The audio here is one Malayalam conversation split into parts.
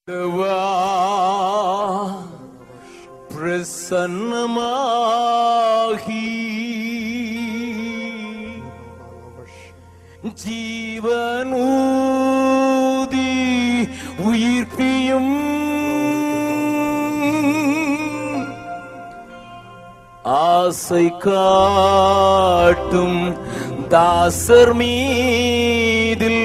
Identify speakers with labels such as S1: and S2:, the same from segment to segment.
S1: பிரசன்னமாகி ஜீவனூதி உயிர்ப்பியும் ஆசை காட்டும் தாசர் மீதில்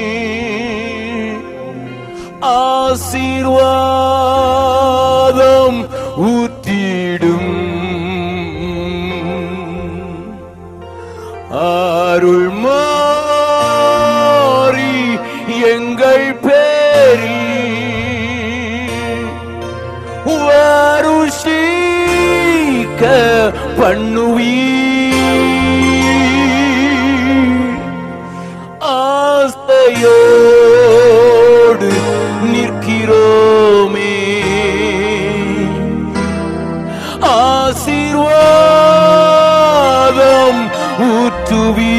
S1: ஆசீர்வாதம் ஊற்றிடும் அருள் மாறி எங்கள் பேரில் வருஷிக்க பண்ணுவீ ஆசையோடு நிற்கிறோமே ஆசீர்வாதம் ஊற்றுவீ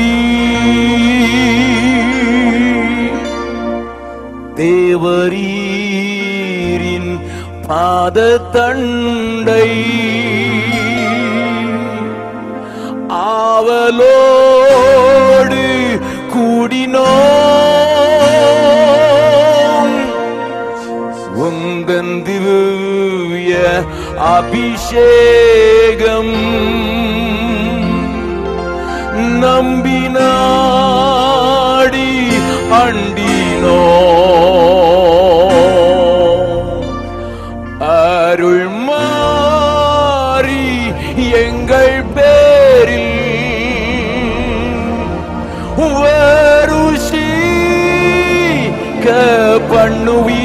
S1: தேவரீரின் பாதத்தண்டை ஆவலோடு கூடினோம் உந்தன் திவ்ய அபிஷேகம் நம்பினாடி அண்டினோ அருள் மாறி எங்கள் பேரில் வருஷிக்க பண்ணுவீ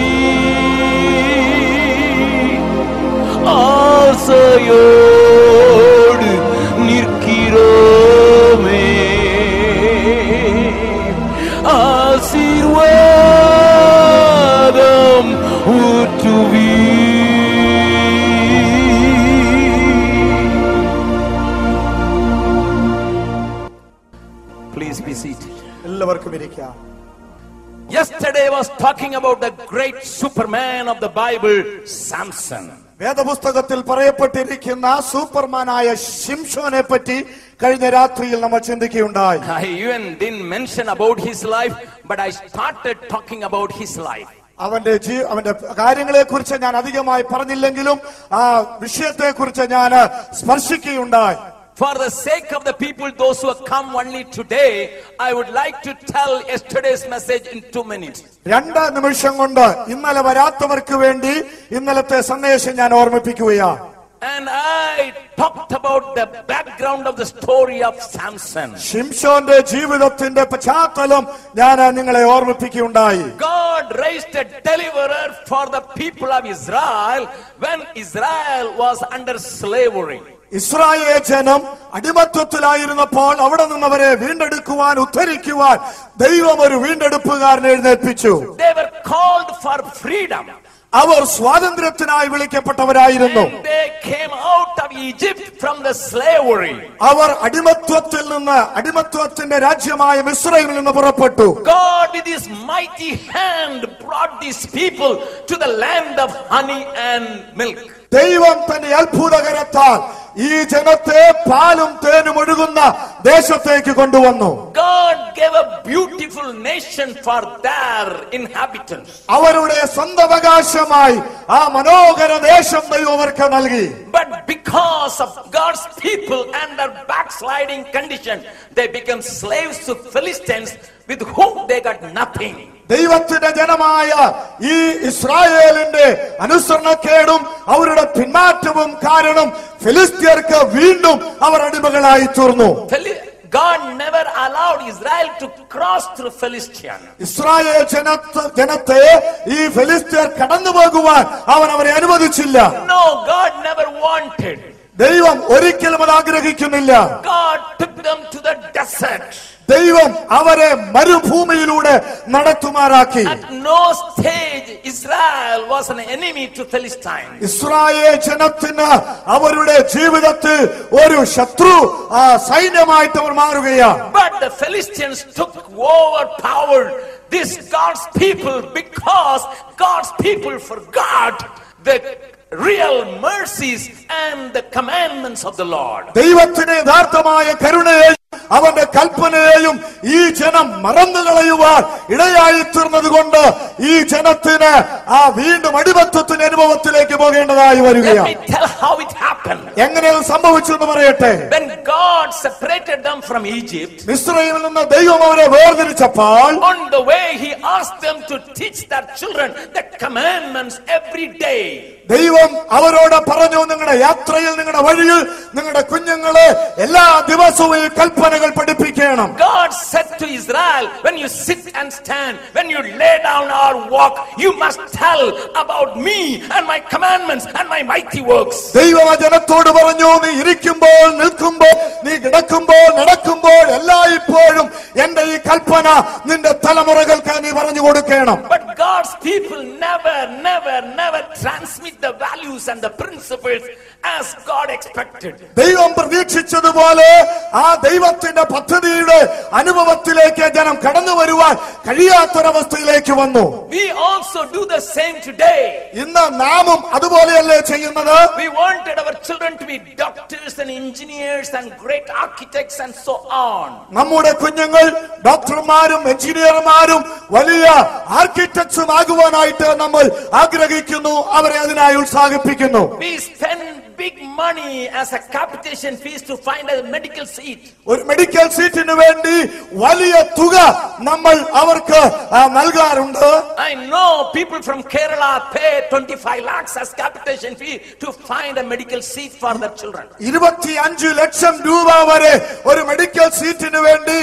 S1: ஆசையோடு நிற்கிறோமே ஆசீர்வாதம் ஊற்றுவீ Please be seated. Yesterday was talking about the great superman of the Bible, Samson.
S2: വേദപുസ്തകത്തിൽ പറയപ്പെട്ടിരിക്കുന്ന സൂപ്പർമാനായ ശിംശോനെ പറ്റി കഴിഞ്ഞ രാത്രിയിൽ നമ്മൾ ചിന്തിക്കുകയുണ്ടായി.
S1: I even didn't mention about his life, but I started talking about his life.
S2: അവന്റെ കാര്യങ്ങളെ കുറിച്ച് ഞാൻ അധികമായി പറഞ്ഞില്ലെങ്കിലും ആ വിഷയത്തെ കുറിച്ച് ഞാൻ സ്പർശിക്കുകയുണ്ടായി.
S1: For the sake of the people, those who have come only today, I would like to tell yesterday's message in 2 minutes.
S2: 2 നിമിഷം കൊണ്ട് ഇന്നലെ വരാത്തവർക്ക് വേണ്ടി ഇന്നലത്തെ സന്ദേശം ഞാൻ ഓർമ്മിപ്പിക്കുകയാണ്.
S1: And I talked about the background of the story of Samson.
S2: ശിംശോന്റെ ജീവിതത്തിന്റെ പശ്ചാത്തലം ഞാൻ നിങ്ങളെ ഓർമ്മിപ്പിക്കുകയുണ്ടായി.
S1: God raised a deliverer for the people of Israel when Israel was under slavery.
S2: Israel ജനം അടിമത്വത്തിലായിരുന്നപ്പോൾ അവിടെ നിന്നവരെ വീണ്ടെടുക്കുവാൻ ഉദ്ധരിക്കുവാൻ ദൈവം ഒരു വീണ്ടെടുപ്പുകാരനെ എഴുന്നേൽപ്പിച്ചു.
S1: They were called for freedom.
S2: Our സ്വാതന്ത്ര്യത്തിനായി വിളിക്കപ്പെട്ടവരായിരുന്നു.
S1: They came out of Egypt from the slavery.
S2: അവർ അടിമത്വത്തിൽ നിന്ന് അടിമത്വത്തിന്റെ രാജ്യമായ മിസ്രൈമിൽ നിന്ന് പുറപ്പെട്ടു.
S1: God with his mighty hand brought these people to the land of honey and milk.
S2: ദൈവം തന്റെ അത്ഭുതകരത്താൽ ഈ ജനത്തെ പാലും തേനും ഒഴുകുന്ന ദേശത്തേക്ക് കൊണ്ടുവന്നു.
S1: God gave a beautiful nation for their inhabitants.
S2: അവരുടെ സ്വന്തവകാശമായി ആ മനോഹര ദേശം ദൈവം അവർക്ക് നൽകി.
S1: But because of God's people and their backsliding condition, they became slaves to Philistines with whom they got nothing.
S2: ദൈവത്തിന്റെ ജനമായ ഈ ഇസ്രായേലിന്റെ അനുസരണക്കേടും അവരുടെ പിന്മാറ്റവും കാരണം ഫിലിസ്ത്യർക്ക് വീണ്ടും അവർ അടിമകളായി തീർന്നു.
S1: God never allowed Israel to cross through Philistine.
S2: Israel ജനത്തെ ഈ ഫിലിസ്ത്യർ കടന്നു പോകുവാൻ അവൻ അവരെ അനുവദിച്ചില്ല.
S1: No, God never wanted.
S2: ദൈവം ഒരിക്കലും അത് ആഗ്രഹിക്കുന്നില്ല.
S1: God took them to the desert.
S2: ദൈവം അവരെ മരുഭൂമിയിലൂടെ നടത്തുമാറാക്കി.
S1: At no stage Israel was an enemy to Philistines.
S2: Israel ജനത്തിന് അവരുടെ ജീവിതത്തിൽ ഒരു ശത്രു സൈന്യമായിട്ട് അവർ മാറുകയാണ്.
S1: But the Philistines overpowered this God's people because God's people forgot the real mercies and the commandments of the Lord.
S2: ദൈവത്തിന്റെ യഥാർത്ഥമായ കരുണയെയും അവന്റെ കൽപ്പനയെയും ഈ ജനം മറന്നു കളയുവാൻ ഇടയായി തീർന്നത് കൊണ്ട് ഈ ജനത്തിന് വീണ്ടും അടിമത്തത്തിന്റെ അനുഭവത്തിലേക്ക് പോകേണ്ടതായി വരികയാണ്.
S1: Let me tell how it happened.
S2: എങ്ങനെ അത് സംഭവിച്ചു എന്ന് പറയട്ടെ.
S1: When God separated them from Egypt,
S2: മിസ്രയീമിൽ നിന്ന് ദൈവം അവരെ വേർതിരിച്ചപ്പോൾ,
S1: on the way he asked them to teach their children the commandments every day.
S2: ദൈവം അവരോട് പറഞ്ഞു, നിങ്ങളുടെ യാത്രയിൽ നിങ്ങളുടെ വഴിയിൽ നിങ്ങളുടെ കുഞ്ഞുങ്ങളെ എല്ലാ ദിവസവും ഈ കൽപ്പനകൾ പഠിപ്പിക്കണം.
S1: God said to Israel, when you sit and stand, when you lay down or walk, you must tell about me and my commandments and my mighty works.
S2: ദൈവം ജനത്തോട് പറഞ്ഞു, നീ ഇരിക്കുമ്പോൾ നിൽക്കുമ്പോൾ നീ കിടക്കുമ്പോൾ നടക്കുമ്പോൾ എല്ലായ്പ്പോഴും എന്റെ ഈ കൽപ്പന നിന്റെ തലമുറകൾക്ക് നീ പറഞ്ഞു കൊടുക്കണം.
S1: But God's people never transmit the values and the principles as God expected.
S2: ദൈവം പ്രതീക്ഷിച്ചതുപോലെ ആ ദൈവത്തിന്റെ പദ്ധതിയുടെ അനുഭവത്തിലേക്ക് ജനം കടന്നു വരുവാൻ കഴിയാത്തൊരവസ്ഥയിലേക്ക് വന്നു.
S1: We also do the same today.
S2: ഇന്ന് നാമും അതുപോലെയല്ലേ ചെയ്യുന്നത്?
S1: We wanted our children to be doctors and engineers and great architects and so on.
S2: നമ്മുടെ കുഞ്ഞുങ്ങൾ ഡോക്ടർമാരും എഞ്ചിനീയർമാരും വലിയ ആർക്കിടെക്ട്സും ആകുവാനായിട്ട് നമ്മൾ ആഗ്രഹിക്കുന്നു, അവരെ അതിനായി ഉത്സാഹിപ്പിക്കുന്നു.
S1: We spend big money as a capitation fees to find a medical seat.
S2: ഒരു മെഡിക്കൽ സീറ്റിന് വേണ്ടി വലിയ തുക നമ്മൾ അവർക്ക് നൽകാറുണ്ട്.
S1: I know people from Kerala pay 25 lakhs as capitation fee to find a medical seat for their children.
S2: 25 ലക്ഷം രൂപ വരെ ഒരു മെഡിക്കൽ സീറ്റിന് വേണ്ടി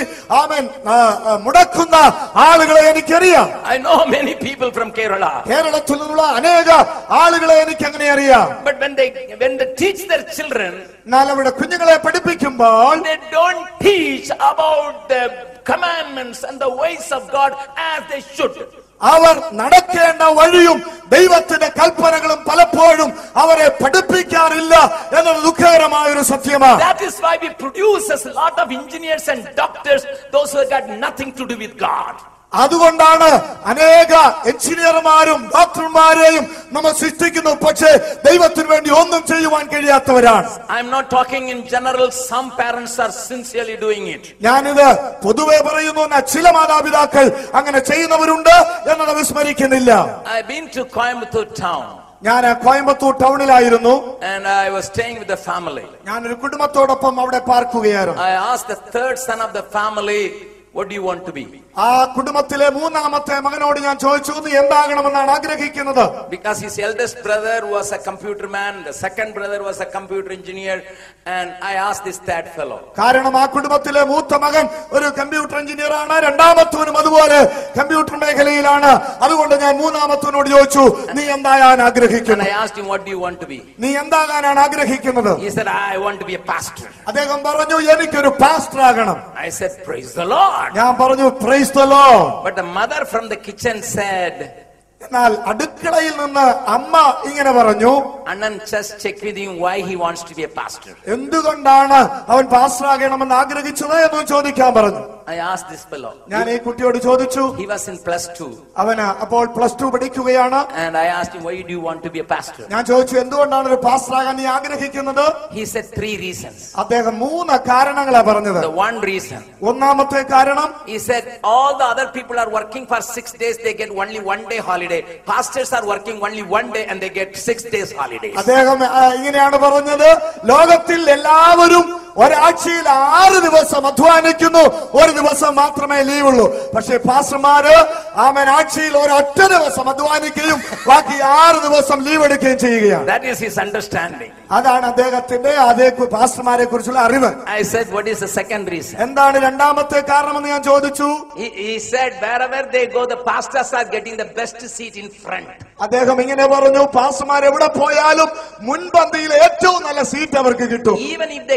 S2: മുടക്കുന്ന ആളുകളെ എനിക്കറിയാം.
S1: I know many people from Kerala.
S2: കേരളത്തിൽ നിന്നുള്ള അനേക ആളുകളെ എനിക്ക് അങ്ങനെ അറിയാം.
S1: But when they teach their children,
S2: അവരുടെ കുഞ്ഞുങ്ങളെ പഠിപ്പിക്കുമ്പോൾ
S1: they don't teach about the commandments and the ways of God as they should.
S2: അവർ നടക്കേണ്ട വഴിയും ദൈവത്തിന്റെ കൽപ്പനകളും പലപ്പോഴും അവരെ പഠിപ്പിക്കാറില്ല എന്നത് ദുഃഖകരമായ ഒരു സത്യമാണ്.
S1: That is why we produce a lot of engineers and doctors, those who have got nothing to do with God.
S2: അതുകൊണ്ടാണ് അനേക എഞ്ചിനീയർമാരും ഡോക്ടർമാരെയും നമ്മൾ സൃഷ്ടിക്കുന്നു, പക്ഷേ ദൈവത്തിന് വേണ്ടി ഒന്നും ചെയ്യുവാൻ കഴിയാത്തവരാണ്.
S1: I am not talking in general. Some parents are sincerely doing it.
S2: ഞാനിത് പൊതുവെ പറയുന്നു, ചില മാതാപിതാക്കൾ അങ്ങനെ ചെയ്യുന്നവരുണ്ട് എന്നത് വിസ്മരിക്കുന്നില്ല.
S1: I have been to Coimbatore town.
S2: ഞാൻ Coimbatore ടൗണിലായിരുന്നു.
S1: And I was staying with the family.
S2: ഞാനൊരു കുടുംബത്തോടൊപ്പം അവിടെ പാർക്കുകയായിരുന്നു.
S1: I asked the third son of the family, what do you want to be?
S2: ആ കുടുംബത്തിലെ മൂന്നാമത്തെ മകനോട് ഞാൻ ചോദിച്ചു, നീ എന്താകണമെന്നാണ് ആഗ്രഹിക്കുന്നത്?
S1: Because his eldest brother was a computer man, the second brother was a computer engineer, and I asked this third fellow.
S2: കാരണം ആ കുടുംബത്തിലെ മൂത്ത മകൻ ഒരു കമ്പ്യൂട്ടർ എഞ്ചിനീയർ ആണ്, രണ്ടാമത്തവനും അതുപോലെ കമ്പ്യൂട്ടർ മേഖലയിലാണ്. അതുകൊണ്ട് ഞാൻ മൂന്നാമത്തവനോട് ചോദിച്ചു, നീ എന്താകാൻ ആഗ്രഹിക്കുന്നു?
S1: And I asked him, what do you want to be?
S2: നീ എന്താകാനാണ് ആഗ്രഹിക്കുന്നത്?
S1: He said, I want to be a pastor.
S2: അദ്ദേഹം പറഞ്ഞു, എനിക്കൊരു പാസ്റ്റർ ആകണം.
S1: I said, praise the Lord.
S2: ഞാൻ പറഞ്ഞു, praise the Lord.
S1: But the mother from the kitchen said,
S2: എന്നാൽ അടുക്കളയിൽ നിന്ന് അമ്മ ഇങ്ങനെ പറഞ്ഞു,
S1: Anand, just check with him why he wants to be a pastor.
S2: എന്തുകൊണ്ടാണ് അവൻ പാസ്റ്റർ ആകണമെന്ന് ആഗ്രഹിച്ചത് എന്ന് ചോദിക്കാൻ പറഞ്ഞു.
S1: I asked this fellow.
S2: ഞാൻ ഈ കുട്ടിയോട് ചോദിച്ചു.
S1: He was in +2.
S2: അവന് അപ്പോൾ +2 പഠിക്കുകയാണ്.
S1: And I asked him, why do you want to be a pastor?
S2: ഞാൻ ചോദിച്ചു, എന്തുകൊണ്ടാണ് ഒരു പാസ്റ്റർ ആകാൻ നീ ആഗ്രഹിക്കുന്നത്?
S1: He said 3 reasons.
S2: അദ്ദേഹം 3 കാരണങ്ങളാണ് പറഞ്ഞത്.
S1: The one reason.
S2: ഒന്നാമത്തെ കാരണം,
S1: He said all the other people are working for 6 days, they get only 1 day holiday. Pastors are working only 1 day and they get 6 days holidays.
S2: അദ്ദേഹം ഇങ്ങനെയാണ് പറഞ്ഞത്, ലോകത്തിൽ എല്ലാവരും ഒരാഴ്ചയിൽ 6 ദിവസം അധ്വാനിക്കുന്നു, 1 ദിവസം മാത്രമേ ലീവുള്ളൂ. പക്ഷേ പാസ്റ്റർമാര് ആഴ്ചയിൽ ഒരൊറ്റ ദിവസം അധ്വാനിക്കുകയും ബാക്കി 6 ദിവസം ലീവ് എടുക്കുകയും ചെയ്യുകയാണ്.
S1: That is his understanding.
S2: അതാണ് അദ്ദേഹത്തിന്റെ പാസ്റ്റർമാരെ കുറിച്ചുള്ള അറിവ്.
S1: I said, what is the second reason?
S2: എന്താണ് രണ്ടാമത്തെ കാരണമെന്ന് ഞാൻ ചോദിച്ചു.
S1: He said wherever they go, the pastors are getting the best seat in front.
S2: അദ്ദേഹം ഇങ്ങനെ പറഞ്ഞു, പാസ്റ്റർമാർ എവിടെ പോയാലും മുൻപന്തിയിൽ ഏറ്റവും നല്ല സീറ്റ് അവർക്ക് കിട്ടും.
S1: Even if they come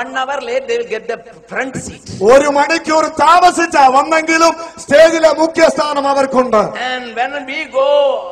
S1: 1 hour late, they will get the front seat.
S2: ഒരു മണിക്കൂർ താമസിച്ചാ വന്നെങ്കിലും സ്റ്റേജിലെ മുഖ്യസ്ഥാനം അവർക്കുണ്ട്.
S1: And when we go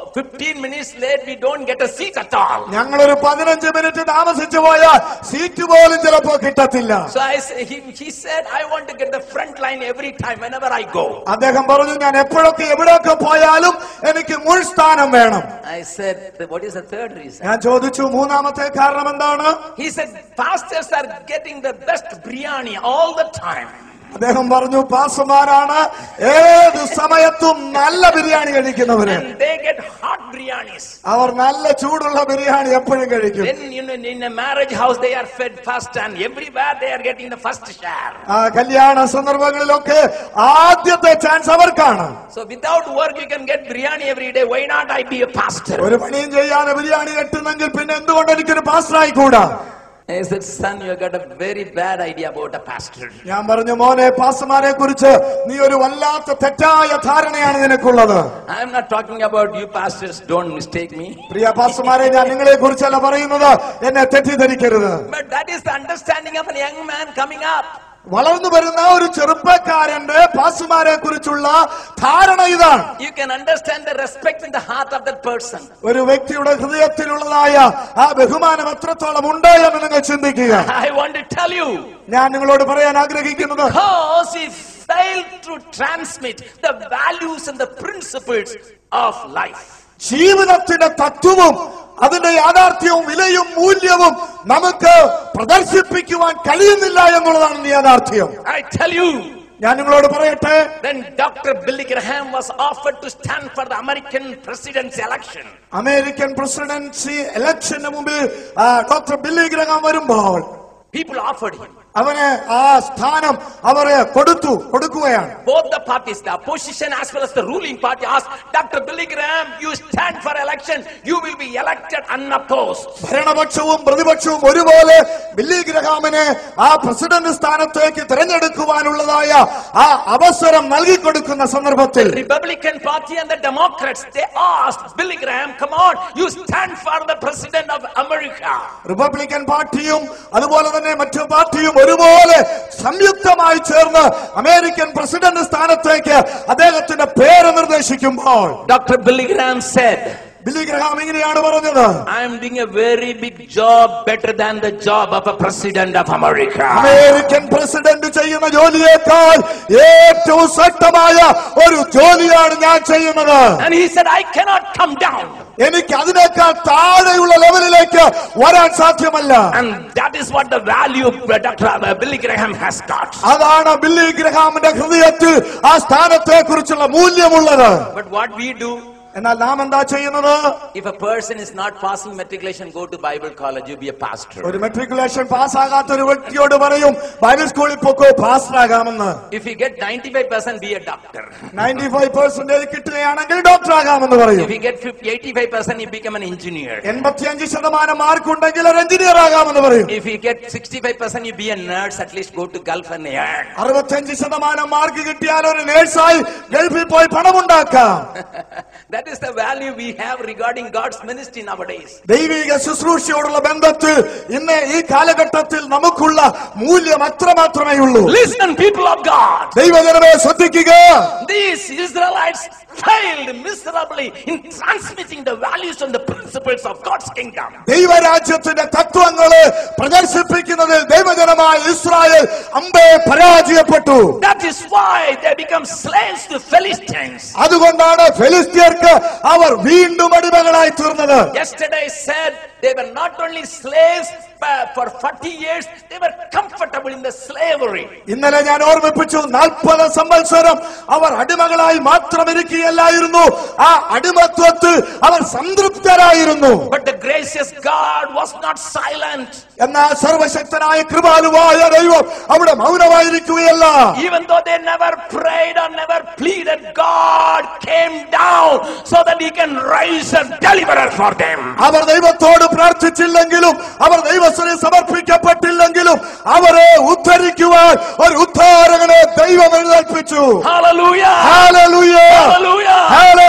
S1: 15 minutes late, we don't get a seat at all.
S2: ഞങ്ങളൊരു 15 മിനിറ്റ് താമസിച്ചു പോയാൽ സീറ്റ് പോലും ചിലപ്പോ കിട്ടത്തില്ല.
S1: So he said, I want to get the front line every time whenever I go.
S2: അദ്ദേഹം പറഞ്ഞു, ഞാൻ എപ്പോഴൊക്കെ എവിടെയൊക്കെ പോയാലും എനിക്ക് മുൾസ്ഥാനം വേണം.
S1: I said, what is the third reason?
S2: ഞാൻ ചോദിച്ചു, മൂന്നാമത്തെ കാരണം എന്താണ്?
S1: He said, pastors are getting the best biryani all the time.
S2: അദ്ദേഹം പറഞ്ഞു, പാസ്റ്റർമാരാണ് ഏത് സമയത്തും നല്ല biryani കഴിക്കുന്നവര്.
S1: And they get hot biryanis.
S2: അവർ നല്ല ചൂടുള്ള ബിരിയാണി എപ്പോഴും കഴിക്കും.
S1: Then in a marriage house they are fed first, and everywhere they are getting the first share.
S2: കല്യാണ സന്ദർഭങ്ങളിലൊക്കെ ആദ്യത്തെ ചാൻസ് അവർക്കാണ്.
S1: So without work you can get biryani every day. Why not I be a pastor?
S2: ഒരു പണിയും ചെയ്യാതെ ബിരിയാണി കിട്ടുന്നെങ്കിൽ പിന്നെ എന്തുകൊണ്ട് എനിക്കൊരു പാസ്റ്റർ ആയിക്കൂടാ?
S1: I said, son, you got a very bad idea about a pastor.
S2: ഞാൻ പറഞ്ഞു, മോനെ, പാസ്റ്റർമാരെ കുറിച്ച് നീ ഒരു വല്ലാത്ത തെറ്റായ ധാരണയാണ് നിനക്കുള്ളത്.
S1: I am not talking about you pastors, don't mistake me.
S2: പ്രിയ പാസ്റ്റർമാരെ, ഞാൻ നിങ്ങളെ കുറിച്ചല്ല പറയുന്നത്, എന്നെ തെറ്റിദ്ധരിക്കരുത്.
S1: But that is the understanding of a young man coming up.
S2: വളർന്നു വരുന്ന ഒരു ചെറുപ്പക്കാരന്റെ പാസ്റ്റർമാരെ കുറിച്ചുള്ള ധാരണ ഇതാണ്.
S1: You can understand the respect in the heart of that person.
S2: ഒരു വ്യക്തിയുടെ ഹൃദയത്തിലുള്ളതായ ആ ബഹുമാനം എത്രത്തോളം ഉണ്ട് എന്ന് നിങ്ങൾ ചിന്തിക്കുക.
S1: I want to tell you,
S2: ഞാൻ നിങ്ങളോട് പറയാൻ ആഗ്രഹിക്കുന്നത്,
S1: because he failed to transmit the values and the principles of life.
S2: ജീവിതത്തിന്റെ തത്വവും അതിന്റെ യാഥാർത്ഥ്യവും വിലയും മൂല്യവും നമുക്ക് പ്രദർശിപ്പിക്കുവാൻ കഴിയുന്നില്ല എന്നുള്ളതാണ് യാഥാർത്ഥ്യം.
S1: I tell you,
S2: ഞാൻ നിങ്ങളോട് പറയട്ടെ,
S1: when Dr. Billy Graham was offered to stand for the American presidency election,
S2: American presidency ഇലക്ഷന് മുമ്പ് ഡോക്ടർ ബില്ലി ഗ്രഹാം വരുമ്പോൾ
S1: people offered him.
S2: അവന് ആ സ്ഥാനം അവരെ കൊടുക്കുകയാണ്.
S1: Both the parties, the opposition as well as the ruling party, asked Dr. Billy Graham, you stand for election, you will be elected unopposed.
S2: ഭരണപക്ഷവും പ്രതിപക്ഷവും ഒരുപോലെ ബില്ലി ഗ്രഹാമിനെ ആ പ്രസിഡന്റ് സ്ഥാനത്തേക്ക് തിരഞ്ഞെടുക്കുവാനുള്ളതായ ആ അവസരം നൽകിക്കൊടുക്കുന്ന സന്ദർഭത്തിൽ
S1: The Republican Party and the Democrats, they asked Billy Graham, come on, you stand for the president of America.
S2: Republican പാർട്ടിയും അതുപോലെ തന്നെ മറ്റു പാർട്ടിയും ഒരുപോലെ സംയുക്തമായി ചേർന്ന് അമേരിക്കൻ പ്രസിഡന്റ് സ്ഥാനത്തേക്ക് അദ്ദേഹത്തിന്റെ പേര് നിർദ്ദേശിക്കുമ്പോൾ
S1: Dr. Billy Graham said,
S2: Billy Graham ഇങ്ങനെയാണ് പറഞ്ഞത്,
S1: I am doing a very big job, better than the job of a president of America.
S2: American president ചെയ്യുന്ന ജോലിയേക്കാൾ ഏറ്റവും ശക്തമായ ഒരു ജോലിയാണ് ഞാൻ ചെയ്യുന്നത്.
S1: And he said, I cannot come down.
S2: എനിക്ക് അതിനേക്കാൾ താഴെയുള്ള ലെവലിലേക്ക് വരാൻ സാധ്യമല്ല.
S1: And that is what the value Dr. Billy Graham has got.
S2: അതാണ് ബില്ലി ഗ്രഹാമിന്റെ ഹൃദയത്തിൽ ആ സ്ഥാനത്തെ കുറിച്ചുള്ള മൂല്യമുള്ളത്.
S1: But what we do,
S2: എന്നാൽ നാം എന്താ ചെയ്യുന്നത്?
S1: if a person is not passing matriculation, go to Bible college, you be a pastor.
S2: ഒരു മെട്രിക്കുലേഷൻ പാസ്സാകാത്ത ഒരു വ്യക്തിയോട് പറയും, ബൈബിൾ സ്കൂളിൽ പോക്കോ, പാസ്റ്റർ ആകാമെന്ന്.
S1: If you get 95%, be a doctor.
S2: 95% കിട്ടുകയാണെങ്കിൽ ഡോക്ടർ ആകാമെന്ന് പറയും.
S1: If you get 85%, you become an engineer.
S2: 85% mark ഉണ്ടെങ്കിൽ ഒരു എഞ്ചിനീയർ ആകാമെന്ന് പറയും.
S1: If you get 65%, you be a nurse, at least go to Gulf and earn.
S2: 65% mark കിട്ടിയാൽ ഒരു നേഴ്സായി ഗൾഫിൽ പോയി പണമുണ്ടാക്കാം.
S1: That is the value we have regarding God's ministry nowadays.
S2: ദൈവിക ശുശ്രൂഷയോടുള്ള ബന്ധത്തിൽ ഇന്ന് ഈ കാലഘട്ടത്തിൽ നമുക്കുള്ള മൂല്യം അത്രമാത്രമേ ഉള്ളൂ.
S1: Listen, people of God.
S2: ദൈവജനമേ, ശ്രദ്ധിക്കുക.
S1: These Israelites failed miserably in transmitting the values and the principles of God's kingdom.
S2: ദൈവരാജ്യത്തിന്റെ തത്വങ്ങളെ പ്രദർശിപ്പിക്കുന്നതിൽ ദൈവജനമായ ഇസ്രായേൽ അമ്പേ പരാജയപ്പെട്ടു.
S1: That is why they become slaves to Philistines.
S2: അതുകൊണ്ടാണ് ഫെലിസ്ത്യർക്ക് അവർ വീണ്ടും അടിമകളായി തീർന്നത്.
S1: Yesterday said they were not only slaves for 40 years, they were comfortable in the slavery.
S2: ഇന്നലെ ഞാൻ ഓർമ്മിപ്പിച്ചു, 40 സംവത്സരം അവർ അടിമകളായി മാത്രം ഇരിക്കുകയല്ലായിരുന്നു, ആ അടിമത്വത്തിൽ അവർ സംതൃപ്തരായിരുന്നു.
S1: But the gracious God was not silent.
S2: എന്നാൽ സർവശക്തനായ കൃപാലുവായ ദൈവം അവിടെ മൗനമായിരിക്കുകയല്ല.
S1: Even though they never prayed or never pleaded, God came down so that he can raise a deliverer for them.
S2: അവർ ദൈവത്തോട് പ്രാർത്ഥിച്ചില്ലെങ്കിലും അവർ ദൈവത്തിന് സമർപ്പിക്കപ്പെട്ടില്ലെങ്കിലും അവരെ ഉദ്ധരിക്കുവാൻ ഒരു ഉദ്ധാരകനെ ദൈവം എഴുന്നേൽപ്പിച്ചു.
S1: Hallelujah!
S2: Hallelujah!
S1: Hallelujah!
S2: Hallelujah!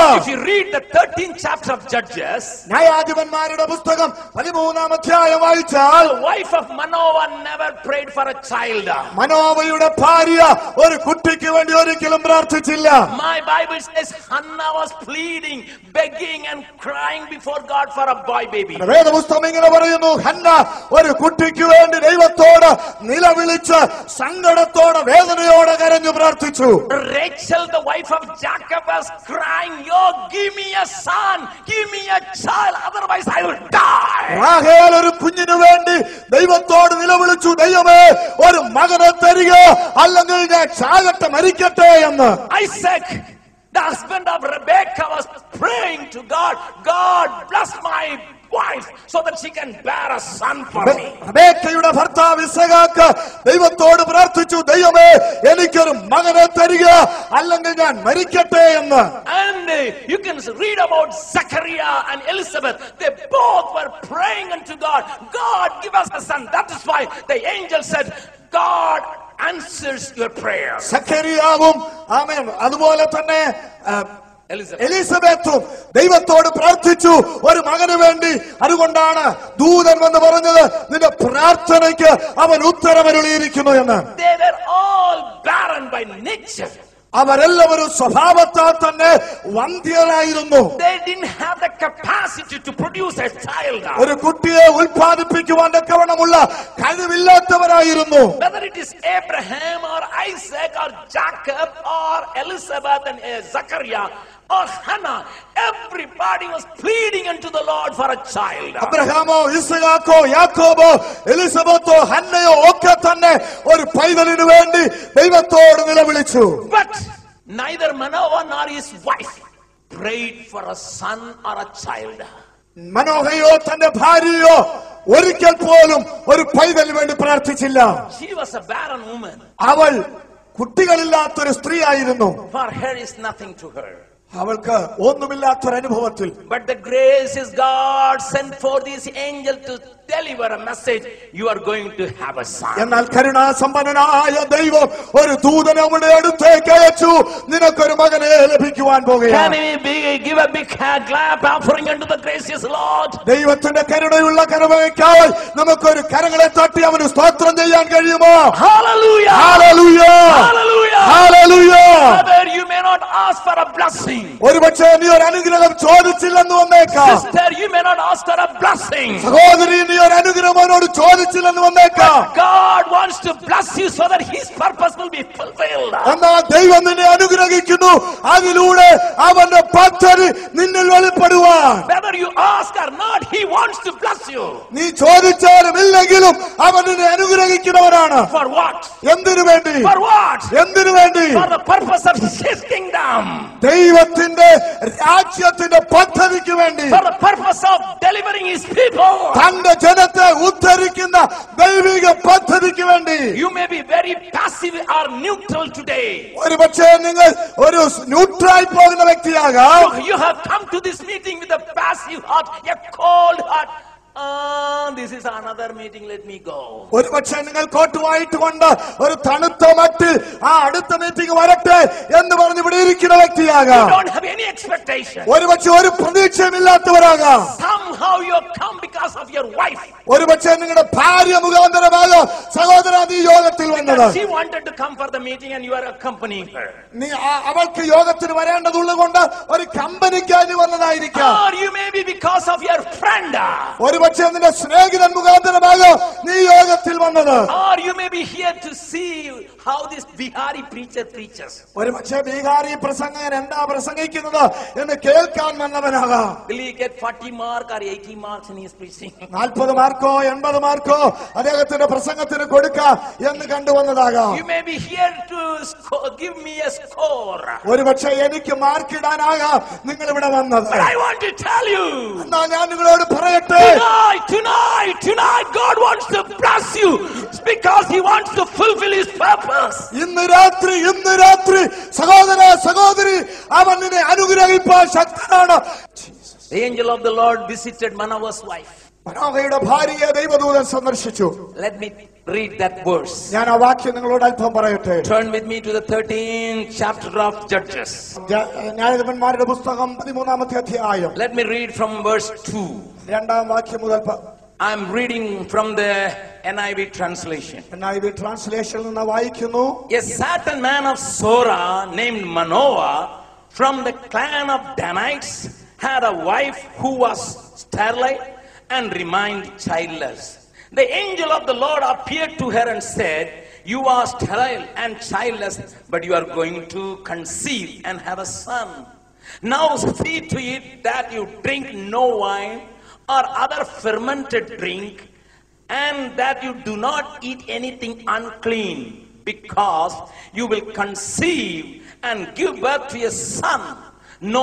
S1: If you read the 13th chapter of Judges,
S2: ന്യായാധിപന്മാരുടെ പുസ്തകം 13-ാം അധ്യായം വായിച്ചാൽ,
S1: the wife of Manoah never prayed for a child.
S2: മനോവയുടെ ഭാര്യ ഒരു കുട്ടിക്ക് വേണ്ടി ഒരിക്കലും പ്രാർത്ഥിച്ചില്ല.
S1: My Bible says Hannah was pleading, begging and crying before God for a boy baby.
S2: വേദപുസ്തകം ഇങ്ങനെ പറയുന്നു, ഹന്ന ഒരു കുട്ടിക്ക് വേണ്ടി ദൈവത്തോട് നിലവിളിച്ച് സങ്കടത്തോടെ വേദനയോടെ കരഞ്ഞു പ്രാർത്ഥിച്ചു.
S1: Rachel, the wife of Jacob, was crying, "Oh, give me a son, give me a child, otherwise I will die."
S2: റാഹേൽ ഒരു കുഞ്ഞിനു വേണ്ടി ദൈവത്തോട് നിലവിളിച്ചു, ദൈവമേ ഒരു മകനെ തരിക, അല്ലെങ്കിൽ ഞാൻ ചാകട്ടെ, മരിക്കട്ടെ എന്ന്.
S1: Isaac, the husband of Rebekah, was praying to God, "God bless my wife so that she can bear a son for me."
S2: റബേക്കയുടെ ഭർത്താവ് ഇസഹാക്ക് ദൈവത്തോട് പ്രാർത്ഥിച്ചു, ദൈവമേ എനിക്കൊരു മകനെ തരിക, അല്ലെങ്കിൽ ഞാൻ മരിക്കട്ടെ എന്ന്.
S1: And you can read about Zechariah and Elizabeth. They both were praying unto God, "God, give us a son." That is why the angel said, "God answers your prayers."
S2: സഖറിയാവും ആമേൻ അതുപോലെ തന്നെ എലിസബത്തും ദൈവത്തോട് പ്രാർത്ഥിച്ചു ഒരു മകന് വേണ്ടി. അതുകൊണ്ടാണ് ദൂതൻ വന്ന് പറഞ്ഞത്, നിന്റെ പ്രാർത്ഥനയ്ക്ക് അവൻ ഉത്തരമരുളിയിരിക്കുന്നു എന്ന്.
S1: They were all barren by nature.
S2: അവരെല്ലാവരും സ്വഭാവത്താൽ തന്നെ വന്ധ്യരായിരുന്നു.
S1: They didn't have the capacity to produce a child.
S2: ഒരു കുട്ടിയെ ഉൽപ്പാദിപ്പിക്കുവാൻ തക്കവണ്ണമുള്ള കഴിവില്ലാത്തവരായിരുന്നു.
S1: Whether it is Abraham or Isaac or Jacob or Elizabeth and Zechariah or Hannah, everybody was pleading unto the Lord for a child.
S2: അബ്രഹാമോ ഇസ്ഹാക്കോ യാക്കോബോ എലിസബത്തോ ഹന്നയോ ഒക്കെ തന്നെ ഒരു പൈതലിനു വേണ്ടി ദൈവത്തോട് നിലവിളിച്ചു.
S1: But neither Manoah nor his wife prayed for a son or a child.
S2: മനോഹയോ തന്റെ ഭാര്യയോ ഒരിക്കൽ പോലും ഒരു പൈതലിന് വേണ്ടി പ്രാർത്ഥിച്ചില്ല.
S1: She was a barren woman.
S2: അവൾ കുട്ടികളില്ലാത്തൊരു സ്ത്രീ ആയിരുന്നു.
S1: For her is nothing to her.
S2: അവൾക്ക് ഒന്നുമില്ലാത്തൊരനുഭവത്തിൽ.
S1: But the gracious God sent for this angel to deliver a message, you are going to have a son.
S2: എന്നാൽ കരുണാസമ്പന്നനായ ദൈവം ഒരു ദൂതനെ നമ്മുടെ അടുത്തേക്ക് അയച്ചു, നിനക്കൊരു മകനെ ലഭിക്കുവാൻ
S1: Can
S2: പോകുകയാണ്.
S1: we give a big clap offering unto the gracious Lord?
S2: ദൈവത്തിന്റെ കരുണയുള്ള കരുണയ്ക്കായി നമുക്കൊരു കരങ്ങളെ തട്ടി അവന് സ്തോത്രം ചെയ്യാൻ കഴിയുമോ?
S1: Hallelujah!
S2: Hallelujah!
S1: Hallelujah!
S2: Hallelujah!
S1: Brother, you may not ask for a blessing.
S2: ഒരുപക്ഷേ നീ ഒരു അനുഗ്രഹം ചോദിച്ചില്ലെന്ന് വന്നേക്കാം.
S1: Sister, you may not ask for a blessing.
S2: സഹോദരി, നീ ഒരു അനുഗ്രഹം അവനോട് ചോദിച്ചില്ലെന്ന് വന്നേക്കാം.
S1: God wants to bless you so that his purpose will be fulfilled.
S2: എന്നാൽ ദൈവം നിന്നെ അനുഗ്രഹിക്കുന്നു, അതിലൂടെ അവന്റെ പദ്ധതി നിന്നിൽ വെളിപ്പെടുവാൻ.
S1: Whether you ask or not, he wants to bless you.
S2: നീ ചോദിച്ചാലും ഇല്ലെങ്കിലും അവൻ നിന്നെ അനുഗ്രഹിക്കുന്നവനാണ്.
S1: For what?
S2: എന്തിനു വേണ്ടി?
S1: For what?
S2: എന്തിനു വേണ്ടി?
S1: For the purpose of his kingdom.
S2: ദൈവത്തിന്റെ രാജ്യത്തിന്റെ പദ്ധതിക്ക് വേണ്ടി.
S1: For the purpose of delivering his people.
S2: തന്റെ ജനത്തെ ഉദ്ധരിക്കുന്ന ദൈവിക പദ്ധതിക്ക് വേണ്ടി.
S1: You may be very passive or neutral today.
S2: ഒരുപക്ഷേ നിങ്ങൾ ഒരു ന്യൂട്രലായി പോകുന്ന വ്യക്തിയാകാം.
S1: You have come to this meeting with a passive heart, a cold heart. This is another meeting, let me go.
S2: ഒരുപക്ഷെ നിങ്ങൾ കോട്ടുവായിട്ട് കൊണ്ട് ഒരു തണുത്ത മട്ടിൽ ആ അടുത്ത മീറ്റിംഗ് വരട്ടെ എന്ന് പറഞ്ഞ് ഇവിടെ ഇരിക്കുന്ന വ്യക്തിയാകാം.
S1: You don't have any expectation.
S2: ഒരുപക്ഷെ ഒരു പ്രതീക്ഷയുമില്ലാത്തവരാകാം.
S1: Somehow you have come because of your wife.
S2: ഒരുപക്ഷെ നിങ്ങളുടെ ഭാര്യ മുഖാന്തരമാകാം സഹോദര ഈ യോഗത്തിൽ വന്നത്.
S1: She wanted to come for the meeting and you are accompanying her.
S2: നീ അവൾക്ക് യോഗത്തിന് വരേണ്ടതുള്ളത് കൊണ്ട് ഒരു കമ്പനിക്കായി വന്നതായിരിക്കാം.
S1: Or you may be because of your friend.
S2: ഒരുപക്ഷെ നിന്റെ സ്നേഹിതൻ മുഖാന്തരമാകാം നീ യോഗത്തിൽ വന്നത്.
S1: Or you may be here to see how this Bihari preacher preaches.
S2: ഒരുപക്ഷെ ബീഹാരി പ്രസംഗകൻ എന്താ പ്രസംഗിക്കുന്നത് എന്ന് കേൾക്കാൻ വന്നവനാകാം.
S1: Will he get 40 marks or 80 marks in his preaching?
S2: 40 മാർക്കോ 80 മാർക്കോ അദ്ദേഹത്തിന്റെ പ്രസംഗത്തിന് കൊടുക്കാം എന്ന് കണ്ടുവന്നതാകാം.
S1: You may be here to give me a score.
S2: ഒരുപക്ഷെ എനിക്ക് മാർക്കിടാനാകാം നിങ്ങൾ ഇവിടെ വന്നത്.
S1: But I want to tell you,
S2: എന്നാ ഞാൻ നിങ്ങളോട് പറയട്ടെ,
S1: tonight God wants to bless you because he wants to fulfill his purpose.
S2: ഇന്ന് രാത്രി സഹോദര സഹോദരി അവൻ നിന്നെ അനുഗ്രഹിപ്പാൻ ശക്തനാണ്.
S1: The angel of the Lord visited Manoah's wife.
S2: മനോഹയുടെ ഭാര്യയെ ദൈവദൂതൻ സന്ദർശിച്ചു.
S1: Let me read that verse.
S2: ഞാൻ ആ വാക്യം നിങ്ങളോട് അല്പം പറയട്ടെ.
S1: Turn with me to the 13th chapter of Judges.
S2: ന്യായാധിപന്മാരുടെ പുസ്തകം 13-ാമത്തെ അധ്യായം.
S1: Let me read from verse 2.
S2: 2-ാം വാക്യം മുതൽ.
S1: I'm reading from the NIV translation.
S2: NIV translation നിന്ന് വായിക്കുന്നു.
S1: A certain man of Zorah named Manoah from the clan of Danites had a wife who was sterile and remained childless. The angel of the Lord appeared to her and said, "You are sterile and childless, but you are going to conceive and have a son. Now see to it that you drink no wine or other fermented drink, and that you do not eat anything unclean, because you will conceive and give birth to a son. No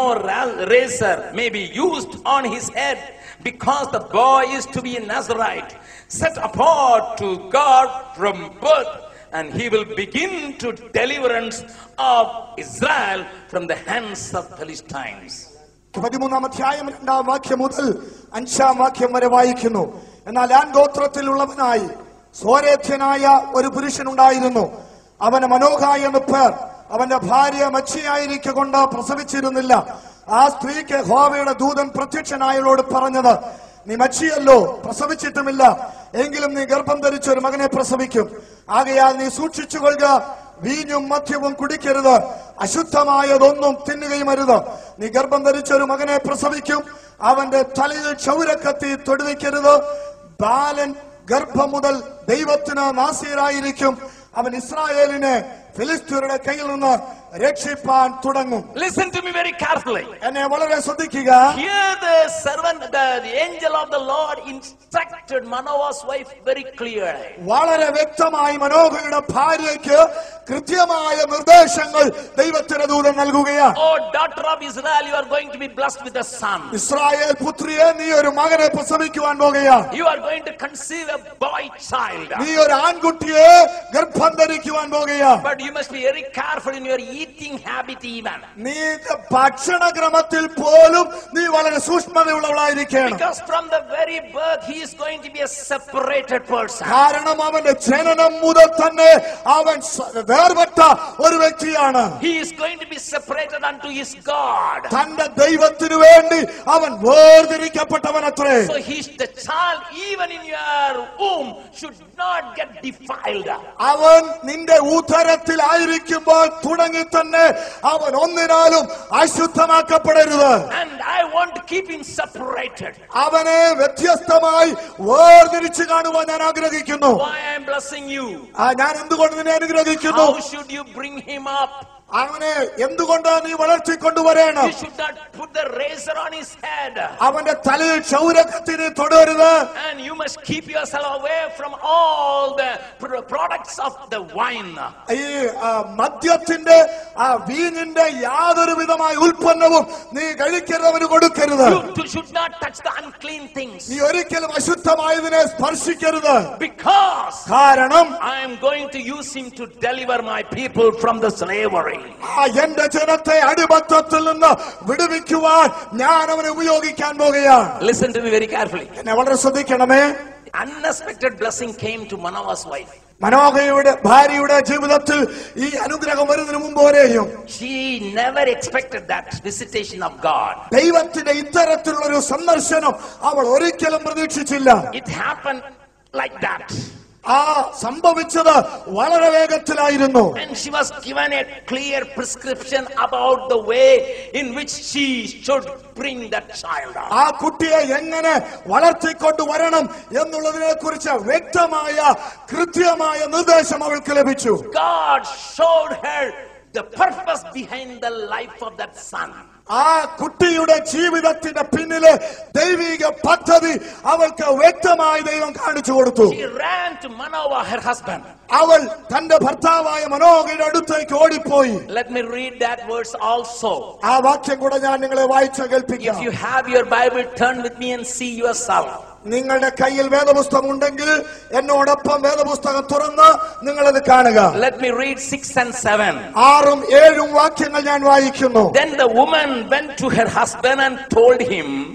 S1: razor may be used on his head, because the boy is to be a Nazarite, set apart to God from birth, and he will begin to deliverance of Israel from the hands of Philistines."
S2: 13-ാം അധ്യായം 2-ാം വാക്യം മുതൽ 5-ാം വാക്യം വരെ വായിക്കുന്നു. എന്നാൽ ലാൻ ഗോത്രത്തിലുള്ളവനായി സോരേഥ്യനായ ഒരു പുരുഷനുണ്ടായിരുന്നു. അവന് മനോഹ എന്ന് പേർ. അവന്റെ ഭാര്യ മച്ചിയായിരിക്കൊണ്ട് പ്രസവിച്ചിരുന്നില്ല. ആ സ്ത്രീക്ക് യഹോവയുടെ ദൂതൻ പ്രത്യക്ഷനായവളോട് പറഞ്ഞത്, "നീ മച്ചിയല്ലോ, പ്രസവിച്ചിട്ടുമില്ല. എങ്കിലും നീ ഗർഭം ധരിച്ച ഒരു മകനെ പ്രസവിക്കും. ആകയാൽ നീ സൂക്ഷിച്ചുകൊള്ളുക. വീഞ്ഞും മദ്യവും കുടിക്കരുത്, അശുദ്ധമായതൊന്നും തിന്നുകയും അരുത്. നീ ഗർഭം ധരിച്ച ഒരു മകനെ പ്രസവിക്കും. അവന്റെ തലയിൽ ക്ഷൗരക്കത്തി തൊടുവിക്കരുത്. ബാലൻ ഗർഭം മുതൽ ദൈവത്തിന് നാസീറായിരിക്കും. അവൻ ഇസ്രായേലിനെ ഫിലിസ്ത്യരുടെ കയ്യിൽ നിന്ന് രക്ഷിപ്പാൻ തുടങ്ങും.
S1: Listen to me very carefully.
S2: എന്നെ വളരെ ശ്രദ്ധിക്കുക.
S1: Here the servant, the angel of the Lord instructed Manoah's wife very clearly.
S2: വളരെ വ്യക്തമായി മനോഹയുടെ ഭാര്യയ്ക്ക് കൃത്യമായ നിർദ്ദേശങ്ങൾ ദൈവത്തിന്റെ ദൂതൻ നൽകുകയാണ്.
S1: "Oh daughter of Israel, you are going to be blessed with a son.
S2: Israel പുത്രിയെ, നീ ഒരു മകനെ പ്രസവിക്കുവാൻ പോകുകയാണ്.
S1: You are going to conceive a boy child.
S2: നീ ഒരു ആൺകുട്ടിയെ ഗർഭം ധരിക്കുവാൻ പോകുകയാണ്.
S1: But you must be very careful in your eating habit even.
S2: നീ ഭക്ഷണക്രമത്തിൽ പോലും നീ വളരെ സൂക്ഷ്മതയുള്ളവളായിരിക്കണം.
S1: Because from the very birth he is going to be a separated person.
S2: കാരണം അവന്റെ ജനനം മുതൽ തന്നെ അവൻ വേർപെട്ട ഒരു വ്യക്തിയാണ്.
S1: He is going to be separated unto his God.
S2: തന്റെ ദൈവത്തിനു വേണ്ടി അവൻ വേർതിരിക്കപ്പെട്ടവനത്രേ.
S1: So the child even in your womb should not get defiled.
S2: അവൻ നിന്റെ ഉദരത്തിലായിരിക്കുമ്പോൾ തുടങ്ങി തന്നെ അവൻ ഒന്നിനാലും അശുദ്ധമാക്കപ്പെടരുത്.
S1: And I want to keep him separated.
S2: അവനെ വ്യത്യസ്തമായി വേർതിരിച്ചു കാണുവാൻ ഞാൻ ആഗ്രഹിക്കുന്നു.
S1: Why I am blessing you?
S2: ഞാൻ എന്തുകൊണ്ട് നിന്നെ അനുഗ്രഹിക്കുന്നു?
S1: How should you bring him up?
S2: അവനെ എന്തുകൊണ്ട് നീ വളർത്തിക്കൊണ്ടുവരണം?
S1: You should not put the razor on his head.
S2: അവന്റെ തലയിൽ ക്ഷൗരക്കത്തിനെ തൊടരുത്.
S1: And you must keep yourself away from all the products of the wine.
S2: ഈ മദ്യത്തിന്റെ വീഞ്ഞിന്റെ യാതൊരു വിധമായ ഉൽപ്പന്നവും നീ കഴിക്കരുത്, അവന് കൊടുക്കരുത്.
S1: You should not touch the unclean things.
S2: നീ ഒരിക്കലും അശുദ്ധമായതിനെ സ്പർശിക്കരുത്.
S1: Because
S2: കാരണം
S1: I am going to use him to deliver my people from the slavery.
S2: എന്റെ ജനത്തെ അടിമത്തത്തിൽ നിന്ന് വിടുവിക്കുവാൻ ഞാൻ അവനെ ഉപയോഗിക്കാൻ പോകുകയാണ്.
S1: Listen to me very carefully.
S2: എന്നെ വളരെ ശ്രദ്ധിക്കണമേ.
S1: Unexpected blessing came to Manoah's wife.
S2: മനോഹയുടെ ഭാര്യയുടെ ജീവിതത്തിൽ ഈ അനുഗ്രഹം വരുന്നതിന് മുമ്പ് വരെയും
S1: She never expected that visitation of God.
S2: ദൈവത്തിന്റെ ഇത്തരത്തിലുള്ള ഒരു സന്ദർശനം അവൾ ഒരിക്കലും പ്രതീക്ഷിച്ചില്ല.
S1: It happened like that.
S2: ആ സംഭവിച്ചത് വളരെ വേഗത്തിലായിരുന്നു.
S1: And she was given a clear prescription about the way in which she should bring that child up.
S2: ആ കുട്ടിയെ എങ്ങനെ വളർത്തിക്കൊണ്ടുവരണം എന്നുള്ളതിനെ കുറിച്ച് വ്യക്തമായ കൃത്യമായ നിർദ്ദേശം അവൾക്ക് ലഭിച്ചു.
S1: God showed her the purpose behind the life of that son.
S2: ആ കുട്ടിയുടെ ജീവിതത്തിന്റെ പിന്നിലെ ദൈവിക പദ്ധതി അവൾക്ക് വ്യക്തമായി ദൈവം കാണിച്ചു കൊടുത്തു.
S1: She ran to Manoah, her husband.
S2: അവൾ തന്റെ ഭർത്താവായ മനോഹയുടെ അടുത്തേക്ക് ഓടിപ്പോയി.
S1: Let me read that verse also.
S2: ആ വാക്യം കൂടെ ഞാൻ നിങ്ങളെ വായിച്ചു കേൾപ്പിക്കാം.
S1: If you have your Bible, turn with me and see yourself.
S2: നിങ്ങളുടെ കയ്യിൽ വേദപുസ്തകം ഉണ്ടെങ്കിൽ എന്നോടൊപ്പം വേദപുസ്തകം തുറന്ന് നിങ്ങളത് കാണുക.
S1: Let me read 6 and 7.
S2: 6ഉം 7ഉം വാക്യങ്ങൾ ഞാൻ വായിക്കുന്നു.
S1: Then the woman went to her husband and told him,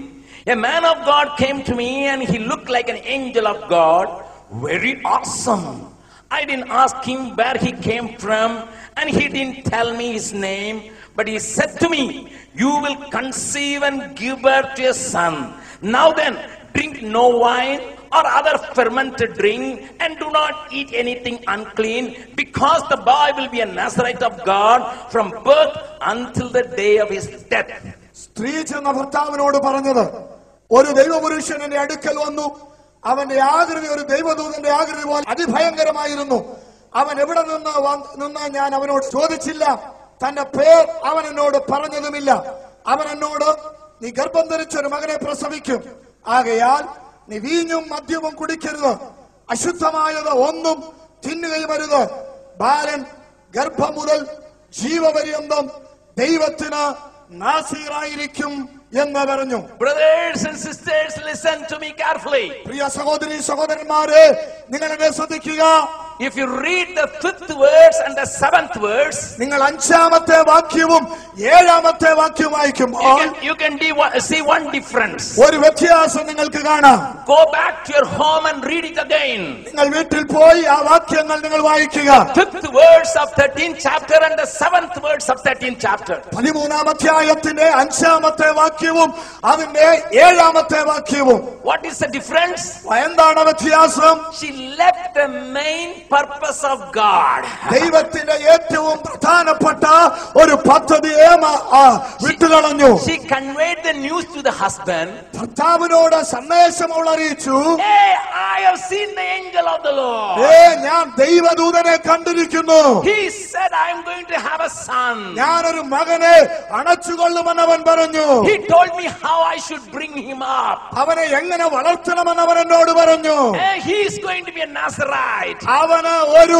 S1: A man of God came to me and he looked like an angel of God. Very awesome. I didn't ask him where he came from and he didn't tell me his name. But he said to me, you will conceive and give birth to a son. Now then, drink no wine or other fermented drink and do not eat anything unclean, because the boy will be a Nazarite of God from birth until the day of his death.
S2: സ്ത്രീ ചെന്ന ഭർത്താവിനോട് പറഞ്ഞത്, ഒരു ദൈവപുരുഷൻ എന്റെ അടുക്കൽ വന്നു. അവന്റെ ആകൃതി ഒരു ദൈവദൂതന്റെ ആകൃതി പോലെ അതിഭയങ്കരമായിരുന്നു. അവൻ എവിടെ നിന്ന് ഞാൻ അവനോട് ചോദിച്ചില്ല. തന്റെ പേർ അവൻ എന്നോട് പറഞ്ഞതുമില്ല. അവൻ എന്നോട്, നീ ഗർഭം ധരിച്ചൊരു മകനെ പ്രസവിക്കും. ആകയാൽ നീ വീഞ്ഞും മദ്യവും കുടിക്കരുത്, അശുദ്ധമായത് ഒന്നും തിന്നുകയും അരുത്. ബാലൻ ഗർഭം മുതൽ ജീവപര്യന്തം ദൈവത്തിന് നാസീറായിരിക്കും എന്ന് പറഞ്ഞു.
S1: Brothers and sisters, listen to me carefully.
S2: പ്രിയ സഹോദരീ സഹോദരന്മാരെ, നിങ്ങൾ എന്നെ ശ്രദ്ധിക്കുക.
S1: If you read the 5th verse and the 7th verse,
S2: നിങ്ങൾ 5ാമത്തെ വാക്യവും 7ാമത്തെ വാക്യവും വായിക്കുമ്പോൾ
S1: you can see one difference.
S2: ഒരു വ്യത്യാസം നിങ്ങൾക്ക് കാണാം.
S1: Go back to your home and read it again.
S2: നിങ്ങൾ വീട്ടിൽ പോയി ആ വാക്യങ്ങൾ നിങ്ങൾ വായിക്കുക.
S1: 5th verse of 13th chapter and the 7th verse of 13th chapter.
S2: 13ാം അധ്യായത്തിന്റെ 5ാമത്തെ വാക്യവും അതിന്റെ 7ാമത്തെ വാക്യവും.
S1: What is the difference?
S2: എന്താണ് വ്യത്യാസം?
S1: She left the main purpose of God.
S2: ദൈവത്തിന്റെ ഏറ്റവും പ്രധാനപ്പെട്ട ഒരു പദ്ധതിയെ വിട്ടുകളഞ്ഞു.
S1: She conveyed the news to the husband.
S2: ഭർത്താവിനോട് സന്ദേശം അവൾ അറിയിച്ചു.
S1: Hey, I have seen the angel of the Lord.
S2: ഞാൻ ദൈവദൂതനെ കണ്ടിരിക്കുന്നു.
S1: He said I am going to have a son.
S2: ഞാനൊരു മകനെ അണച്ചുകൊള്ളുമെന്ന് അവൻ പറഞ്ഞു.
S1: He told me how I should bring him up.
S2: അവനെ എങ്ങനെ വളർത്തണമെന്ന് അവൻ എന്നോട് പറഞ്ഞു.
S1: He is going to be a Nazarite.
S2: അവന് ഒരു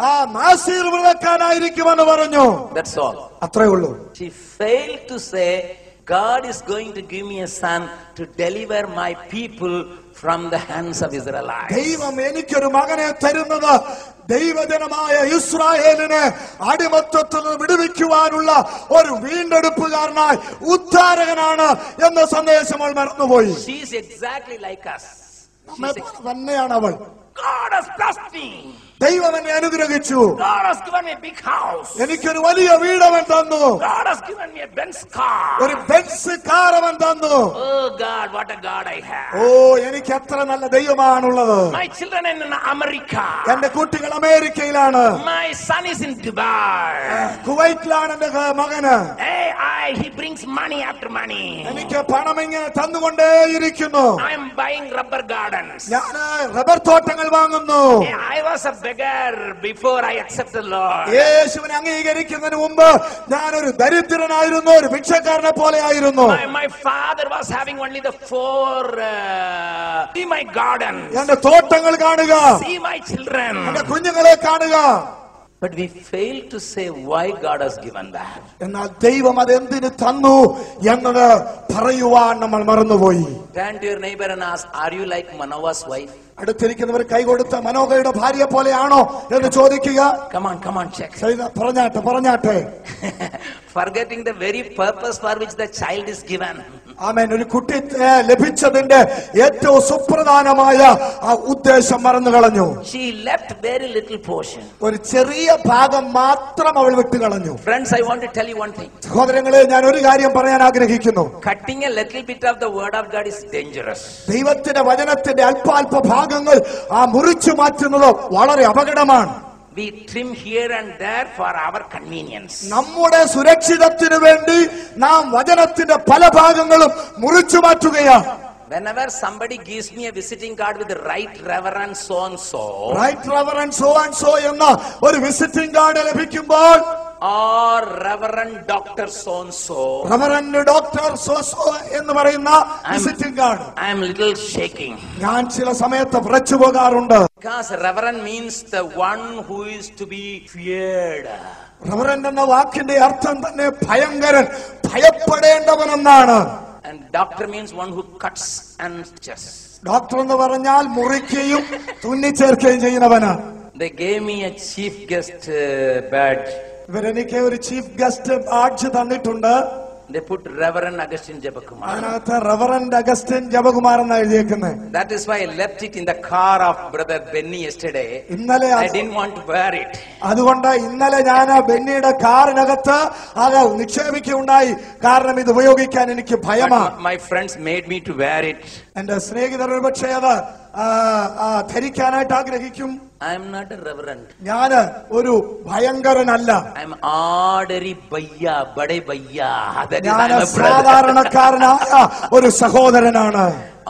S2: നാസീർ വ്രതക്കാരനായിരിക്കുമെന്ന് പറഞ്ഞു.
S1: That's all.
S2: അത്രേ ഉള്ളൂ.
S1: She failed to say God is going to give me a son to deliver my people from the hands of Israelites.
S2: ദൈവം എനിക്കൊരു മകനെ തരുന്നത് ദൈവജനമായ ഇസ്രായേലിനെ അടിമത്തത്തിൽ നിന്ന് വിടുവിക്കുവാനുള്ള ഒരു വീണ്ടെടുപ്പുകാരനായി ഉദ്ധാരകനാണ് എന്ന സന്ദേശം അവൾ മറന്നുപോയി.
S1: She is exactly like us.
S2: തന്നെയാണ് അവൾ.
S1: God has blessed me.
S2: ദൈവം എന്നെ അനുഗ്രഹിച്ചു.
S1: God has given me a big house.
S2: എനിക്കൊരു വലിയ വീട് അവൻ തന്നു.
S1: God has given me a Benz car.
S2: ഒരു ബെൻസ് കാർ അവൻ തന്നു.
S1: Oh God, what a God I have.
S2: എനിക്ക് എത്ര നല്ല ദൈവമാണുള്ളത്.
S1: My children are in America.
S2: എന്റെ കുട്ടികൾ അമേരിക്കയിലാണ്.
S1: My son is in Dubai.
S2: കുവൈറ്റിലാണ് എന്റെ മകന്.
S1: He brings money after money.
S2: എനിക്ക് പണം ഇങ്ങനെ തന്നുകൊണ്ടേയിരിക്കുന്നു.
S1: I am buying rubber gardens.
S2: ഞാൻ റബ്ബർ തോട്ടങ്ങൾ വാങ്ങുന്നു.
S1: I was a beggar before I accepted the Lord.
S2: യേശുവിനെ അംഗീകരിക്കുന്നതിന് മുമ്പ് ഞാൻ ഒരു ദരിദ്രനായിരുന്നു, ഒരു ഭിക്ഷക്കാരനെ പോലെ ആയിരുന്നു.
S1: My father was having only the 4 see my garden.
S2: എന്റെ തോട്ടങ്ങൾ കാണുക.
S1: See my children.
S2: എന്റെ കുഞ്ഞുങ്ങളെ കാണുക.
S1: But we fail to say why God has given that.
S2: എന്നാൽ ദൈവം അത് എന്തിനു തന്നു എന്നത് പറയുവാൻ നമ്മൾ മറന്നുപോയി.
S1: Turn to your neighbor and ask, are you like Manoah's wife?
S2: അടുത്തിരിക്കുന്നവർ കൈകൊടുത്ത മനോഹയുടെ ഭാര്യ പോലെയാണോ എന്ന് ചോദിക്കുക.
S1: Come on, check.
S2: പറഞ്ഞാട്ടെ.
S1: Forgetting the very purpose for which the child is given.
S2: ആമേൻ. ഒരു കുട്ടി ലഭിച്ചതിന്റെ ഏറ്റവും സുപ്രധാനമായ ആ ഉദ്ദേശം മറന്നു കളഞ്ഞു.
S1: She left very little portion.
S2: ഒരു ചെറിയ ഭാഗം മാത്രം അവൾ വിട്ടുകളഞ്ഞു.
S1: Friends, I want to tell you one thing.
S2: സഹോദരങ്ങളെ, ഞാൻ ഒരു കാര്യം പറയാൻ ആഗ്രഹിക്കുന്നു.
S1: Cutting a little bit of the word of God is dangerous.
S2: ദൈവത്തിന്റെ വചനത്തിന്റെ അല്പാൽപ ഭാഗങ്ങൾ മുറിച്ചു മാറ്റുന്നത് വളരെ അപകടമാണ്.
S1: We trim here and there for our convenience.
S2: നമ്മുടെ സുരക്ഷിതത്തിനു വേണ്ടി നാം വചനത്തിന്റെ പല ഭാഗങ്ങളും മുറിച്ചു മാറ്റുകയാണ്.
S1: Whenever somebody gives me a visiting card with the right reverend so and so
S2: എന്ന ഒരു വിസിറ്റിംഗ് കാർഡ് ലഭിക്കുമ്പോൾ,
S1: or Reverend Dr. so and so,
S2: reverend doctor so എന്ന് പറയുന്ന visiting card,
S1: I am little shaking.
S2: ഞാൻ ചില സമയത്ത് വിറച്ചു പോകാറുണ്ട്.
S1: Because Reverend means the one who is to be feared.
S2: റവറൻഡ് എന്ന വാക്കിന്റെ അർത്ഥം തന്നെ ഭയങ്കരൻ, ഭയപ്പെടേണ്ടവനെന്നാണ്.
S1: And doctor means one who cuts and stitches.
S2: Doctor എന്ന് പറഞ്ഞാൽ മുറിക്കുകയും തുന്നിച്ചേർക്കുകയും ചെയ്യുന്നവനാണ്.
S1: They gave me a chief guest badge.
S2: ഇവരെനിക്ക് ഒരു ചീഫ് ഗസ്റ്റ് ബാഡ്ജ് തന്നിട്ടുണ്ട്.
S1: They put Reverend Augustine Jabakumar.
S2: അതിനകത്ത് റവറന്റ് അഗസ്റ്റിൻ ജപകുമാർ എന്നാണ് എഴുതിയേക്കുന്നത്.
S1: That is why I left it in the car of Brother Benny yesterday.
S2: ഇന്നലെ
S1: I didn't want to wear it.
S2: അതുകൊണ്ട് ഇന്നലെ ഞാൻ ബെന്നിയുടെ കാറിനകത്ത് അത് നിക്ഷേപിക്കുകയുണ്ടായി. കാരണം ഇത് ഉപയോഗിക്കാൻ എനിക്ക് ഭയമാണ്.
S1: My friends made me to wear it.
S2: എന്റെ സ്നേഹിതർ ഒരുപക്ഷെ അത് ധരിക്കാനായിട്ട് ആഗ്രഹിക്കും.
S1: I am not a reverend.
S2: ഞാന് ഒരു ഭയങ്കരനല്ല.
S1: I am ordinary bhaiya, bade bhaiya.
S2: ഞാൻ സാധാരണക്കാരനായ ഒരു സഹോദരനാണ്.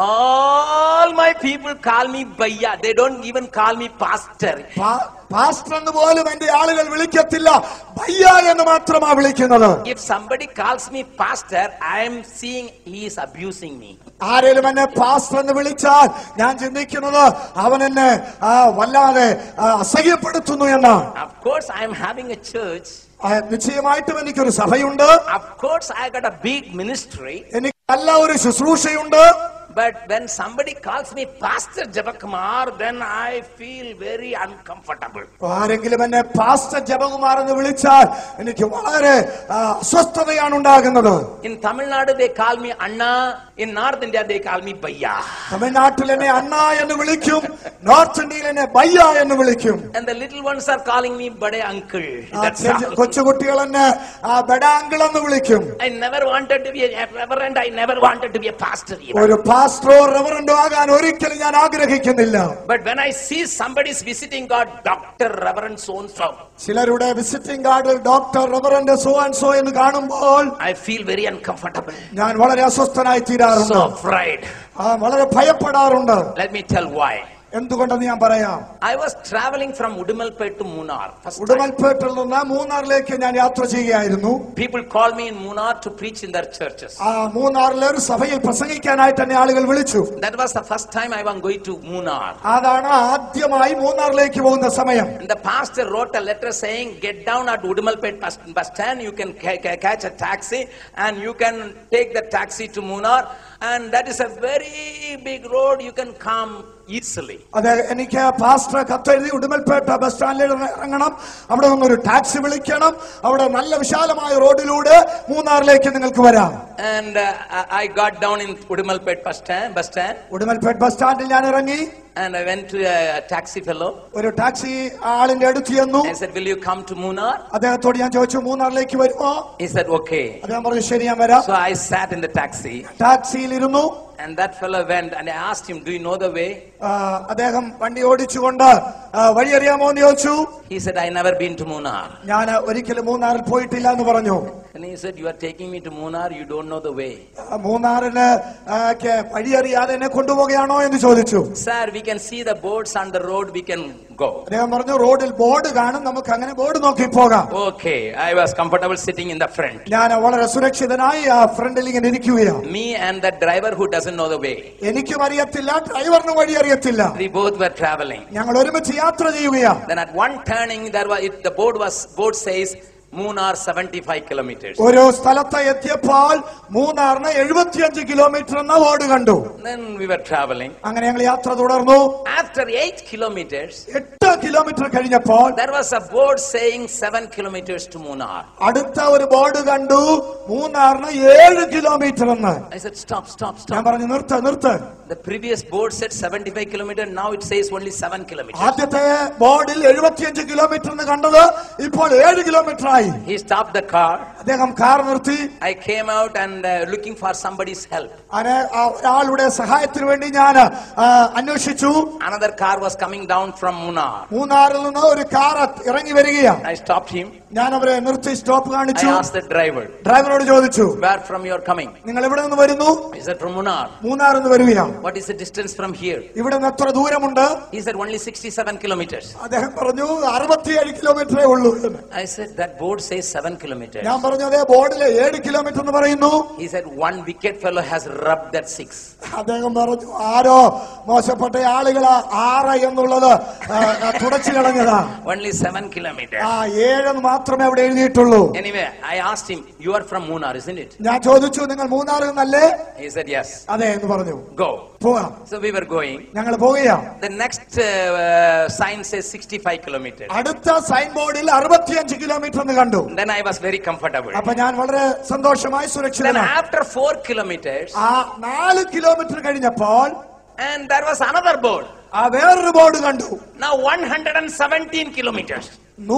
S1: All my people call me bhaiya. They don't even call me pastor.
S2: Pastor എന്ന് പോലും എന്റെ ആളുകൾ വിളിക്കത്തില്ല, ഭയ്യ എന്ന് മാത്രമാ വിളിക്കുന്നത്.
S1: If somebody calls me pastor, I am seeing he is abusing me.
S2: ആരെങ്കിലും എന്നെ പാസ്റ്റർ എന്ന് വിളിച്ചാൽ ഞാൻ ചിന്തിക്കുന്നത് അവൻ എന്നെ വല്ലാതെ അസഹ്യപ്പെടുത്തുന്നു എന്നാണ്.
S1: Of course I am having a church.
S2: നിശ്ചയമായിട്ടും എനിക്കൊരു സഭയുണ്ട്.
S1: Of course I got a big ministry.
S2: എനിക്ക് നല്ല ഒരു ശുശ്രൂഷയുണ്ട്.
S1: But when somebody calls me Pastor Jabakumar, then I feel very uncomfortable.
S2: ആരെങ്കിലും എന്നെ പാസ്റ്റർ ജപകുമാർ എന്ന് വിളിച്ചാൽ എനിക്ക് വളരെ അസ്വസ്ഥതയാണ് ഉണ്ടാകുന്നത്.
S1: In Tamil Nadu they call me Anna. In North India they call me Bhaiya.
S2: തമിഴ്നാട്ടിൽ എന്നെ അണ്ണ എന്ന് വിളിക്കും, നോർത്ത് ഇന്ത്യയിൽ എന്നെ ഭയ്യ എന്ന് വിളിക്കും.
S1: And the little ones are calling me Bade Uncle.
S2: കൊച്ചുകുട്ടികൾ എന്നെ ബഡ അങ്കിൾ എന്ന് വിളിക്കും.
S1: I never wanted to be a reverend. I never wanted to be a pastor even.
S2: ഒരു പാസ്റ്ററോ റവറന്റോ ആകാൻ ഒരിക്കലും ഞാൻ ആഗ്രഹിക്കുന്നില്ല.
S1: But when I see somebody is visiting God, Dr. Reverend so and so,
S2: ചിലരുടെ വിസിറ്റിംഗ് കാർഡിൽ doctor reverend so and so എന്ന് കാണുമ്പോൾ
S1: I feel very uncomfortable.
S2: ഞാൻ വളരെ അസ്വസ്ഥനായി തീരാറുണ്ട്.
S1: So afraid.
S2: വളരെ ഭയപ്പെടാറുണ്ട്.
S1: Let me tell why.
S2: എന്തുകൊണ്ടെന്ന് ഞാൻ പറയാം.
S1: I was traveling from Udumalpet to Munnar.
S2: ഉടുമൽപേട്ടിൽ നിന്ന് മൂന്നാറിലേക്ക് ഞാൻ യാത്ര ചെയ്യുകയായിരുന്നു.
S1: People call me in Munnar to preach in their churches.
S2: മൂന്നാറിലെ ഒരു സഭയിൽ പ്രസംഗിക്കാനായിട്ട് എന്നെ ആളുകൾ വിളിച്ചു.
S1: That was the first time I was going to Munnar.
S2: അതാണ് ആദ്യമായി മൂന്നാറിലേക്ക് പോകുന്ന സമയം.
S1: And the pastor wrote a letter saying, get down at Udumalpet bus stand, you can catch a taxi and you can take the taxi to Munnar, and that is a very big road, you can come easily.
S2: അതെ, എനിക്ക് പാസ്റ്റർ കത്തെഴുതി ഉടുമൽപേട്ട ബസ് സ്റ്റാൻഡിൽ ഇറങ്ങണം, അവിടെ നിന്നൊരു ടാക്സി വിളിക്കണം, അവിടെ നല്ല വിശാലമായ റോഡിലൂടെ മൂന്നാറിലേക്ക് നിങ്ങൾക്ക് വരാം.
S1: And I got down in Udumalpet bus stand.
S2: Udumalpet bus സ്റ്റാൻഡിൽ ഞാൻ ഇറങ്ങി.
S1: And I went to a taxi fellow.
S2: ഒരു ടാക്സി ആളിന്റെ അടുത്ത് ചെന്നു.
S1: I said, will you come to Munnar?
S2: അദ്ദേഹത്തോട് ഞാൻ ചോദിച്ചു, മൂന്നാറിലേക്ക് വരുമോ?
S1: He said, okay.
S2: അദ്ദേഹം പറഞ്ഞു, ശരി, ഞാൻ വരാം.
S1: So I sat in the taxi.
S2: ടാക്സിയിൽ ഇരുന്നു.
S1: And that fellow went and I asked him, do you know the way?
S2: അദ്ദേഹം വണ്ടി ഓടിച്ചുകൊണ്ട് വഴി അറിയാമോ എന്ന് ചോദിച്ചു.
S1: He said, I never been to Munnar.
S2: ഞാൻ ഒരിക്കലും മൂന്നാറിൽ പോയിട്ടില്ല എന്ന് പറഞ്ഞു.
S1: And he said, you are taking me to Munnar, you don't know the way.
S2: മൂന്നാറിന് വഴി അറിയാതെ എന്നെ കൊണ്ടുപോകുകയാണോ എന്ന് ചോദിച്ചു.
S1: Sir, we can see the boards on the road, we can go.
S2: അദ്ദേഹം പറഞ്ഞു, റോഡിൽ ബോർഡ് കാണും, നമുക്ക് അങ്ങനെ ബോർഡ് നോക്കി പോകാം.
S1: Okay, I was comfortable sitting in the front.
S2: ഞാൻ വളരെ സുരക്ഷിതനായി ഫ്രണ്ടിൽ ഇങ്ങനെ ഇരിക്കുകയാണ്.
S1: Me and the driver who doesn't know the way.
S2: എനിക്കും അറിയത്തില്ല, ഡ്രൈവറിന് വഴി അറിയത്തില്ല.
S1: We both were traveling.
S2: ഞങ്ങൾ ഒരുമിച്ച് യാത്ര ചെയ്യുകയാണ്.
S1: Then at one turning there was the board says Munnar 75 kilometers.
S2: ഒരു സ്ഥലത്ത് എത്തിയപ്പോൾ മൂന്നാറിന് 75 കിലോമീറ്റർ എന്ന ബോർഡ് കണ്ടു.
S1: Then we were traveling.
S2: അങ്ങനെ ഞങ്ങൾ യാത്ര തുടർന്നു.
S1: After 8 kilometers,
S2: 8 കിലോമീറ്റർ കഴിഞ്ഞപ്പോൾ
S1: there was a board saying 7 kilometers to Munnar.
S2: അടുത്ത ഒരു ബോർഡ് കണ്ടു, മൂന്നാറിന് 7 കിലോമീറ്റർ എന്ന്.
S1: I said, stop.
S2: ഞാൻ പറഞ്ഞു, നിർത്ത്.
S1: The previous board said 75 kilometers, now it says only 7 kilometers.
S2: ആദ്യത്തെ ബോർഡിൽ 75 കിലോമീറ്റർ എന്ന് കണ്ടത് ഇപ്പോൾ 7 കിലോമീറ്റർ ആയി.
S1: He stopped the car.
S2: അദ്ദേഹം കാർ നിർത്തി.
S1: I came out and looking for somebody's help.
S2: ഒരാളുടെ സഹായത്തിന് വേണ്ടി ഞാൻ അന്വേഷിച്ചു.
S1: Another car was coming down from Munnar.
S2: മൂന്നാറിൽ നിന്ന് ഒരു കാർ ഇറങ്ങി വരികയാണ്.
S1: I stopped him.
S2: ഞാൻ അവരെ നിർത്തി സ്റ്റോപ്പ് കാണിച്ചു.
S1: I asked the driver.
S2: ഡ്രൈവറോട് ചോദിച്ചു,
S1: where from you are coming?
S2: നിങ്ങൾ എവിടെ നിന്ന് വരുന്നു?
S1: He said, from Munnar.
S2: മൂന്നാറിൽ നിന്ന് വരികയാണ്.
S1: What is the distance from here?
S2: ഇവിടെ നിന്ന് എത്ര ദൂരമുണ്ട്?
S1: He said, only 67 kilometers.
S2: അദ്ദേഹം പറഞ്ഞു, 67 കിലോമീറ്ററേ ഉള്ളൂ.
S1: I said, that board says 7 kilometers.
S2: ഞാൻ പറഞ്ഞു, അതേ ബോർഡിലെ 7 കിലോമീറ്റർ എന്ന് പറയുന്നു.
S1: He said, one wicked fellow has rubbed that 6.
S2: അദ്ദേഹം പറഞ്ഞു, ആരോ മോശപ്പെട്ട ആളുകള് 6 എന്നുള്ളത് തുടച്ചു കളഞ്ഞതാ.
S1: Only 7 kilometers.
S2: 7 മാത്രമേ അവിടെ എഴുതിയിട്ടുള്ളൂ.
S1: Anyway, I asked him, you are from Munnar, isn't it?
S2: ഞാൻ ചോദിച്ചു, നിങ്ങൾ മൂന്നാറിൽ നിന്നല്ലേ?
S1: He said yes.
S2: അതെ എന്ന് പറഞ്ഞു.
S1: Go.
S2: പോവാം.
S1: So we were going.
S2: ഞങ്ങൾ പോവുകയാ.
S1: The next sign says 65 kilometers.
S2: അടുത്ത സൈൻ ബോർഡിൽ 65 കിലോമീറ്റർ എന്ന് കണ്ടു.
S1: Then I was very comfortable.
S2: അപ്പൊ ഞാൻ വളരെ സന്തോഷമായി
S1: Then
S2: സുരക്ഷിതനായി.
S1: after 4 kilometers,
S2: 4 കിലോമീറ്റർ കഴിഞ്ഞപ്പോൾ
S1: and there was another board.
S2: വേറൊരു ബോർഡ് കണ്ടു.
S1: Now 117 kilometers.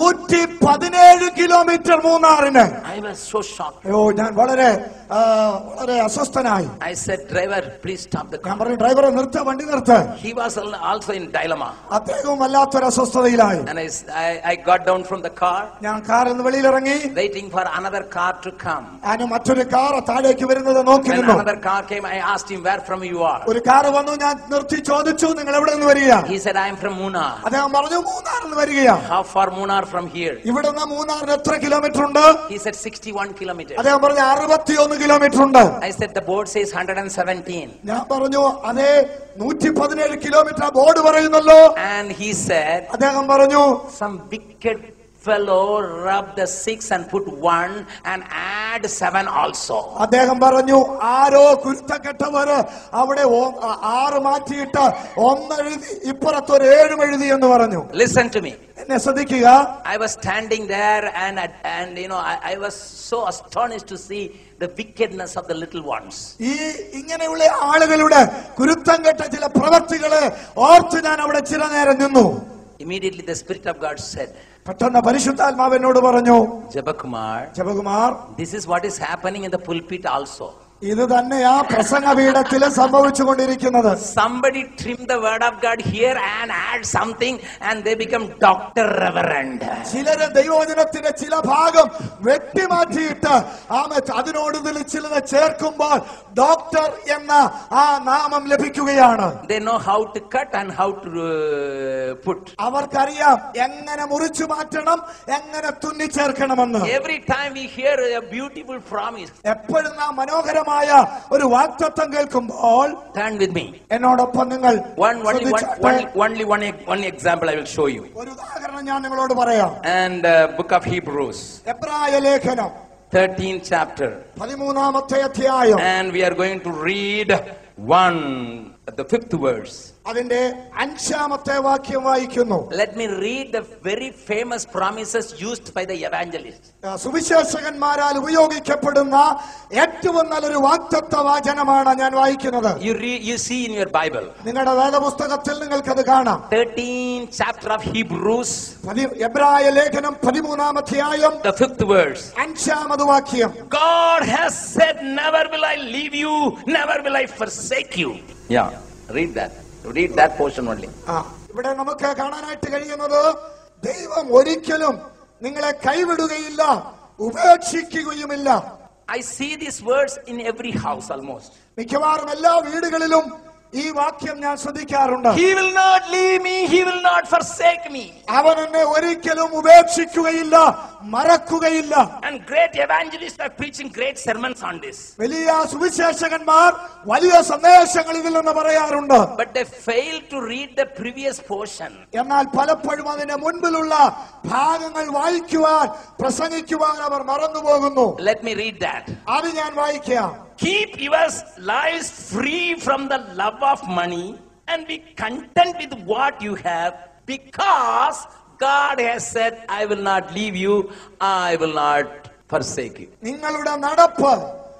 S2: 117 കിലോമീറ്റർ മൂന്നാറിന്.
S1: I was so shocked.
S2: ഞാൻ വളരെ അസ്വസ്ഥനായി.
S1: I said, driver, please stop the car.
S2: ഞാൻ പറഞ്ഞു, ഡ്രൈവറെ നിർത്ത, വണ്ടി നിർത്ത്.
S1: He was also in dilemma.
S2: അദ്ദേഹവും വല്ലാത്തൊരു അസ്വസ്ഥതയിലായി.
S1: And I got down from the car.
S2: ഞാൻ കാറിൽ നിന്ന് വെളിയിലിറങ്ങി.
S1: Waiting for another car to come.
S2: ഞാൻ മറ്റൊരു കാർ താഴേക്ക് വരുന്നത് നോക്കി
S1: When
S2: നിന്നു.
S1: another car came, I asked him, where from you are?
S2: ഒരു കാർ വന്നു, ഞാൻ നിർത്തി ചോദിച്ചു, നിങ്ങൾ എവിടെ നിന്ന് വരിക?
S1: He said, I am from Munnar.
S2: അദ്ദേഹം പറഞ്ഞു, മൂന്നാറിൽ നിന്ന് വരികയാ.
S1: How far Munnar from here?
S2: ഇവിടെ നിന്ന് മൂന്നാറിന് എത്ര കിലോമീറ്റർ ഉണ്ട്?
S1: He said 61 kilometers.
S2: അദ്ദേഹം പറഞ്ഞു 61 കിലോമീറ്റർ ഉണ്ട്.
S1: I said the board says 117.
S2: ഞാൻ പറഞ്ഞു, അതെ 117 കിലോമീറ്റർ ബോർഡ് പറയുന്നല്ലോ.
S1: And he said,
S2: അദ്ദേഹം പറഞ്ഞു,
S1: some wicked fellow rubbed the 6 and put 1 and add 7 also.
S2: അദ്ദേഹം പറഞ്ഞു, ആരോ കുരുത്തക്കെട്ടവര് അവിടെ 6 മാറ്റിയിട്ട് 1 എഴുതി, ഇപ്പുറത്തൊരു 7 എഴുതി എന്ന് പറഞ്ഞു.
S1: Listen to me.
S2: എന്നെ ശ്രദ്ധിക്കുക.
S1: I was standing there and you know I was so astonished to see the wickedness of the little ones.
S2: ഈ ഇങ്ങനെയുള്ള ആളുകളുടെ കുരുത്തം കെട്ട ചില പ്രവൃത്തികളെ ഓർത്ത് ഞാൻ അവിടെ ചില നേരം നിന്നു.
S1: Immediately the Spirit of God said,
S2: പെട്ടെന്ന് പരിശുദ്ധാത്മാവ് എന്നോട് പറഞ്ഞു,
S1: ജപകുമാർ, this is what is happening in the pulpit also.
S2: ഇത് തന്നെയാ പ്രസംഗപീഠത്തിൽ സംഭവിച്ചുകൊണ്ടിരിക്കുന്നത്.
S1: Somebody trim the word of God here and add something and they become Dr. Reverend.
S2: ചിലര് ദൈവവചനത്തിന്റെ ചില ഭാഗം വെട്ടിമാറ്റിയിട്ട് അതിനോട് ചിലത് ചേർക്കുമ്പോൾ ഡോക്ടർ എന്ന ആ നാമം ലഭിക്കുകയാണ്.
S1: They know how to cut and how to put.
S2: അവർക്കറിയാം എങ്ങനെ മുറിച്ചു മാറ്റണം, എങ്ങനെ തുന്നി ചേർക്കണമെന്ന്.
S1: Every time we hear a beautiful promise,
S2: എപ്പോഴും നാം മനോഹരമായ ഒരു വാഗ്ദത്തം കേൾക്കുമ്പോൾ,
S1: turn with me.
S2: എന്നോടൊപ്പം നിങ്ങൾ
S1: only one example I will show you.
S2: ഒരു ഉദാഹരണം ഞാൻ നിങ്ങളോട് പറയാം.
S1: And book of Hebrews,
S2: എബ്രായ ലേഖനം
S1: 13th chapter,
S2: 13ാമത്തെ അധ്യായം.
S1: and we are going to read the 5th verse.
S2: അതിന്റെ 5ാമത്തെ വാക്യം വായിക്കുന്നു.
S1: Let me read the very famous promises used by the evangelists.
S2: സുവിശേഷകന്മാരാൽ ഉപയോഗിക്കപ്പെടുന്ന ഏറ്റവും നല്ലൊരു വാഗ്ദത്ത വചനമാണ് ഞാൻ വായിക്കുന്നത്.
S1: You see in your Bible.
S2: നിങ്ങളുടെ വേദപുസ്തകത്തിൽ നിങ്ങൾക്കത് കാണാം.
S1: 13th chapter of Hebrews,
S2: എബ്രായ ലേഖനം 13ാം അധ്യായം,
S1: the 5th verse.
S2: 5ാമത് വാക്യം.
S1: God has said, never will I leave you, never will I forsake you. Yeah, read that portion only.
S2: ഇവിടെ നമുക്ക് കാണാനായിട്ട് കഴിയുന്നത്, ദൈവം ഒരിക്കലും നിങ്ങളെ കൈവിടുകയില്ല, ഉപേക്ഷിക്കുകയുമില്ല.
S1: I see these words in every house almost.
S2: മിക്കവാറും എല്ലാ വീടുകളിലും ഈ വാക്യം ഞാൻ ശ്രദ്ധിക്കാറുണ്ട്.
S1: He will not leave me, he will not forsake me.
S2: അവൻ എന്നെ ഒരിക്കലും ഉപേക്ഷിക്കുകയില്ല, മറക്കുകയില്ല.
S1: And great evangelists are preaching great sermons on this.
S2: വലിയ സുവിശേഷകന്മാർ വലിയ സന്ദേശങ്ങൾ ഇതിൽ നിന്ന് പറയാറുണ്ട്.
S1: But they fail to read the previous portion.
S2: എന്നാൽ പലപ്പോഴും അതിന്റെ മുൻപിലുള്ള ഭാഗങ്ങൾ വായിക്കുവാൻ, പ്രസംഗിക്കുവാൻ അവർ മറന്നുപോകുന്നു.
S1: Let me read that.
S2: അത് ഞാൻ വായിക്കാം.
S1: Keep your lives free from the love of money and be content with what you have, because God has said, I will not leave you, I will not forsake you.
S2: നിങ്ങളുടെ നടപ്പ്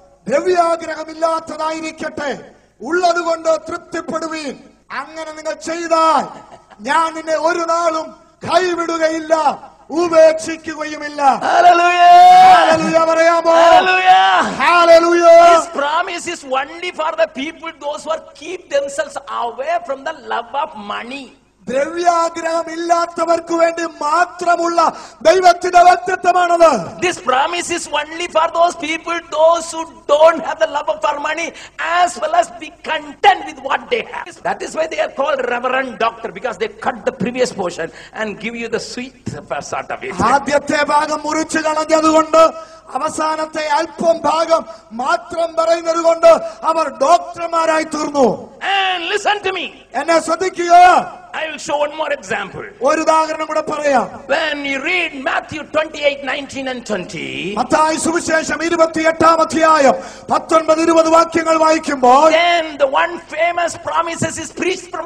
S2: ദ്രവ്യാഗ്രഹമില്ലാത്തതായിരിക്കട്ടെ, ഉള്ളതുകൊണ്ട് തൃപ്തിപ്പെടുവീൻ. അങ്ങനെ നിങ്ങൾ ചെയ്താൽ ഞാൻ നിന്നെ ഒരു നാളും കൈവിടുകയില്ല, ഉപേക്ഷിക്കുകയുമില്ല.
S1: Hallelujah!
S2: പറയാമോ?
S1: Hallelujah! This promise is only for the people, those who keep themselves away from the love of money.
S2: ദ്രവ്യാഗ്രഹമില്ലാത്തവർക്ക് വേണ്ടി മാത്രമുള്ള ദൈവത്തിന്റെ വാഗ്ദത്തമാണത്.
S1: This promise is only for those people, those who don't have the love for money, as well as be content with what they have. That is why they are called Reverend Doctor, because they cut the previous portion and give you the sweet sort of it.
S2: ആദ്യത്തെ ഭാഗം മുറിച്ചു കളഞ്ഞതുകൊണ്ട് അവസാനത്തെ അല്പം ഭാഗം മാത്രം പറയുന്നത് കൊണ്ട് അവർ ഡോക്ടർമാരായി തീർന്നു.
S1: And listen to me.
S2: എന്നെ ശ്രദ്ധിക്കുക.
S1: I will show one more example.
S2: ഒരു ഉദാഹരണം കൂടെ പറയാം.
S1: When you read Matthew 28:19 and 20,
S2: Mathai സുവിശേഷം 28-ാം അധ്യായം 19-20 വാക്യങ്ങൾ വായിക്കുമ്പോൾ,
S1: then the one famous promises is preached from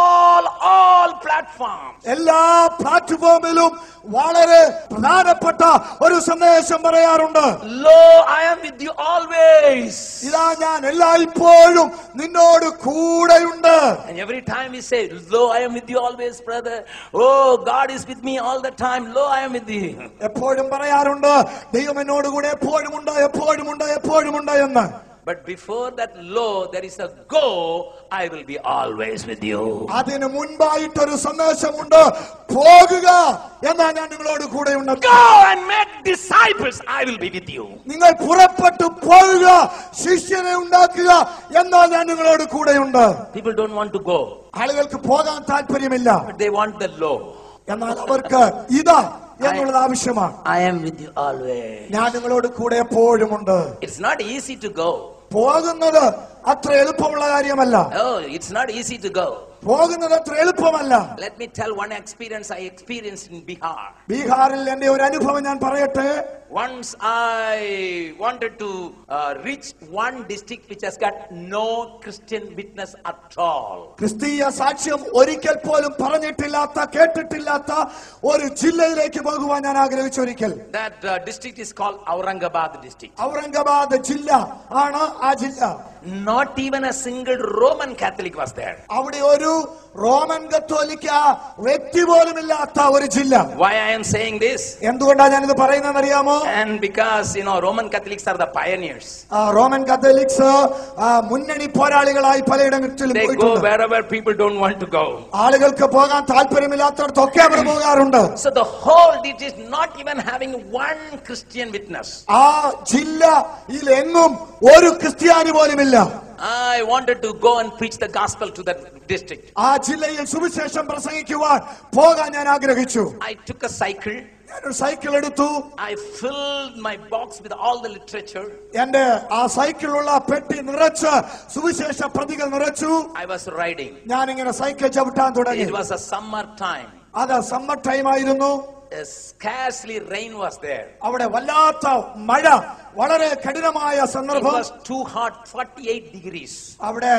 S1: all platforms.
S2: എല്ലാ പ്ലാറ്റ്ഫോമിലും വളരെ പ്രധാനപ്പെട്ട ഒരു സന്ദേശം പറയാറുണ്ട്.
S1: Lo, I am with you always.
S2: ഇതാ ഞാൻ എല്ലായ്പ്പോഴും നിന്നോട് കൂടെയുണ്ട്.
S1: And every time we say, Lo, I am with you always, brother. Oh, God is with me all the time. Lo, I am with you.
S2: എപ്പോഴും പറയാറുണ്ട്, ദൈവം എന്നോട് കൂടെ എപ്പോഴുമുണ്ട്, എപ്പോഴുമുണ്ട്, എപ്പോഴുമുണ്ട് എന്ന്.
S1: But before that lo, there is a go, I will be always with you.
S2: അതിന് മുൻപായിട്ടൊരു സന്ദേശമുണ്ട്, പോകുക എന്നാ ഞാൻ നിങ്ങളോട് കൂടെയുണ്ട്.
S1: Go and make disciples, I will be with you.
S2: നിങ്ങൾ പുറപ്പെട്ടു പോവുക, ശിഷ്യരെ ഉണ്ടാക്കുക എന്നാ ഞാൻ നിങ്ങളോട് കൂടെയുണ്ട്.
S1: People don't want to go,
S2: ആളുകൾക്ക് പോകാൻ താല്പര്യമില്ല,
S1: but they want the lo.
S2: എന്നാൽ അവർക്ക് ഇതാ എന്നുള്ളത് ആവശ്യമാണ്.
S1: I am with you always.
S2: ഞാൻ നിങ്ങളോട് കൂടെ എപ്പോഴുമുണ്ട്.
S1: It's not easy to go.
S2: പോകുന്നത് അത്ര എളുപ്പമുള്ള കാര്യമല്ല.
S1: Oh, it's not easy to go.
S2: പോകുന്നത് അത്ര എളുപ്പമല്ല.
S1: Let me tell one experience I experienced in Bihar.
S2: ബീഹാറിൽ എന്റെ ഒരു അനുഭവം ഞാൻ പറയട്ടെ.
S1: Once I wanted to reach one district which has got no Christian witness at all.
S2: ക്രിസ്തീയ സാക്ഷ്യം ഒരിക്കൽ പോലും പറഞ്ഞിട്ടില്ലാത്ത, കേട്ടിട്ടില്ലാത്ത ഒരു ജില്ലയിലേക്ക് പോകുവാൻ ഞാൻ ആഗ്രഹിച്ചു ഒരിക്കൽ.
S1: That district is called Aurangabad district.
S2: Aurangabad ജില്ല ആണ് ആ ജില്ല.
S1: Not even a single Roman Catholic was there.
S2: അവിടെ ഒരു റോമൻ കത്തോലിക്ക വ്യക്തി പോലും ഇല്ലാത്ത ഒരു ജില്ല.
S1: Why I am saying this?
S2: എന്തുകൊണ്ടാണ് ഞാനിത് പറയുന്നതെന്ന് അറിയാമോ?
S1: And because Roman Catholics are the pioneers.
S2: Roman Catholics മുന്നണി പോരാളികളായി പലയിടങ്ങളിലും
S1: They go wherever people don't want to go.
S2: ആളുകൾക്ക് പോകാൻ താല്പര്യമില്ലാത്തടത്തൊക്കെ അവർ പോകാറുണ്ട്.
S1: So the whole it is not even having one Christian witness.
S2: ആ ജില്ലയിൽ എങ്ങും ഒരു ക്രിസ്ത്യാനി പോലുമില്ല.
S1: I wanted to go and preach the gospel to that district.
S2: ആ ജില്ലയിൽ സുവിശേഷം പ്രസംഗിക്കുവാൻ പോകാൻ ഞാൻ ആഗ്രഹിച്ചു.
S1: I took a cycle.
S2: ഞാനൊരു സൈക്കിൾ എടുത്തു.
S1: I filled my box with all the literature.
S2: എന്റെ ആ സൈക്കിളിലുള്ള പെട്ടി നിറച്ച് സുവിശേഷ പ്രതികൾ നിറച്ചു.
S1: I was riding.
S2: ഞാനിങ്ങനെ സൈക്കിൾ ചവിട്ടാൻ തുടങ്ങി.
S1: It was a summer time.
S2: അത് സമ്മർ ടൈം ആയിരുന്നു.
S1: Scarcely rain was there.
S2: അവിടെ വല്ലാത്ത മഴ, വളരെ കഠിനമായ
S1: It
S2: സന്ദർഭം.
S1: was too hot, 48 degrees.
S2: അവിടെ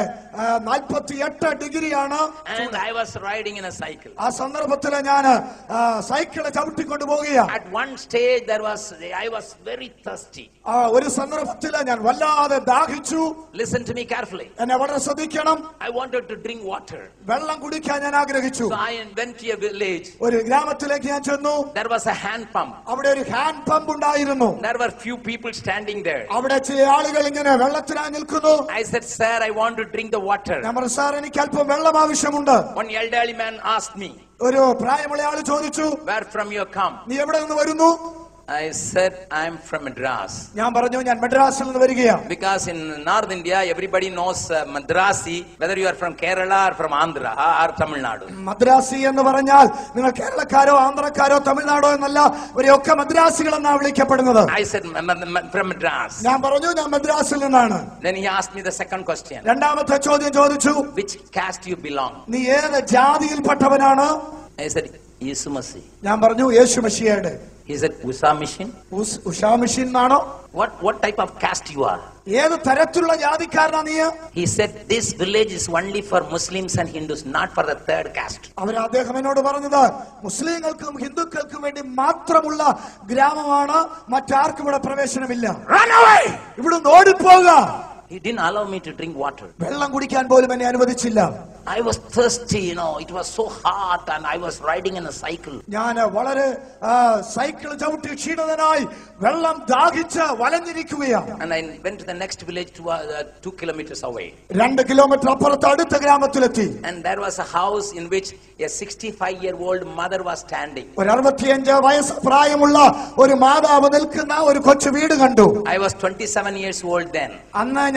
S2: 48 ഡിഗ്രിയാണ്.
S1: And I was riding in a cycle.
S2: ആ സന്ദർഭത്തിൽ ഞാൻ സൈക്കിള് ചവിട്ടിക്കൊണ്ട് പോകുകയാണ്.
S1: At one stage I was very thirsty.
S2: ഒരു സന്ദർഭത്തിൽ ഞാൻ വല്ലാതെ ദാഹിച്ചു.
S1: Listen to me carefully.
S2: എന്നെ വളരെ ശ്രദ്ധിക്കണം.
S1: I wanted to drink water.
S2: വെള്ളം കുടിക്കാൻ ഞാൻ ആഗ്രഹിച്ചു.
S1: So I went to a village.
S2: ഒരു ഗ്രാമത്തിലേക്ക് ഞാൻ ചെന്നു.
S1: There was a hand pump.
S2: അവിടെ ഒരു ഹാൻഡ് പമ്പ് ഉണ്ടായിരുന്നു.
S1: There were few people standing there.
S2: അവിടെ ചില ആളുകൾ ഇങ്ങനെ വെള്ളത്തിനായി നിൽക്കുന്നു.
S1: I said, sir, I want to drink the water.
S2: ഞാൻ പറഞ്ഞു, സാർ എനിക്ക് അല്പം വെള്ളം ആവശ്യമുണ്ട്.
S1: One elderly man asked me,
S2: ഒരു പ്രായമുള്ള ആള് ചോദിച്ചു,
S1: where from you come?
S2: നീ എവിടെ നിന്ന് വരുന്നു?
S1: I said, I'm from Madras.
S2: ഞാൻ പറഞ്ഞു, ഞാൻ മദ്രാസിൽ നിന്ന് വരികയാണ്.
S1: Because in North India, everybody knows Madrasi, whether you are from Kerala or from Andhra or Tamil Nadu.
S2: Madrasi എന്ന് പറഞ്ഞാൽ നിങ്ങൾ കേരളക്കാരോ ആന്ധ്രക്കാരോ തമിഴ്നാടോ എന്നല്ല, ഇവരെയൊക്കെ മദ്രാസികൾ എന്നാണ് വിളിക്കപ്പെടുന്നത്.
S1: I said, from Madras.
S2: ഞാൻ പറഞ്ഞു, ഞാൻ മദ്രാസിൽ നിന്നാണ്.
S1: Then he asked me the second question.
S2: രണ്ടാമത്തെ ചോദ്യം ചോദിച്ചു,
S1: which caste you belong?
S2: നീ ഏത് ജാതിയിൽപ്പെട്ടവനാണ്?
S1: I said, Yesu Masih.
S2: ഞാൻ പറഞ്ഞു, യേശു മശിഹയുടെ.
S1: He said, Usa Mission.
S2: Usha mission എന്നാണോ?
S1: What type of caste you are?
S2: ഏത് തരത്തിലുള്ള ജാതിക്കാരനാ നീ?
S1: He said, this village is only for Muslims and Hindus, not for the third caste.
S2: അദ്ദേഹം എന്നോട് പറഞ്ഞത്, മുസ്ലിങ്ങൾക്കും ഹിന്ദുക്കൾക്കും വേണ്ടി മാത്രമുള്ള ഗ്രാമമാണ്, മറ്റാർക്കും ഇവിടെ പ്രവേശനമില്ല.
S1: Run away!
S2: ഇവിടുന്ന് ഓടിപ്പോകുക.
S1: He didn't allow me to drink water.
S2: വെള്ളം കുടിക്കാൻ പോലും എന്നെ അനുവദിച്ചില്ല.
S1: I was thirsty, it was so hot and I was riding in a cycle.
S2: ഞാൻ വളരെ സൈക്കിൾ ചവിട്ടി ക്ഷീണിതനായി വെള്ളം ദാഹിച്ച് വലഞ്ഞിരിക്കുകയാണ്.
S1: And I went to the next village 2 kilometers away.
S2: 2 kilometre അപ്പുറത്ത് അടുത്ത ഗ്രാമത്തിലെത്തി.
S1: And there was a house in which a 65-year-old mother was standing.
S2: ഒരു 65 വയസ്സ് പ്രായമുള്ള ഒരു മാതാവ് നിൽക്കുന്ന ഒരു കൊച്ചു വീട് കണ്ടു.
S1: I was 27 years old then.
S2: അന്ന്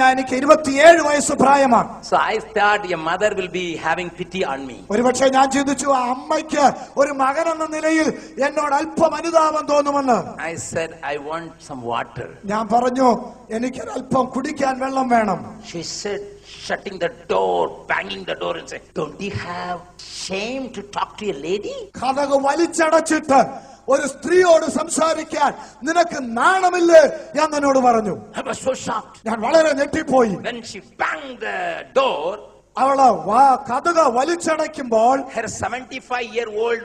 S2: കഴിഞ്ഞാൽ എനിക്ക് 27 വയസ്സ് പ്രായമാണ്.
S1: So I thought your mother will be having pity on me.
S2: ഒരുപക്ഷെ ഞാൻ ചിന്തിച്ചു ആ അമ്മയ്ക്ക് ഒരു മകനെന്ന നിലയിൽ എന്നോട് അല്പം അനുതാപം തോന്നുമെന്ന്.
S1: I said, I want some water.
S2: ഞാൻ പറഞ്ഞു എനിക്ക് അല്പം കുടിക്കാൻ വെള്ളം വേണം.
S1: She said, shutting the door, banging the door and said, don't you have shame to talk to a lady?
S2: കതക് വലിച്ചടച്ചിട്ട് ഒരു സ്ത്രീയോട് സംസാരിക്കാൻ നിനക്ക് നാണമില്ലേ എന്നോട് പറഞ്ഞു.
S1: I was so shocked.
S2: ഞാൻ വളരെ ഞെട്ടിപ്പോയി.
S1: When she banged the door,
S2: അവള് കതക് വലിച്ചടയ്ക്കുമ്പോൾ
S1: her 75-year-old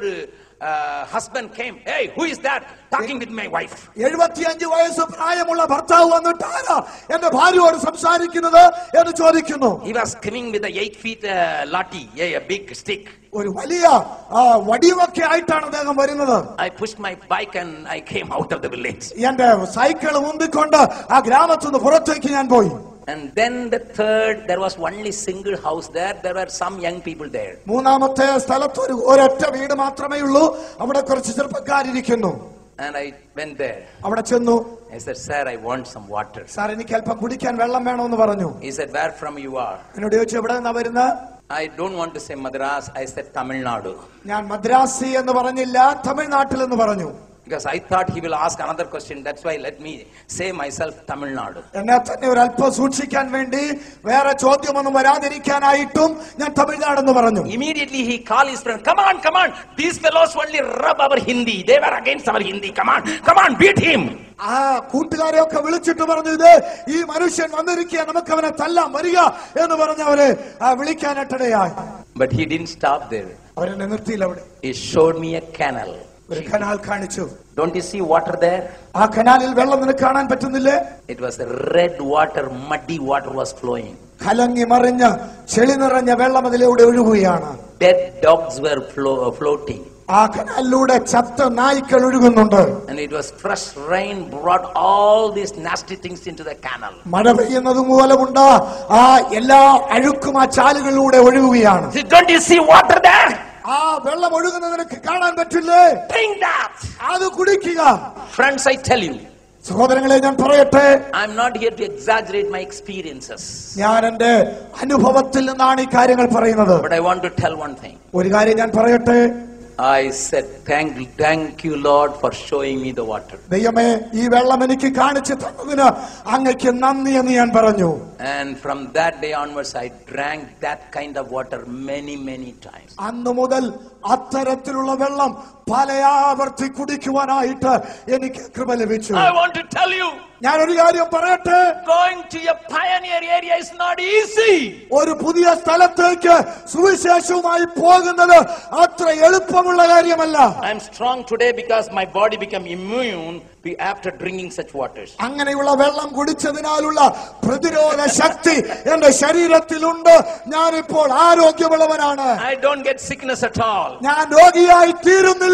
S1: husband came. Hey, who is that talking with my wife?
S2: 75 വയസ്സ് പ്രായമുള്ള ഭർത്താവ് വന്നിട്ട് ആരാ എന്റെ ഭാര്യയോട് സംസാരിക്കുന്നത് എന്ന് ചോദിക്കുന്നു.
S1: He was coming with a 8 feet lathi, a big stick.
S2: ഒരു വലിയ വടിയൊക്കെ ആയിട്ടാണ് അദ്ദേഹം വരുന്നത്.
S1: I pushed my bike and I came out of the village.
S2: എന്റെ സൈക്കിൾ മുന്തിക്കൊണ്ട് ആ ഗ്രാമത്തുനിന്ന് പുറത്തേക്ക് ഞാൻ പോയി.
S1: And then the third, there was only single house there. There were some young people there.
S2: മൂന്നാമത്തെ സ്ഥലത്ത് ഒരൊറ്റ വീട് മാത്രമേ ഉള്ളൂ. അവിടെ കുറച്ച് ചെറുപ്പക്കാരിരിക്കുന്നു.
S1: And I went there.
S2: അവിടെ ചെന്നു.
S1: I said, sir, I want some water.
S2: Sir എനിക്ക് അല്പം കുടിക്കാൻ വെള്ളം വേണമെന്ന് പറഞ്ഞു.
S1: He said, where from you are?
S2: എന്നോട് ചോദിച്ചു എവിടെ നിന്നാ വരുന്നത്?
S1: I don't want to say Madras. I said Tamil Nadu.
S2: ഞാൻ മദ്രാസി എന്ന് പറഞ്ഞില്ല, തമിഴ്നാട്ടിൽ എന്ന് പറഞ്ഞു.
S1: Because I thought he will ask another question. That's why let me say myself Tamil Nadu.
S2: എന്നെ തന്നെ ഒരു അല്പം സൂക്ഷിക്കാൻ വേണ്ടി വേറെ ചോദ്യമൊന്നും വരാതിരിക്കാനായിട്ടും ഞാൻ തമിഴ്നാടെന്ന് പറഞ്ഞു.
S1: Immediately he called his friend. Come on, come on. These fellows only rub our Hindi. They were against our Hindi. Come on, come on, beat him.
S2: ആ കൂട്ടുകാരെയൊക്കെ വിളിച്ചിട്ട് പറഞ്ഞു ഇത് ഈ മനുഷ്യൻ വന്നിരിക്കുക നമുക്ക് അവനെ തല്ലാൻ വരിക എന്ന് പറഞ്ഞ് അവരെ വിളിക്കാനിടയായി.
S1: But he didn't stop there.
S2: അവരെന്നെ നിർത്തിയില്ല അവിടെ.
S1: He showed me a canal.
S2: ഒരു കനാൽ കാണിച്ചു.
S1: Don't you see water there?
S2: ആ കനാലിൽ വെള്ളം നിനക്ക് കാണാൻ പറ്റുന്നില്ലേ?
S1: It was red water, muddy water was flowing.
S2: കലങ്ങി മറിഞ്ഞ ചെളി നിറഞ്ഞ വെള്ളം അതിലൂടെ ഒഴുകുകയാണ്.
S1: Dead dogs were floating.
S2: ആ കനാലിലൂടെ ചത്ത നായ്ക്കൾ ഒഴുകുന്നുണ്ട്.
S1: And it was fresh rain brought all these nasty things into the canal.
S2: മഴ പെയ്യുന്നത് മൂലമുണ്ട് ആ എല്ലാ അഴുക്കും ആ ചാലുകളിലൂടെ ഒഴുകുകയാണ്.
S1: Don't you see water there?
S2: ആ വെള്ളം ഒഴുകുന്നത് നിനക്ക് കാണാൻ പറ്റില്ലേ?
S1: Drink that.
S2: അത് കുടിക്കുക.
S1: Friends, I tell you,
S2: സഹോദരങ്ങളെ ഞാൻ പറയട്ടെ,
S1: I'm not here to exaggerate my experiences.
S2: ഞാൻ എന്റെ അനുഭവത്തിൽ നിന്നാണ് ഈ കാര്യങ്ങൾ പറയുന്നത്.
S1: But I want to tell one thing.
S2: ഒരു കാര്യം ഞാൻ പറയട്ടെ.
S1: I said, thank you, Lord, for showing me the water.
S2: ദൈവമേ ഈ വെള്ളം എനിക്ക് കാണിച്ചു തന്നതിന് അങ്ങയ്ക്ക് നന്ദി എന്ന് ഞാൻ പറഞ്ഞു.
S1: And from that day onwards, I drank that kind of water many times.
S2: അന്നു മുതൽ അത്തരത്തിലുള്ള വെള്ളം പലയാവർത്തി കുടിക്കുവാനായിട്ട് എനിക്ക് കൃപ ലഭിച്ചു.
S1: I want to tell you,
S2: ഞാൻ ഒരു കാര്യം പറയട്ടെ,
S1: going to a pioneer area is not easy.
S2: ഒരു പുതിയ സ്ഥലത്തേക്ക് സുവിശേഷവുമായി പോകുന്നത് അത്ര എളുപ്പമുള്ള കാര്യമല്ല.
S1: I am strong today because my body became immune after drinking such waters.
S2: അങ്ങനെയുള്ള വെള്ളം കുടിച്ചതിനാലുള്ള പ്രതിരോധ ശക്തി എന്റെ ശരീരത്തിലുണ്ട്. ഞാനിപ്പോൾ ആരോഗ്യമുള്ളവനാണ്.
S1: I don't get sickness at all.
S2: ഞാൻ രോഗിയായി തീരുന്നില്ല.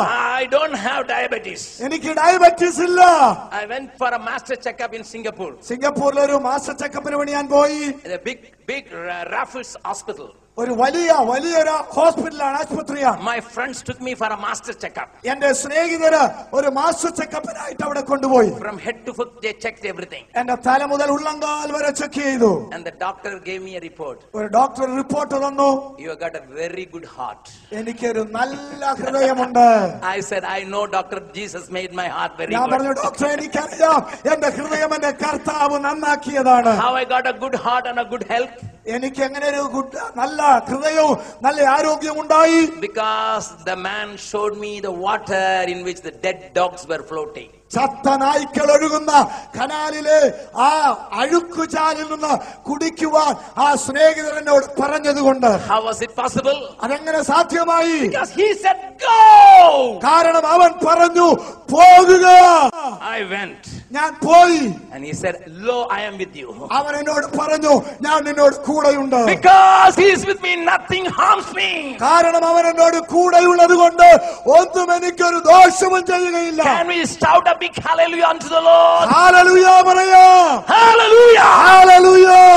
S1: I don't have diabetes.
S2: എനിക്ക് ഡയബറ്റീസ് ഇല്ല.
S1: I went for a master checkup in Singapore.
S2: സിംഗപ്പൂരിൽ ഒരു മാസ്റ്റർ ചെക്കപ്പിന് വേണ്ടി ഞാൻ പോയി.
S1: The big Raffles hospital.
S2: ഒരു വലിയൊരു ഹോസ്പിറ്റലാണ്, ആശുപത്രിയാണ്.
S1: My friends took me for a master checkup.
S2: എന്റെ സ്നേഹിതര് ഒരു മാസ്റ്റർ ചെക്കപ്പിനായിട്ട് അവിടെ കൊണ്ടുപോയി.
S1: From head to foot they checked everything.
S2: എന്റെ തല മുതൽ ഉള്ളങ്കാൽ വരെ ചെക്ക് ചെയ്തു.
S1: And the doctor gave me a report.
S2: ഒരു ഡോക്ടർ റിപ്പോർട്ട് തന്നു.
S1: You have got a very good heart.
S2: എനിക്കൊരു നല്ല ഹൃദയമുണ്ട്.
S1: I said, I know Dr. Jesus made my heart very
S2: ഞാൻ പറഞ്ഞു
S1: good.
S2: ഡോക്ടറെ എനിക്കറിയാം എന്റെ ഹൃദയം എന്റെ കർത്താവ് നന്നാക്കിയതാണ്.
S1: How I got a good heart and a good health?
S2: എനിക്ക് എങ്ങനെ ഒരു നല്ല ഹൃദയവും നല്ല ആരോഗ്യവും ഉണ്ടായി?
S1: Because the man showed me the water in which the dead dogs were floating.
S2: ചത്ത നായ്ക്കൾ ഒഴുകുന്ന കനാലിലെ ആ അഴുക്കുചാലിൽ നിന്ന് കുടിക്കുവാൻ ആ സ്നേഹിതൻ എന്നോട് പറഞ്ഞതുകൊണ്ട്.
S1: How was it possible?
S2: അതെങ്ങനെ സാധ്യമായി?
S1: Because he said, go!
S2: കാരണം അവൻ പറഞ്ഞു പോകുക.
S1: I went.
S2: ഞാൻ പോയി.
S1: And he said, lo, I am with you.
S2: അവൻ എന്നോട് പറഞ്ഞു ഞാൻ നിന്നോട് കൂടെയുണ്ട്.
S1: Because he is with me, nothing harms me.
S2: കാരണം അവൻ എന്നോട് കൂടെയുള്ളത് കൊണ്ട് ഒന്നും എനിക്കൊരു ദോഷവും ചെയ്യുകയില്ല.
S1: Can we shout a big hallelujah unto the Lord?
S2: Hallelujah പറയാ.
S1: Hallelujah!
S2: Hallelujah.
S1: But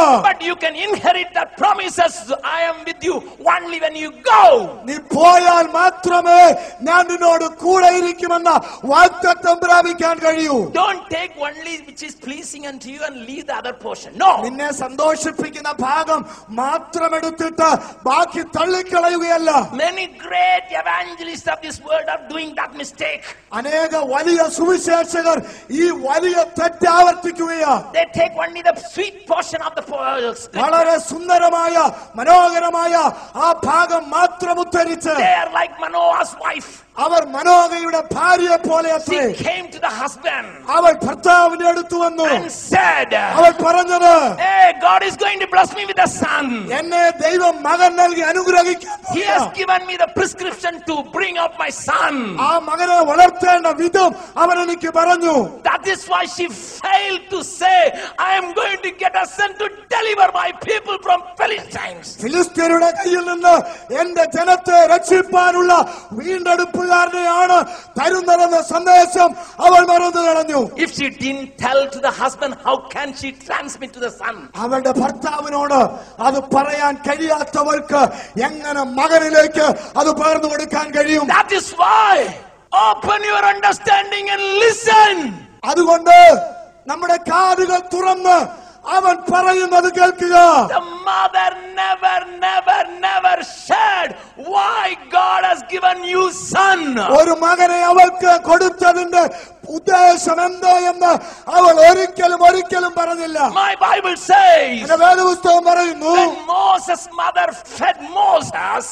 S1: you can inherit the promises. I am with you only when you go.
S2: നീ പോയാൽ മാത്രമേ ഞാൻ നിന്നോട് കൂടെ ഇരിക്കുമെന്ന വാഗ്ദത്തം പ്രാപിക്കാൻ കഴിയൂ.
S1: Don't take only which is pleasing unto you and leave the other portion. No.
S2: നിന്നെ സന്തോഷിപ്പിക്കുന്ന ഭാഗം മാത്രം എടുത്തിട്ട് ബാക്കി തള്ളിക്കളയുകയല്ല.
S1: Many great evangelists of this world are doing that mistake.
S2: അനേക വലിയ സുവിശേഷകർ ഈ വലിയ തെറ്റ് ആവർത്തിക്കുകയാ.
S1: They take only the sweet portion of the
S2: വളരെ സുന്ദരമായ മനോഹരമായ ആ ഭാഗം മാത്രം ഉദ്ധരിച്ച്
S1: they are like Manoah's wife.
S2: അവർ മനോഹയുടെ ഭാര്യയെ പോലെ
S1: She came to the husband
S2: അവൾ ഭർത്താവിന്റെ അടുത്ത് വന്നു
S1: and said,
S2: അവൾ പറഞ്ഞത്,
S1: hey, God is going to bless me with a son.
S2: എന്നെ ദൈവം മകൻ നൽകി അനുഗ്രഹിക്കാൻ
S1: He has given me the prescription to bring up my son.
S2: ആ മകനെ വളർത്തേണ്ട വിധം അവൻ എനിക്ക് പറഞ്ഞു.
S1: That is why she failed to say, I am going to get a son to deliver my people from Philistines.
S2: ഫിലിസ്ത്യരുടെ കയ്യിൽ നിന്ന് എന്റെ ജനത്തെ രക്ഷിപ്പാനുള്ള വീണ്ടെടുപ്പുകാരനെയാണ് തരുന്നതെന്ന സന്ദേശം അവൾ മറന്നു കളഞ്ഞു.
S1: If she didn't tell to the husband, how can she transmit to the son?
S2: അവളുടെ ഭർത്താവിനോട് അത് പറയാൻ കഴിയാത്തവൾക്ക് എങ്ങനെ മകനിലേക്ക് അത് പകർന്നു കൊടുക്കാൻ കഴിയും?
S1: That is why open your understanding and listen.
S2: അതുകൊണ്ട് നമ്മുടെ കാതുകൾ തുറന്ന് അവൻ പറയുന്നത് കേൾക്കുക.
S1: The mother never shared why God has given you son.
S2: ഒരു മകനെ അവൾക്ക് കൊടുത്തതിന്റെ ഉദ്ദേശം എന്തോ എന്ന് അവൾ ഒരിക്കലും പറഞ്ഞില്ല.
S1: My Bible says
S2: വേദപുസ്തകം പറയുന്നു,
S1: when Moses' mother fed Moses,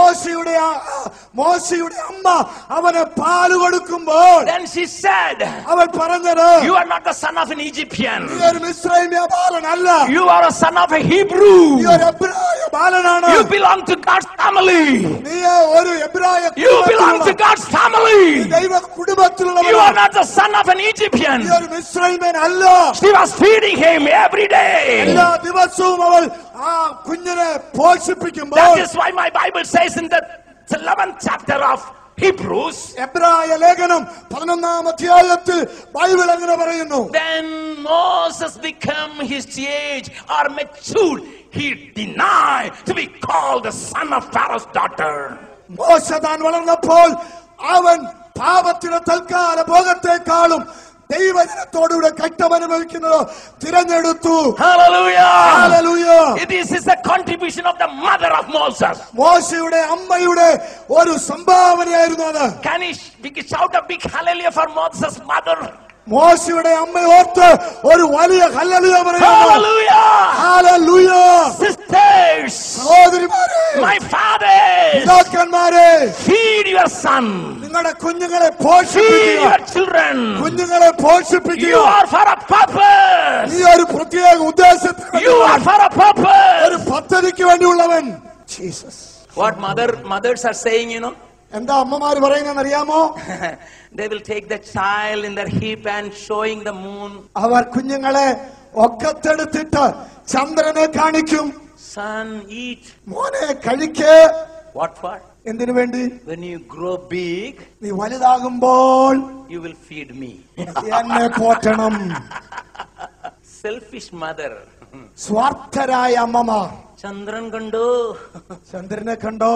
S2: മോശയുടെ അമ്മ അവന് പാല് കൊടുക്കുമ്പോൾ
S1: then she said,
S2: അവൾ പറഞ്ഞത്,
S1: you are not the son of an Egyptian.
S2: നീ ഒരു മിസ്രൈമ്യ ബാലനല്ല,
S1: You are a son of a Hebrew.
S2: നീ ഒരു എബ്രായ ബാലനാണ്.
S1: You belong to God's family.
S2: നീ ഒരു എബ്രായ
S1: You belong to God's family.
S2: ദൈവ കുടുംബത്തിലുള്ളവനാണ്.
S1: You are not the son of an Egyptian.
S2: നീ ഒരു മിസ്രൈമ്യൻ അല്ല.
S1: She was feeding him every day.
S2: എല്ലാ ദിവസവും അവൾ ആ കുഞ്ഞിനെ പോഷിപ്പിക്കുമ്പോൾ,
S1: That is why my Bible says in the 11th chapter of Hebrews,
S2: എബ്രായ ലേഖനം 11-ാം അധ്യായത്തിൽ ബൈബിൾ അങ്ങനെ പറയുന്നു,
S1: when Moses became his age or matured, he denied to be called the son of Pharaoh's daughter.
S2: മോശ താൻ വളർന്നപ്പോൾ അവൻ പാപത്തിന്റെ തൽക്കാല ഭോഗത്തെക്കാളും ദൈവജനത്തോടുകൂടെ കഷ്ടമനുഭവിക്കുന്നത് തിരഞ്ഞെടുത്തു.
S1: Hallelujah. This is the contribution of the mother of Moses.
S2: മോശയുടെ അമ്മയുടെ ഒരു സംഭാവനയായിരുന്നു അത്.
S1: Can you shout a big hallelujah for Moses' mother?
S2: മോശയുടെ അമ്മയോർത്ത് ഒരു വലിയ ഹല്ലേലൂയ പറയുന്നു. ഹല്ലേലൂയ.
S1: Sisters,
S2: സഹോദരിമാരെ,
S1: my fathers,
S2: പിതാക്കന്മാരെ,
S1: feed your son.
S2: നിങ്ങളുടെ കുഞ്ഞുങ്ങളെ
S1: Feed
S2: പോഷിപ്പിക്കുക.
S1: your children.
S2: കുഞ്ഞുങ്ങളെ പോഷിപ്പിക്കുക.
S1: You are for a purpose.
S2: നീ ഒരു പ്രത്യേക ഉദ്ദേശത്തിന്,
S1: You are for a purpose.
S2: ഒരു പദ്ധതിക്ക് വേണ്ടിയുള്ളവൻ. Jesus.
S1: What mothers are saying, you know?
S2: എന്താ അമ്മമാര് പറയുന്നതെന്ന് അറിയാമോ?
S1: They will take the child in their hip and showing the moon.
S2: അവർ കുഞ്ഞുങ്ങളെ ഒക്കത്തെടുത്തിട്ട് ചന്ദ്രനെ കാണിക്കും.
S1: Son, eat.
S2: മോനെ കഴിക്ക്.
S1: What for?
S2: എന്തിനു വേണ്ടി?
S1: When you grow big,
S2: നീ വലുതാകുമ്പോൾ
S1: you will feed me.
S2: എന്നെ പോറ്റണം.
S1: Selfish mother.
S2: സ്വാർത്ഥരായ അമ്മമാർ.
S1: Chandran kando.
S2: ചന്ദ്രനെ കണ്ടോ?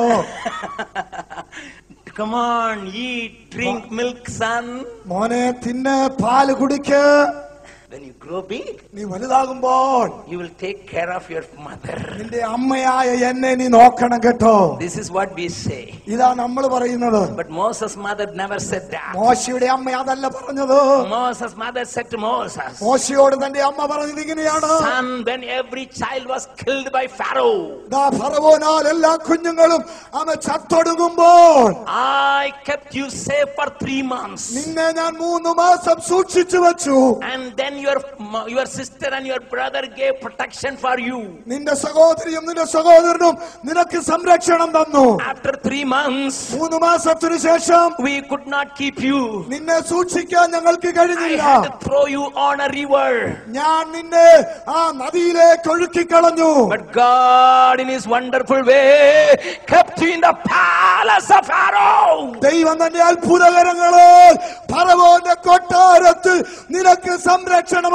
S1: Come on, eat, drink milk, son.
S2: മോനെ തിന്ന്, പാല് കുടിക്ക്.
S1: When you grow big,
S2: നീ വലുതാകുമ്പോൾ
S1: you will take care of your mother.
S2: നിന്റെ അമ്മയായ എന്നെ നീ നോക്കണം കേട്ടോ.
S1: This is what we say.
S2: ഇതാ നമ്മൾ പറയുന്നത്.
S1: But Moses' mother never said that.
S2: മോശയുടെ അമ്മ അതല്ല പറഞ്ഞത്.
S1: Moses' mother said to Moses,
S2: മോശയോട് തന്റെ അമ്മ പറഞ്ഞത് ഇങ്ങനെയാണ്.
S1: son, when every child was killed by Pharaoh,
S2: ഫറവോനാൽ എല്ലാ കുഞ്ഞുങ്ങളും അവ ചത്തൊടുങ്ങുമ്പോൾ
S1: I kept you safe for 3 months.
S2: നിന്നെ ഞാൻ 3 മാസം സൂക്ഷിച്ചു വെച്ചു.
S1: And then your sister and your brother gave protection for you.
S2: നിന്റെ സഹോദരിയും നിന്റെ സഹോദരനും നിനക്ക് സംരക്ഷണം തന്നു.
S1: After 3 months,
S2: 3 മാസത്തിനു ശേഷം
S1: we could not keep you.
S2: നിന്നെ സൂക്ഷിക്കാൻ ഞങ്ങൾക്ക്
S1: I
S2: കഴിഞ്ഞില്ല.
S1: had to throw you on a river.
S2: ഞാൻ നിന്നെ ആ നദിയിലേക്ക് ഒഴുക്കിക്കളഞ്ഞു.
S1: But God in his wonderful way kept you in the palace of Pharaoh.
S2: ദൈവം തന്റെ അത്ഭുതകരങ്ങളാൽ ഫറവോന്റെ കൊട്ടാരത്തിൽ നിനക്ക് സംരക്ഷണം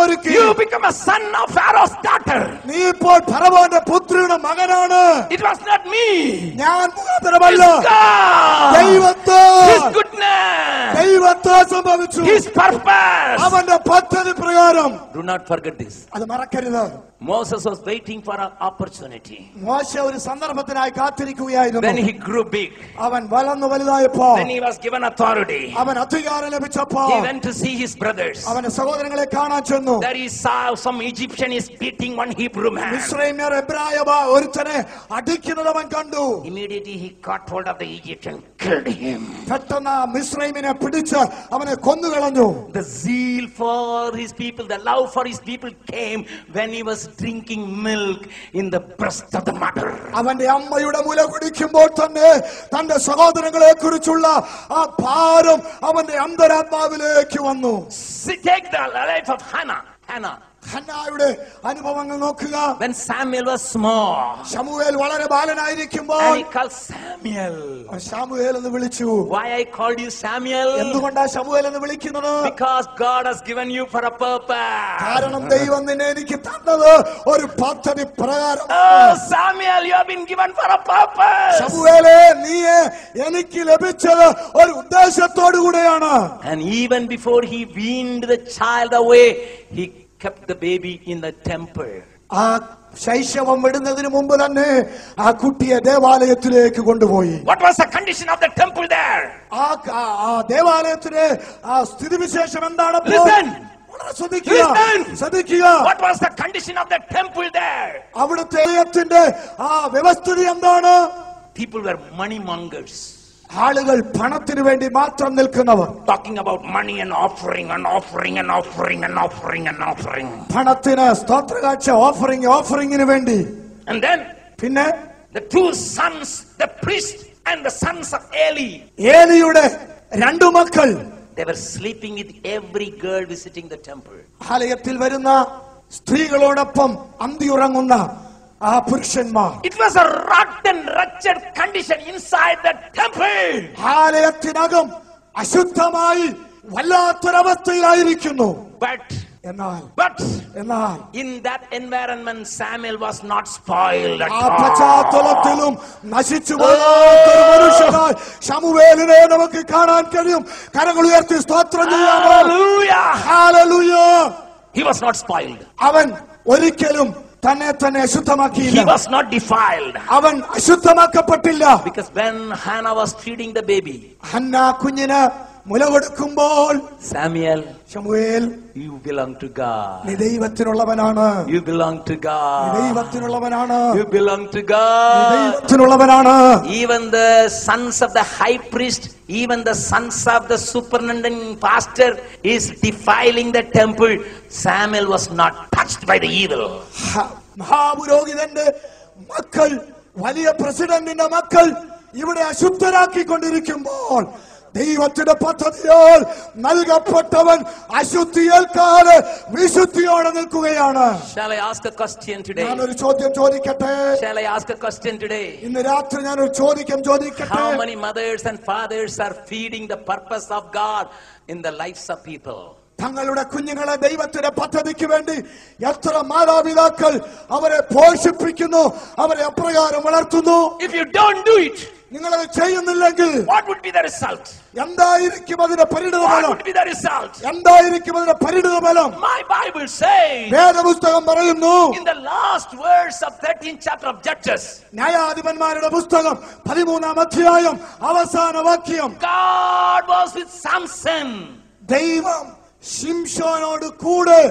S2: ഒരുക്കി.
S1: You become a son of Pharaoh's daughter.
S2: നീ ഇപ്പോൾ ഫറവോന്റെ പുത്രിയുടെ മകനാണ്.
S1: It was not me.
S2: ഞാൻ മുഖാന്തരമല്ല,
S1: God.
S2: ദൈവത്തെ,
S1: His goodness.
S2: ദൈവത്തെ സംഭവിച്ചു.
S1: His purpose.
S2: അവന്റെ പദ്ധതി പ്രകാരം.
S1: Do not forget this.
S2: അത് മറക്കരുത്.
S1: Moses was waiting for an opportunity.
S2: മോശ ഒരു സന്ദർഭത്തിനായി കാത്തിരിക്കുകയായിരുന്നു.
S1: Then he grew big.
S2: അവൻ വളർന്നു വലുതായപ്പോൾ,
S1: Then he was given authority.
S2: അവൻ അധികാരം ലഭിച്ചപ്പോൾ,
S1: He went to see his brothers.
S2: അവന്റെ സഹോദരങ്ങളെ കാണാൻ ചെന്നു.
S1: There he saw some Egyptian is beating one Hebrew man.
S2: മിസ്രയീമ്യർ എബ്രായ ഒരുത്തനെ അടിക്കുന്നത് അവൻ കണ്ടു.
S1: Immediately he caught hold of the Egyptian, killed him.
S2: പെട്ടെന്ന് മിസ്രയീമിനെ പിടിച്ച് അവനെ കൊന്നുകളഞ്ഞു.
S1: The zeal for his people, the love for his people came when he was drinking milk in the breast of the mother.
S2: അവന്റെ അമ്മയുടെ മുല കുടിക്കുമ്പോൾ തന്നെ തന്റെ സഹോദരങ്ങളെ കുറിച്ചുള്ള ആ ഭാരം അവന്റെ അന്തരാത്മാവിലേക്ക് വന്നു.
S1: Take the life of Hannah.
S2: ഹന്നായുടെ അനുഭവങ്ങൾ നോക്കുക.
S1: When Samuel was small,
S2: ശമൂവേൽ വളരെ ബാലനായിരിക്കുമ്പോൾ
S1: and he called Samuel.
S2: ശമൂവേൽ എന്ന് വിളിച്ചു.
S1: Why I called you Samuel?
S2: എന്തുകൊണ്ടാ ശമൂവേൽ എന്ന് വിളിക്കുന്നത്?
S1: Because God has given you for a purpose.
S2: കാരണം ദൈവം നിന്നെ എനിക്ക് തന്നത് ഒരു പദ്ധതി പ്രകാരം.
S1: Oh Samuel, you have been given for a purpose.
S2: ശമൂവേലേ, നീ എനിക്ക് ലഭിച്ചത് ഒരു ഉദ്ദേശത്തോടു കൂടെയാണ്.
S1: And even before he weaned the child away, he kept the baby in the temple.
S2: ആ ശൈശവം വിടുന്നതിന് മുമ്പ് തന്നെ ആ കുട്ടിയെ ദേവാലയത്തിലേക്ക് കൊണ്ടുപോയി.
S1: What was the condition of the temple there?
S2: ആ ദേവാലയത്തിലെ ആ സ്ഥിതിവിശേഷം എന്താണ്?
S1: Listen.
S2: ശ്രദ്ധിക്കുക.
S1: What was the condition of the temple there?
S2: അവിടുത്തെ ദൈവത്തിന്റെ ആ വ്യവസ്ഥിതി എന്താണ്?
S1: People were money mongers.
S2: ആളുകൾ പണത്തിന് വേണ്ടി മാത്രം നിൽക്കുന്നവർ.
S1: Talking about money and offering and offering and offering and offering and offering.
S2: പണത്തിന് സ്തോത്രകാഴ്ച, ഓഫറിംഗിന് വേണ്ടി.
S1: And then
S2: പിന്നെ
S1: the two sons, the priest and the sons of Eli.
S2: ഏലിയുടെ രണ്ടു മക്കൾ.
S1: They were sleeping with every girl visiting the temple.
S2: ആലയത്തിൽ വരുന്ന സ്ത്രീകളോടൊപ്പം അന്തിയുറങ്ങുന്ന ആ പുരുഷന്മാർ.
S1: It was a rotten, wretched condition inside the temple.
S2: ആലയത്തിനകം അശുദ്ധമായി വല്ലാത്തൊരവസ്ഥയിലായിരിക്കുന്നു.
S1: But
S2: എന്നാൽ
S1: in that environment Samuel was not spoiled at
S2: ആ
S1: all.
S2: പശ്ചാത്തലത്തിലും നശിച്ചു പോകാത്തൊരു മനുഷ്യനായി ശമൂവേലിനെ നമുക്ക് കാണാൻ കഴിയും. കരങ്ങൾ ഉയർത്തി സ്തോത്രം ചെയ്യാമോ? Hallelujah.
S1: He was not spoiled.
S2: അവൻ ഒരിക്കലും തന്നെ അശുദ്ധമാക്കിയില്ല.
S1: He was not defiled.
S2: അവൻ അശുദ്ധമാക്കപ്പെട്ടില്ല.
S1: Because when Hannah was feeding the baby,
S2: Hannah കുഞ്ഞിന് മുല കൊടുക്കുമ്പോൾ,
S1: Samuel,
S2: Samuel,
S1: you belong to God.
S2: നീ ദൈവത്തിനുള്ളവനാണ്.
S1: You belong to God.
S2: ദൈവത്തിനുള്ളവനാണ്.
S1: You belong to God.
S2: ദൈവത്തിനുള്ളവനാണ്.
S1: Even the sons of the high priest, even the sons of the superintendent pastor is defiling the temple. Samuel was not touched by the evil.
S2: മഹാപുരോഹിതന്റെ മക്കൾ, വലിയ പ്രസിഡന്റിന്റെ മക്കൾ ഇവിടെ അശുദ്ധരാക്കിക്കൊണ്ടിരിക്കുമ്പോൾ ദൈവത്തിന്റെ പദ്ധതിയാൽ നൽകപ്പെട്ടവൻ അശുദ്ധിയേൽക്കാതെ വിശുദ്ധിയോടെ നിൽക്കുകയാണ്.
S1: Shall I ask a question today?
S2: ഞാനൊരു ചോദ്യം ചോദിക്കട്ടെ?
S1: Shall I ask a question today?
S2: ഇന്ന് രാത്രി ഞാനൊരു ചോദ്യം ചോദിക്കട്ടെ?
S1: How many mothers and fathers are feeding the purpose of God in the lives of people?
S2: തങ്ങളുടെ കുഞ്ഞുങ്ങളെ ദൈവത്തിന്റെ പദ്ധതിക്ക് വേണ്ടി എത്ര മാതാപിതാക്കൾ അവരെ പോഷിപ്പിക്കുന്നു, അവരെ അപ്രകാരം വളർത്തുന്നു.
S1: If you don't do it,
S2: നിങ്ങളത് ചെയ്യുന്നില്ലെങ്കിൽ
S1: what would be the result?
S2: എന്തായിരിക്കും അതിന്റെ പരിണിതഫലം?
S1: What would be the result?
S2: എന്തായിരിക്കും അതിന്റെ പരിണിതഫലം?
S1: My Bible says,
S2: വേദപുസ്തകം പറയുന്നു,
S1: in the last verse of 13th chapter of Judges,
S2: ന്യായാധിപന്മാരുടെ പുസ്തകം 13-ാം അധ്യായം അവസാന വാക്യം,
S1: God was with Samson.
S2: ദൈവം ശിംശോനോട് കൂടെ.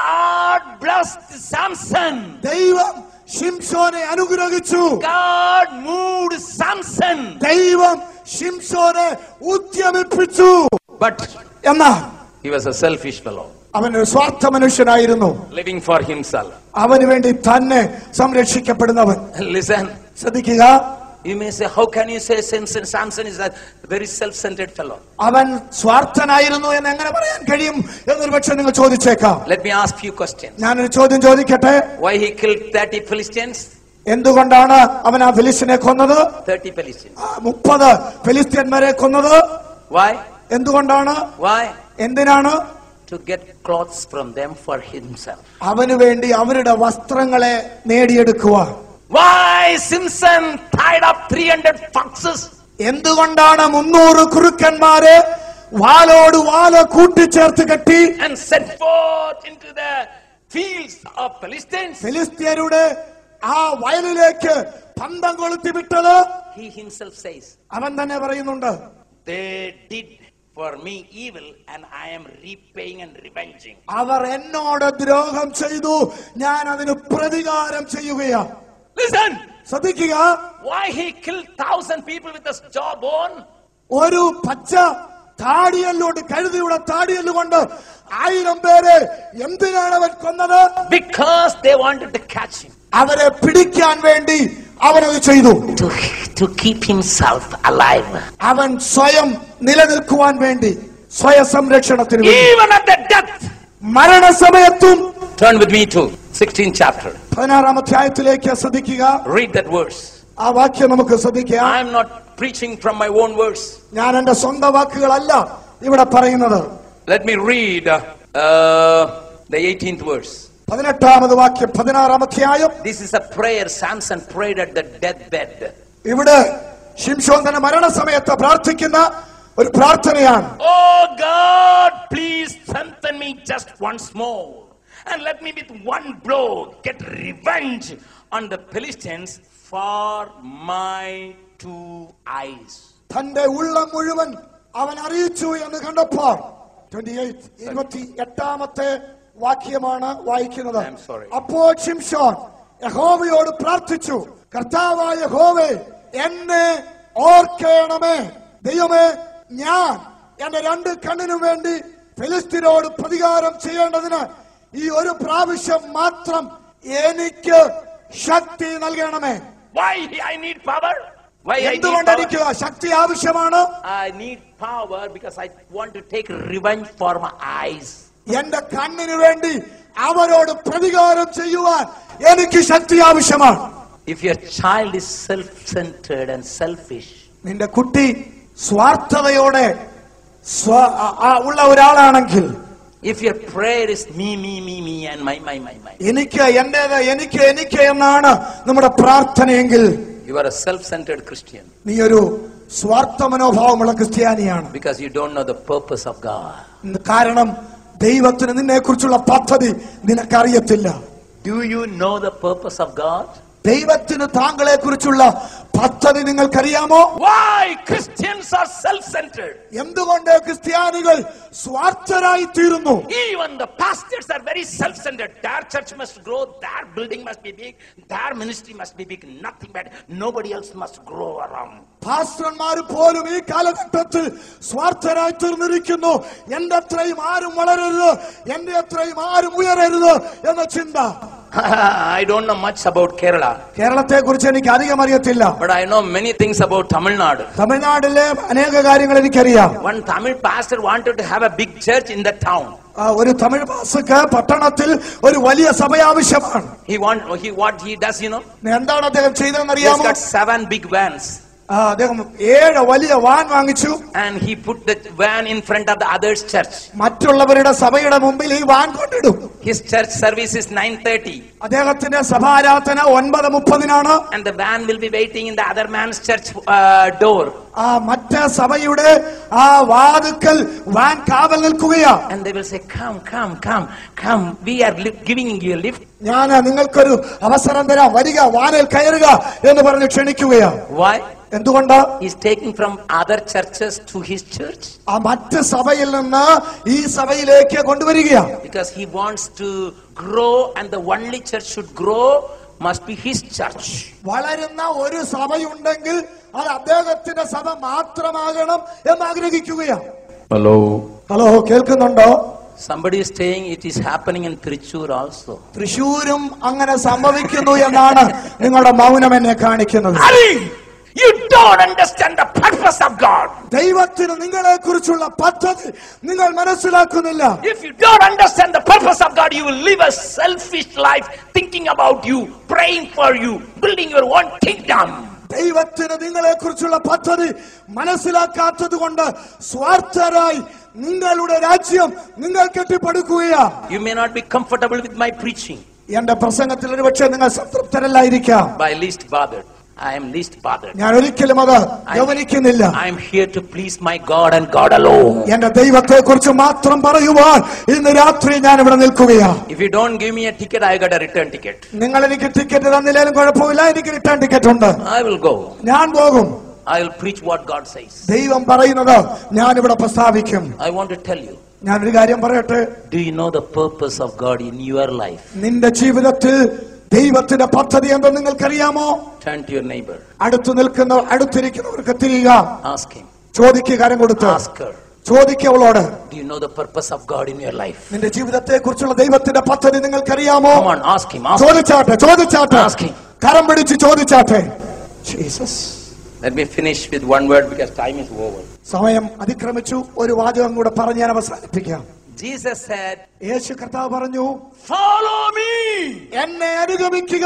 S1: God blessed Samson.
S2: ദൈവം ശിംശോനെ അനുഗ്രഹിച്ചു.
S1: God moved Samson.
S2: ദൈവം ശിംശോനെ ഉദ്യമിപ്പിച്ചു.
S1: But
S2: എന്നാൽ
S1: he was a selfish fellow,
S2: അവനൊരു സ്വാർത്ഥ മനുഷ്യനായിരുന്നു.
S1: living for himself.
S2: അവന് വേണ്ടി തന്നെ സംരക്ഷിക്കപ്പെടുന്നവൻ.
S1: Listen,
S2: ശ്രദ്ധിക്കുക.
S1: you may say, how can you say Samson is a very self-centered fellow?
S2: അവൻ സ്വാർത്ഥനായിരുന്നു എന്ന് എങ്ങനെ പറയാൻ കഴിയും എന്നൊരു പക്ഷെ നിങ്ങൾ ചോദിച്ചേക്കാം.
S1: Let me ask few questions.
S2: ഞാനൊരു ചോദ്യം ചോദിക്കട്ടെ?
S1: Why he killed 30 Philistines?
S2: എന്തുകൊണ്ടാണ് അവൻ ആ ഫിലിസ്തീനെ കൊന്നത്?
S1: 30 Philistines.
S2: 30 ഫിലിസ്തീന്മാരെ കൊന്നത്?
S1: Why?
S2: എന്തുകൊണ്ടാണ്?
S1: Why?
S2: എന്തിനാണ്?
S1: to get clothes from them for himself.
S2: അവനു വേണ്ടി അവരുടെ വസ്ത്രങ്ങളെ നേടിയെടുക്കുവാൻ.
S1: Why Simpson tied up 300 foxes?
S2: എന്തുകൊണ്ടാണ് 300 കുറുക്കന്മാരെ വാലോട് വാല കൂട്ടിച്ചേർത്ത് കെട്ടി
S1: and set forth into the fields of Philistines?
S2: ഫിലിസ്ത്യരുടെ ആ വയലിലേക്ക് പന്തം കൊളുത്തി വിട്ടത്?
S1: He himself says,
S2: അവൻ തന്നെ പറയുന്നുണ്ട്,
S1: they did for me evil and I am repaying and revenging.
S2: അവർ എന്നോട് ദ്രോഹം ചെയ്തു, ഞാൻ അതിന് പ്രതികാരം ചെയ്യുകയാ.
S1: Listen,
S2: ശ്രദ്ധിക്കുക.
S1: why he killed 1,000 people with his jawbone?
S2: ഒരു പച്ച താടിയല്ലോട്, കഴുതിയുടെ താടിയല്ലുകൊണ്ട് 1000 പേരെ എന്തിനാണ് അവൻ കൊന്നത്?
S1: Because they wanted to catch him.
S2: അവരെ പിടിക്കാൻ വേണ്ടി അവനത് ചെയ്തു.
S1: To keep himself alive.
S2: അവൻ സ്വയം നിലനിൽക്കുവാൻ വേണ്ടി, സ്വയ സംരക്ഷണത്തിന് വേണ്ടി.
S1: Even at the death.
S2: മരണസമയത്തും.
S1: Turn with me to 16th chapter.
S2: 16-ാം അധ്യായത്തിലേക്ക് ശ്രദ്ധിക്കുക.
S1: Read that verse.
S2: ആ വാക്യം നമുക്ക് ശ്രദ്ധിക്കാം.
S1: I am not preaching from my own verse.
S2: ഞാൻ എന്റെ സ്വന്തം വാക്കുകളല്ല ഇവിടെ പറയുന്നത്.
S1: Let me read the 18th verse.
S2: 18-ാമത് വാക്യം 16-ാം അധ്യായം.
S1: This is a prayer Samson prayed at the deathbed.
S2: ഇവിടെ ശിംശോൻ തന്റെ മരണസമയത്ത് പ്രാർത്ഥിക്കുന്ന ഒരു പ്രാർത്ഥനയാണ്.
S1: Oh God, please strengthen me just once more and let me with one blow get revenge on the Philistines for my 2 eyes.
S2: തന്റെ ഉള്ളം മുഴുവൻ അവൻ അറിയിച്ചു എന്ന് കണ്ടപ്പോൾ 28-ാമത്തെ വാക്യമാണ് വായിക്കുന്നത്. അപ്പോൾ ശിംശോൻ യഹോവയോട് പ്രാർത്ഥിച്ചു, കർത്താവായ യഹോവേ, എന്നെ ഓർക്കണമേ. ദൈവമേ, ഞാൻ എന്റെ 2 കണ്ണിനു വേണ്ടി ഫിലിസ്ത്യരോട് പ്രതികാരം ചെയ്യേണ്ടതിന് ഈ ഒരു പ്രാവശ്യം മാത്രം എനിക്ക് ശക്തി നൽകണമേ.
S1: Why I need power? Why I need
S2: എന്തുകൊണ്ട് എനിക്ക് ശക്തി ആവശ്യമാണ്?
S1: I need power because I want to take revenge for my eyes.
S2: എന്റെ കണ്ണിനു വേണ്ടി അവരോട് പ്രതികാരം ചെയ്യുവാൻ എനിക്ക് ശക്തി ആവശ്യമാണ്.
S1: If your child is self-centered and selfish,
S2: നിന്റെ കുട്ടി സ്വാർത്ഥതയോടെ ഉള്ള ഒരാളാണെങ്കിൽ,
S1: if your prayer is me and my,
S2: എനിക്ക് എന്റേത്, എനിക്ക് എന്നാണ് നമ്മുടെ പ്രാർത്ഥനയെങ്കിൽ,
S1: you are a self-centered Christian.
S2: നീ ഒരു സ്വാർത്ഥ മനോഭാവമുള്ള ക്രിസ്ത്യാനിയാണ്.
S1: Because you don't know the purpose of God.
S2: കാരണം ദൈവത്തിന് നിന്നെ കുറിച്ചുള്ള പദ്ധതി നിനക്കറിയത്തില്ല.
S1: Do you know the purpose of God?
S2: ദൈവത്തിന് താങ്കളെ കുറിച്ചുള്ള പദ്ധതി നിങ്ങൾക്കറിയാമോ?
S1: Why Christians are self-centered?
S2: എന്തുകൊണ്ട് ക്രിസ്ത്യാനികൾ സ്വാർത്ഥരായി തീരുന്നു?
S1: Even the pastors are very self-centered. Their church must grow, their building must be big, their ministry must be big, nothing but nobody else must grow around.
S2: പാസ്റ്റർമാർ പോലും ഈ കാലഘട്ടത്തിൽ സ്വാർത്ഥരായി തീർന്നിരിക്കുന്നു. എന്റെ അത്രയും ആരും വളരരുത്, എന്റെ അത്രയും ആരും ഉയരരുത് എന്ന ചിന്ത.
S1: I don't know much about Kerala.
S2: കേരളത്തെ കുറിച്ച് എനിക്ക് അധികം അറിയത്തില്ല.
S1: But I know many things about Tamil Nadu.
S2: തമിഴ്നാട്ടിലെ അനേക കാര്യങ്ങൾ എനിക്കറിയാം.
S1: One Tamil pastor wanted to have a big church in the town.
S2: ഒരു തമിഴ് പാസ്റ്റർക്ക് പട്ടണത്തിൽ ഒരു വലിയ സഭ ആവശ്യമാണ്.
S1: What he does, you know?
S2: എന്താണ് അദ്ദേഹം ചെയ്തതെന്ന്
S1: He's
S2: അറിയാമോ?
S1: got 7 big vans.
S2: അദ്ദേഹം 7 വലിയ വാൻ വാങ്ങിച്ചു.
S1: And he put the van in front of the other's church.
S2: മറ്റുള്ളവരുടെ സഭയുടെ മുമ്പിൽ ഈ വാൻ കൊണ്ടിടും.
S1: His church service is 9:30.
S2: അദ്ദേഹത്തിന്റെ സഭാരാധന 9:30-നാണ്.
S1: And the van will be waiting in the other man's church door.
S2: മറ്റേ സഭയുടെ വാതിൽക്കൽ വാൻ കാവൽ നിൽക്കുകയാ.
S1: And they will say, come, we are giving you a lift.
S2: ഞാൻ നിങ്ങൾക്കൊരു അവസരം തരാം, വരിക, വാനിൽ കയറുക എന്ന് പറഞ്ഞ് ക്ഷണിക്കുകയാ.
S1: Why?
S2: എന്തുകൊണ്ട്?
S1: He's taking from other churches to his church.
S2: മറ്റ് സഭയിൽ നിന്ന് ഈ സഭയിലേക്ക് കൊണ്ടുവരികയാ.
S1: Because he wants to grow and the only church should grow must be his church.
S2: വളരുന്ന ഒരു സഭയുണ്ടെങ്കിൽ അത് അദ്ദേഹത്തിന്റെ സഭ മാത്രമാകണം എന്ന് ആഗ്രഹിക്കുകയാ.
S1: ഹലോ
S2: കേൾക്കുന്നുണ്ടോ?
S1: Somebody is saying it is happening in Trichyur also.
S2: തൃശ്ശൂരും അങ്ങനെ സംഭവിക്കുന്നു എന്നാണ് നിങ്ങളുടെ മൗനം എന്നെ കാണിക്കുന്നത്.
S1: You don't understand the purpose of God.
S2: ദൈവത്തിന് നിങ്ങളെ കുറിച്ചുള്ള പദ്ധതി നിങ്ങൾ മനസ്സിലാക്കുന്നില്ല.
S1: If you don't understand the purpose of God, you will live a selfish life, thinking about you, praying for you, building your own kingdom.
S2: ദൈവത്തിന് നിങ്ങളെ കുറിച്ചുള്ള പദ്ധതി മനസ്സിലാക്കാത്തത് കൊണ്ട് സ്വാർത്ഥരായി നിങ്ങളുടെ രാജ്യം നിങ്ങൾ കെട്ടിപ്പടുക്കുകയാ.
S1: You may not be comfortable with my preaching.
S2: എന്റെ പ്രസംഗത്തിൽ ഒരുപക്ഷെ നിങ്ങൾ സംതൃപ്തരല്ലായിരിക്കാം.
S1: By least bothered. I am least bothered.
S2: ഞാൻ ഒരിക്കലും അത് ഗൗനിക്കുന്നില്ല.
S1: I am here to please my God and God alone.
S2: എന്റെ ദൈവത്തെ കുറിച്ച് മാത്രം പറയുവാൻ ഇന്ന് രാത്രി ഞാൻ ഇവിടെ നിൽക്കുകയാ.
S1: If you don't give me a ticket, I got a return ticket.
S2: നിങ്ങൾ എനിക്ക് ടിക്കറ്റ് തന്നില്ലേലും കുഴപ്പമില്ല, എനിക്ക് റിട്ടേൺ ടിക്കറ്റ് ഉണ്ട്.
S1: I will go.
S2: ഞാൻ പോകും.
S1: I will preach what God says.
S2: ദൈവം പറയുന്നത് ഞാൻ ഇവിടെ പ്രസ്താവിക്കും.
S1: I want to tell you.
S2: ഞാനൊരു കാര്യം പറയട്ടെ.
S1: Do you know the purpose of God in your life?
S2: നിന്റെ ജീവിതത്തിൽ ദൈവത്തിന്റെ പദ്ധതി എന്തെന്ന് നിങ്ങൾക്കറിയാമോ?
S1: Turn to your neighbor.
S2: അടുത്തിരിക്കുന്നവർക്ക് തിരിയുക.
S1: Ask him.
S2: ചോദിക്കുക, കാര്യം കൊടുത്ത്.
S1: Ask her.
S2: ചോദിക്കുക അവളോട്.
S1: Do you know the purpose of God in your life?
S2: നിന്റെ ജീവിതത്തെ കുറിച്ചുള്ള ദൈവത്തിന്റെ പദ്ധതി നിങ്ങൾക്കറിയാമോ?
S1: Come on, ask him.
S2: ചോദിച്ചാട്ടെ.
S1: Ask him.
S2: കരം പിടിച്ച് ചോദിച്ചാട്ടെ. Jesus.
S1: Let me finish with one word because time is over.
S2: സമയം അതിക്രമിച്ചു. ഒരു വാചകം കൂടെ പറഞ്ഞ് ഞാൻ അവസാനിപ്പിക്കാം.
S1: Jesus said,
S2: യേശു കർത്താവ് പറഞ്ഞു,
S1: follow me.
S2: എന്നെ അനുഗമിക്കുക.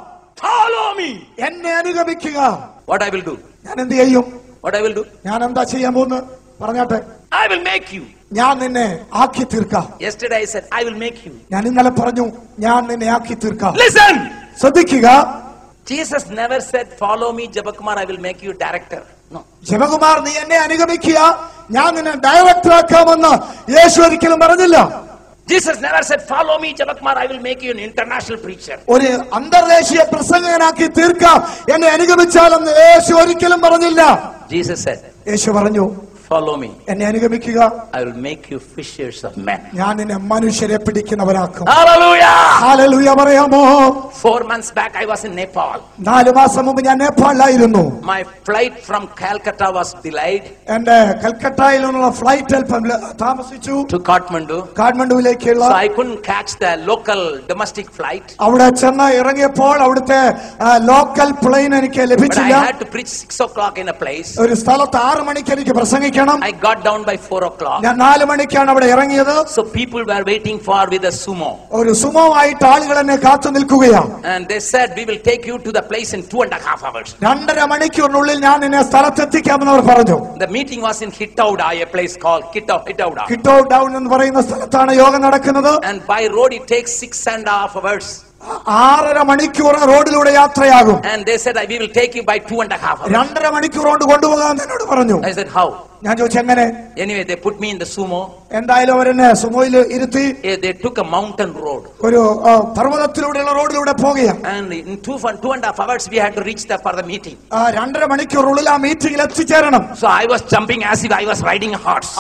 S1: Follow me.
S2: എന്നെ അനുഗമിക്കുക.
S1: What I will do?
S2: ഞാൻ എന്ത് ചെയ്യും?
S1: What I will do?
S2: ഞാൻ എന്താ ചെയ്യാൻ പോകുന്നത്? പറഞ്ഞാട്ടെ.
S1: I will make you.
S2: ഞാൻ നിന്നെ ആക്കി തീർക്കാം.
S1: Yesterday I said, I will make you.
S2: ഞാൻ ഇന്നലെ പറഞ്ഞു, ഞാൻ നിന്നെ ആക്കി തീർക്കാം.
S1: Listen.
S2: ശ്രദ്ധിക്കുക.
S1: Jesus never said, follow me, Jabakumar, I will make you director. No.
S2: ജപകുമാർ, നീ എന്നെ അനുഗമിക്കുക, ഞാൻ നിന്നെ ഡയറക്ടർ ആക്കാമെന്ന് യേശു ഒരിക്കലും പറഞ്ഞില്ല.
S1: Jesus never said, follow me, Jabakumar, I will make you an international preacher.
S2: ഒരു അന്തർദേശീയ പ്രസംഗകനാക്കി തീർക്കാം, എന്നെ അനുഗമിച്ചാലെന്ന് യേശു ഒരിക്കലും പറഞ്ഞില്ല.
S1: Jesus said,
S2: യേശു പറഞ്ഞു,
S1: follow me.
S2: എന്നെ അനുഗമിക്കുക,
S1: I will make you fishers of men.
S2: ഞാൻ നിന്നെ മനുഷ്യരെ പിടിക്കുന്നവരാക്കും.
S1: Hallelujah.
S2: ഹല്ലേലൂയ പറയാമോ?
S1: 4 months back I was in Nepal.
S2: 4 മാസം മുമ്പ് ഞാൻ നേപ്പാളിലായിരുന്നു.
S1: My flight from Calcutta was delayed.
S2: എന്റെ കൽക്കട്ടയിൽ നിന്നുള്ള ഫ്ലൈറ്റ് അല്പം താമസിച്ചു.
S1: To Kathmandu.
S2: കാഠ്മണ്ഡുവിലേക്കുള്ള.
S1: So I couldn't catch the local domestic flight.
S2: അവിടെ ചെന്ന് ഇറങ്ങിയപ്പോൾ അവിടുത്തെ ലോക്കൽ പ്ലെയിൻ എനിക്ക് ലഭിച്ചില്ല.
S1: But I had to preach 6 o'clock in a place.
S2: ഒരു സ്ഥലത്ത് 6 മണിക്ക് എനിക്ക് പ്രസംഗിക്കണം.
S1: I got down by 4 o'clock.
S2: ഞാൻ 4 മണിക്കാണ് അവിടെ ഇറങ്ങിയത്.
S1: So people were waiting for with a sumo.
S2: ഒരു സുമോ ആയിട്ട് ആളുകൾ എന്നെ കാത്തു നിൽക്കുകയാണ്.
S1: And they said, we will take you to the place in 2.5 hours.
S2: 2.5 മണിക്കൂറിനുള്ളിൽ ഞാൻ നിന്നെ സ്ഥലത്തെത്തിക്കാമെന്ന് അവർ പറഞ്ഞു.
S1: The meeting was in Hitauda, a place called Hitauda.
S2: കിട്ടോ ഡൗൺ എന്ന് പറയുന്ന സ്ഥലത്താണ് യോഗം നടക്കുന്നത്.
S1: And by road it takes 6.5 hours.
S2: 6.5 മണിക്കൂർ റോഡിലൂടെ യാത്രയാകും.
S1: And they said, we will take you by 2.5 hours.
S2: 2.5 മണിക്കൂർ കൊണ്ട് കൊണ്ടുപോകാൻ എന്നോട് പറഞ്ഞു.
S1: I said, how?
S2: ഞാൻ ചോദിച്ചു, എങ്ങനെ?
S1: Anyway, they put me in the sumo.
S2: എന്തായാലും അവരെന്നെ സുമോയിൽ ഇരുത്തി.
S1: They took a mountain road.
S2: ഒരു പർവ്വതത്തിലൂടെയുള്ള റോഡിലൂടെ പോകുകയാണ്.
S1: And in 2.5 hours we had to reach there for the meeting.
S2: 2.5 മണിക്കൂറിനുള്ളിൽ ആ മീറ്റിംഗിൽ എത്തിച്ചേരണം.
S1: So I was jumping as if I was riding a horse.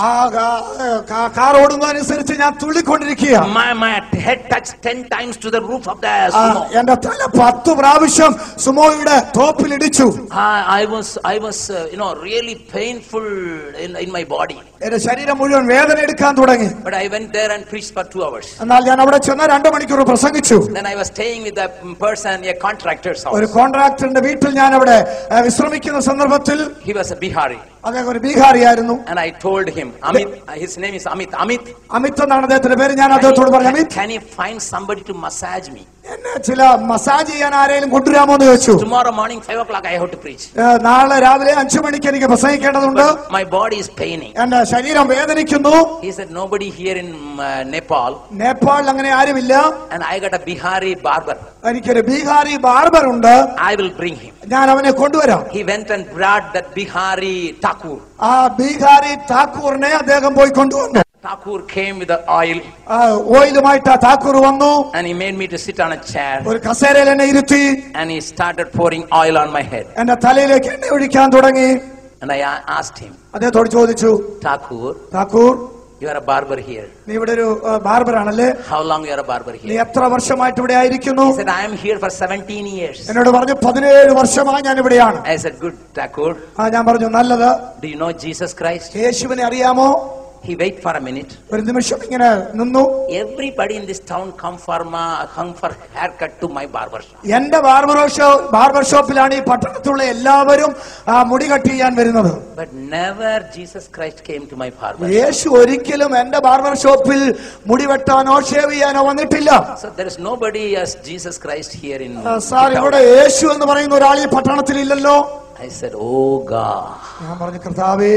S2: Car ഓടുന്നതനുസരിച്ച് ഞാൻ തുള്ളിക്കൊണ്ടിരിക്കുക.
S1: My head touched 10 times to the roof of the sumo.
S2: എന്റെ തല 10 പ്രാവശ്യം സുമോയുടെ തോപ്പിലിടിച്ചു.
S1: I was really painful in my body.
S2: എന്റെ ശരീരം മുഴുവൻ വേദന എടുക്കാൻ തുടങ്ങി.
S1: But I went there and preached for 2 hours.
S2: എന്നാൽ ഞാൻ അവിടെ ചെന്ന് 2 മണിക്കൂർ പ്രസംഗിച്ചു.
S1: Then I was staying with a person, a contractor's house.
S2: ഒരു കോൺട്രാക്ടറിന്റെ വീട്ടിൽ ഞാൻ അവിടെ വിശ്രമിക്കുന്ന സന്ദർഭത്തിൽ
S1: He was a Bihari.
S2: അദ്ദേഹം ഒരു ബീഹാറിയായിരുന്നു.
S1: And I told him, Amit, his name is Amit.
S2: Amit എന്നാണ് അദ്ദേഹത്തിന്റെ പേര്. ഞാൻ അദ്ദേഹത്തോട് പറഞ്ഞു, Amit,
S1: can you find somebody to massage me?
S2: എന്നെ ചില മസാജ് ചെയ്യാൻ ആരെങ്കിലും കൊണ്ടുവരാമോ എന്ന് ചോദിച്ചു.
S1: Tomorrow morning 5 o'clock I have to preach.
S2: നാളെ രാവിലെ 5 മണിക്ക് എനിക്ക് പ്രസംഗിക്കേണ്ടതുണ്ട്.
S1: My body is paining.
S2: എന്റെ ശരീരം വേദനിക്കുന്നു.
S1: He said, nobody here in Nepal.
S2: നേപ്പാളിൽ അങ്ങനെ ആരുമില്ല.
S1: And I got a Bihari barber.
S2: എനിക്കൊരു ബീഹാറി ബാർബർ ഉണ്ട്.
S1: I will bring him.
S2: ഞാൻ അവനെ കൊണ്ടുവരാം.
S1: He went and brought that Bihari Thakur.
S2: ആ ബീഹാരി താക്കൂറിനെ അദ്ദേഹം പോയി കൊണ്ടുവന്നു.
S1: Thakur came with the oil.
S2: ഓയിലുമായിട്ട് Thakur വന്നു.
S1: And he made me to sit on a chair.
S2: ഒരു കസേരയിൽ എന്നെ ഇരുത്തി.
S1: And he started pouring oil on my head.
S2: എന്റെ തലയിലേക്ക് എണ്ണ ഒഴിക്കാൻ തുടങ്ങി.
S1: And I asked him,
S2: അദ്ദേഹത്തോട് ചോദിച്ചു, Thakur,
S1: you are a barber here.
S2: നീ ഇവിടെ ഒരു ബാർബർ ആണല്ലേ?
S1: How long you are a barber
S2: നീ
S1: here?
S2: എത്ര വർഷമായിട്ട് ഇവിടെ ആയിരിക്കുന്നു?
S1: He said, I am here for 17 years.
S2: എന്നോട് പറഞ്ഞു, 17 വർഷമായി ഞാൻ ഇവിടെയാണ്.
S1: I said, good, Thakur.
S2: ഞാൻ പറഞ്ഞു, നല്ലത്.
S1: Do you know Jesus Christ?
S2: യേശുവിനെ അറിയാമോ?
S1: He wait for a minute.
S2: ഒരു നിമിഷം ഇങ്ങനെ നിന്നു.
S1: Everybody in this town come for haircut to my barber shop.
S2: എന്റെ ബാർബർ ഷോപ്പിലാണ് ഈ പട്ടണത്തിലുള്ള എല്ലാവരും മുടി കട്ട് ചെയ്യാൻ വരുന്നത്.
S1: But never Jesus Christ came to my barber shop.
S2: യേശു ഒരിക്കലും എന്റെ ബാർബർ ഷോപ്പിൽ മുടി വെട്ടാനോ ഷേവ് ചെയ്യാനോ വന്നിട്ടില്ല.
S1: So there is nobody as Jesus Christ here in
S2: sir, ഇവിടെ യേശു എന്ന് പറയുന്ന ഒരാൾ ഈ പട്ടണത്തിൽ ഇല്ലല്ലോ.
S1: I said, oh God.
S2: ഞാൻ പറഞ്ഞു, കർത്താവേ,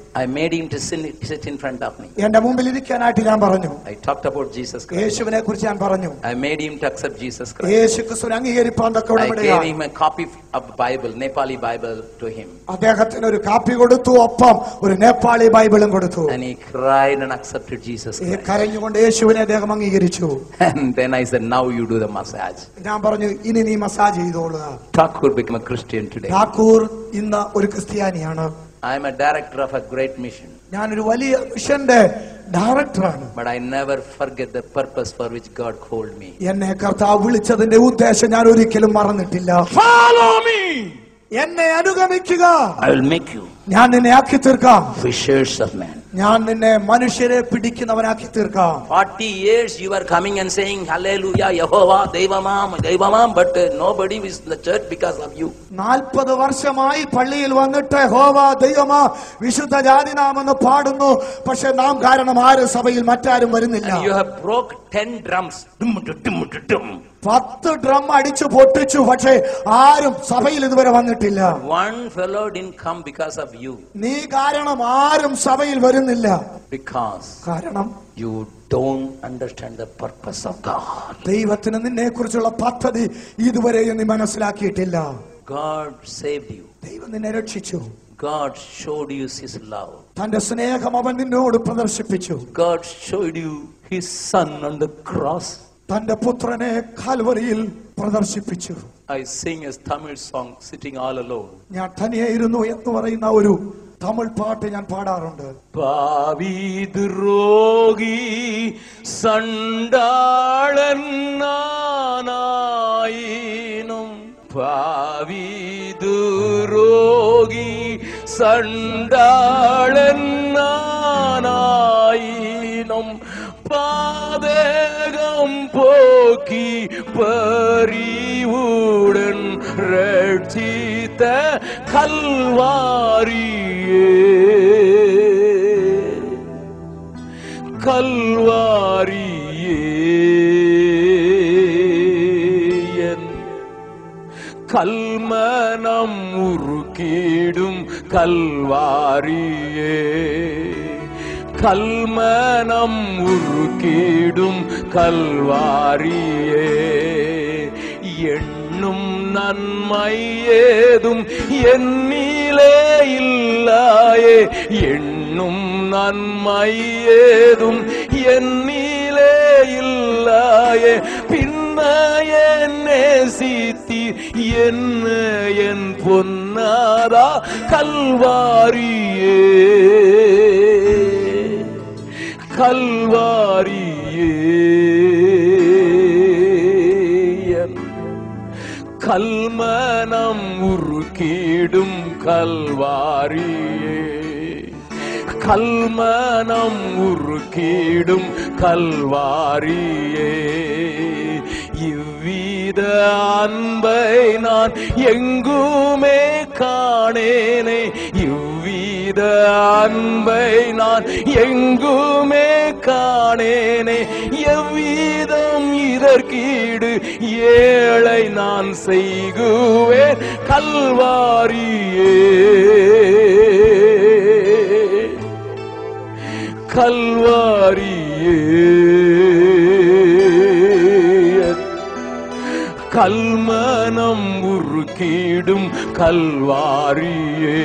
S1: I made him to sit in front of me.
S2: എന്റെ മുമ്പിൽ ഇരിക്കാനായിട്ട് ഞാൻ പറഞ്ഞു.
S1: I talked about Jesus Christ.
S2: യേശുവിനെ കുറിച്ച് ഞാൻ പറഞ്ഞു.
S1: I made him to accept Jesus Christ.
S2: യേശുക്രിസ്തുവിനെ അംഗീകരിപ്പാൻ തക്കവണ്ണം
S1: I gave him a copy of the Bible, Nepali Bible, to him.
S2: അദ്ദേഹത്തിന് ഒരു കാപ്പി കൊടുത്തു, ഒപ്പം ഒരു നേപ്പാളി ബൈബിളും കൊടുത്തു.
S1: And he cried and accepted Jesus Christ.
S2: കരഞ്ഞുകൊണ്ട് യേശുവിനെ അദ്ദേഹം അംഗീകരിച്ചു.
S1: And then I said, now you do the massage.
S2: ഞാൻ പറഞ്ഞു, ഇനി നീ മസാജ് ചെയ്തോളുക.
S1: Thakur became a Christian today.
S2: Thakur ഇന്ന് ഒരു ക്രിസ്ത്യാനിയാണ്.
S1: I am a director of a great mission.
S2: ഞാനൊരു വലിയ മിഷന്റെ ഡയറക്ടറാണ്.
S1: But I never forget the purpose for which God called me.
S2: എന്നെ കർത്താവ് വിളിച്ചതിന്റെ ഉദ്ദേശം ഞാൻ ഒരിക്കലും മറന്നിട്ടില്ല.
S1: Follow me.
S2: എന്നെ അനുഗമിക്കുക.
S1: I will make you
S2: ഞാൻ നിന്നെ ആക്കി തീർക്കാം.
S1: fishers of men.
S2: ഞാൻ നിന്നെ മനുഷ്യരെ പിടിക്കുന്നവനാക്കി തീർക്കാം.
S1: 40 years you are coming and saying hallelujah Yehovah Devamam, but nobody is in the church because of you.
S2: 40 വർഷമായി പള്ളിയിൽ വന്നിട്ട് യഹോവ ദൈവമാ വിശുദ്ധ ജാതിനാമെന്ന് പാടുന്നു, പക്ഷെ നാം കാരണം ആരും സഭയിൽ മറ്റാരും വരുന്നില്ല.
S1: And you have broke 10 drums.
S2: 10 drum അടിച്ചു പൊട്ടിച്ചു, പക്ഷെ ആരും സഭയിൽ ഇതുവരെ വന്നിട്ടില്ല.
S1: One fellow didn't come because of you.
S2: നീ കാരണം ആരും സഭയിൽ വരുന്നില്ല.
S1: Because
S2: കാരണം
S1: you don't understand the purpose of God.
S2: ദൈവത്തിന് നിന്നെ കുറിച്ചുള്ള പദ്ധതി ഇതുവരെ നീ മനസ്സിലാക്കിയിട്ടില്ല.
S1: God saved you.
S2: ദൈവം നിന്നെ രക്ഷിച്ചു.
S1: God showed you his love.
S2: തന്റെ സ്നേഹം അവൻ നിന്നോട് പ്രദർശിപ്പിച്ചു.
S1: God showed you his son on the cross.
S2: തന്റെ പുത്രനെ കാൽവരിയിൽ പ്രദർശിപ്പിച്ചു.
S1: I sing a Tamil song, sitting all alone.
S2: ഞാൻ തനിയെ ഇരുന്നു എന്ന് പറയുന്ന ഒരു തമിഴ് പാട്ട് ഞാൻ പാടാറുണ്ട്.
S1: പാവിദ്രോഹി സണ്ടാളൻ നാനായിനും പാവിദ്രോഹി സണ്ടാളൻ നാനായിനും பாதகம் போக்கி பரிவுடன் ரட்சித்த கல்வாரியே என் கல்மனம் உருக்கிடும் கல்வாரியே கல்மனம் உருக்கிடும் கல்வாரியே எண்ணும் நன்மை ஏதும் என்னிலே இல்லாயே எண்ணும் நன்மை ஏதும் என்னிலே இல்லாயே பின்ன என்னே சித்தி என்ன என் பொன்னாரா கல்வாரியே கல்வாரியே கல்மனம் உருக்கிடும் கல்வாரியே கல்மனம் உருக்கிடும் கல்வாரியே இவ்வித அன்பை நான் எங்குமே காணேனே இவ்வித அன்பை நான் எங்குமே காணேனே எவ்விதம் இதற்கீடு ஏழை நான் செய்குவேன் கல்வாரியே கல்வாரியே கல்மனம் உருக்கிடும் கல்வாரியே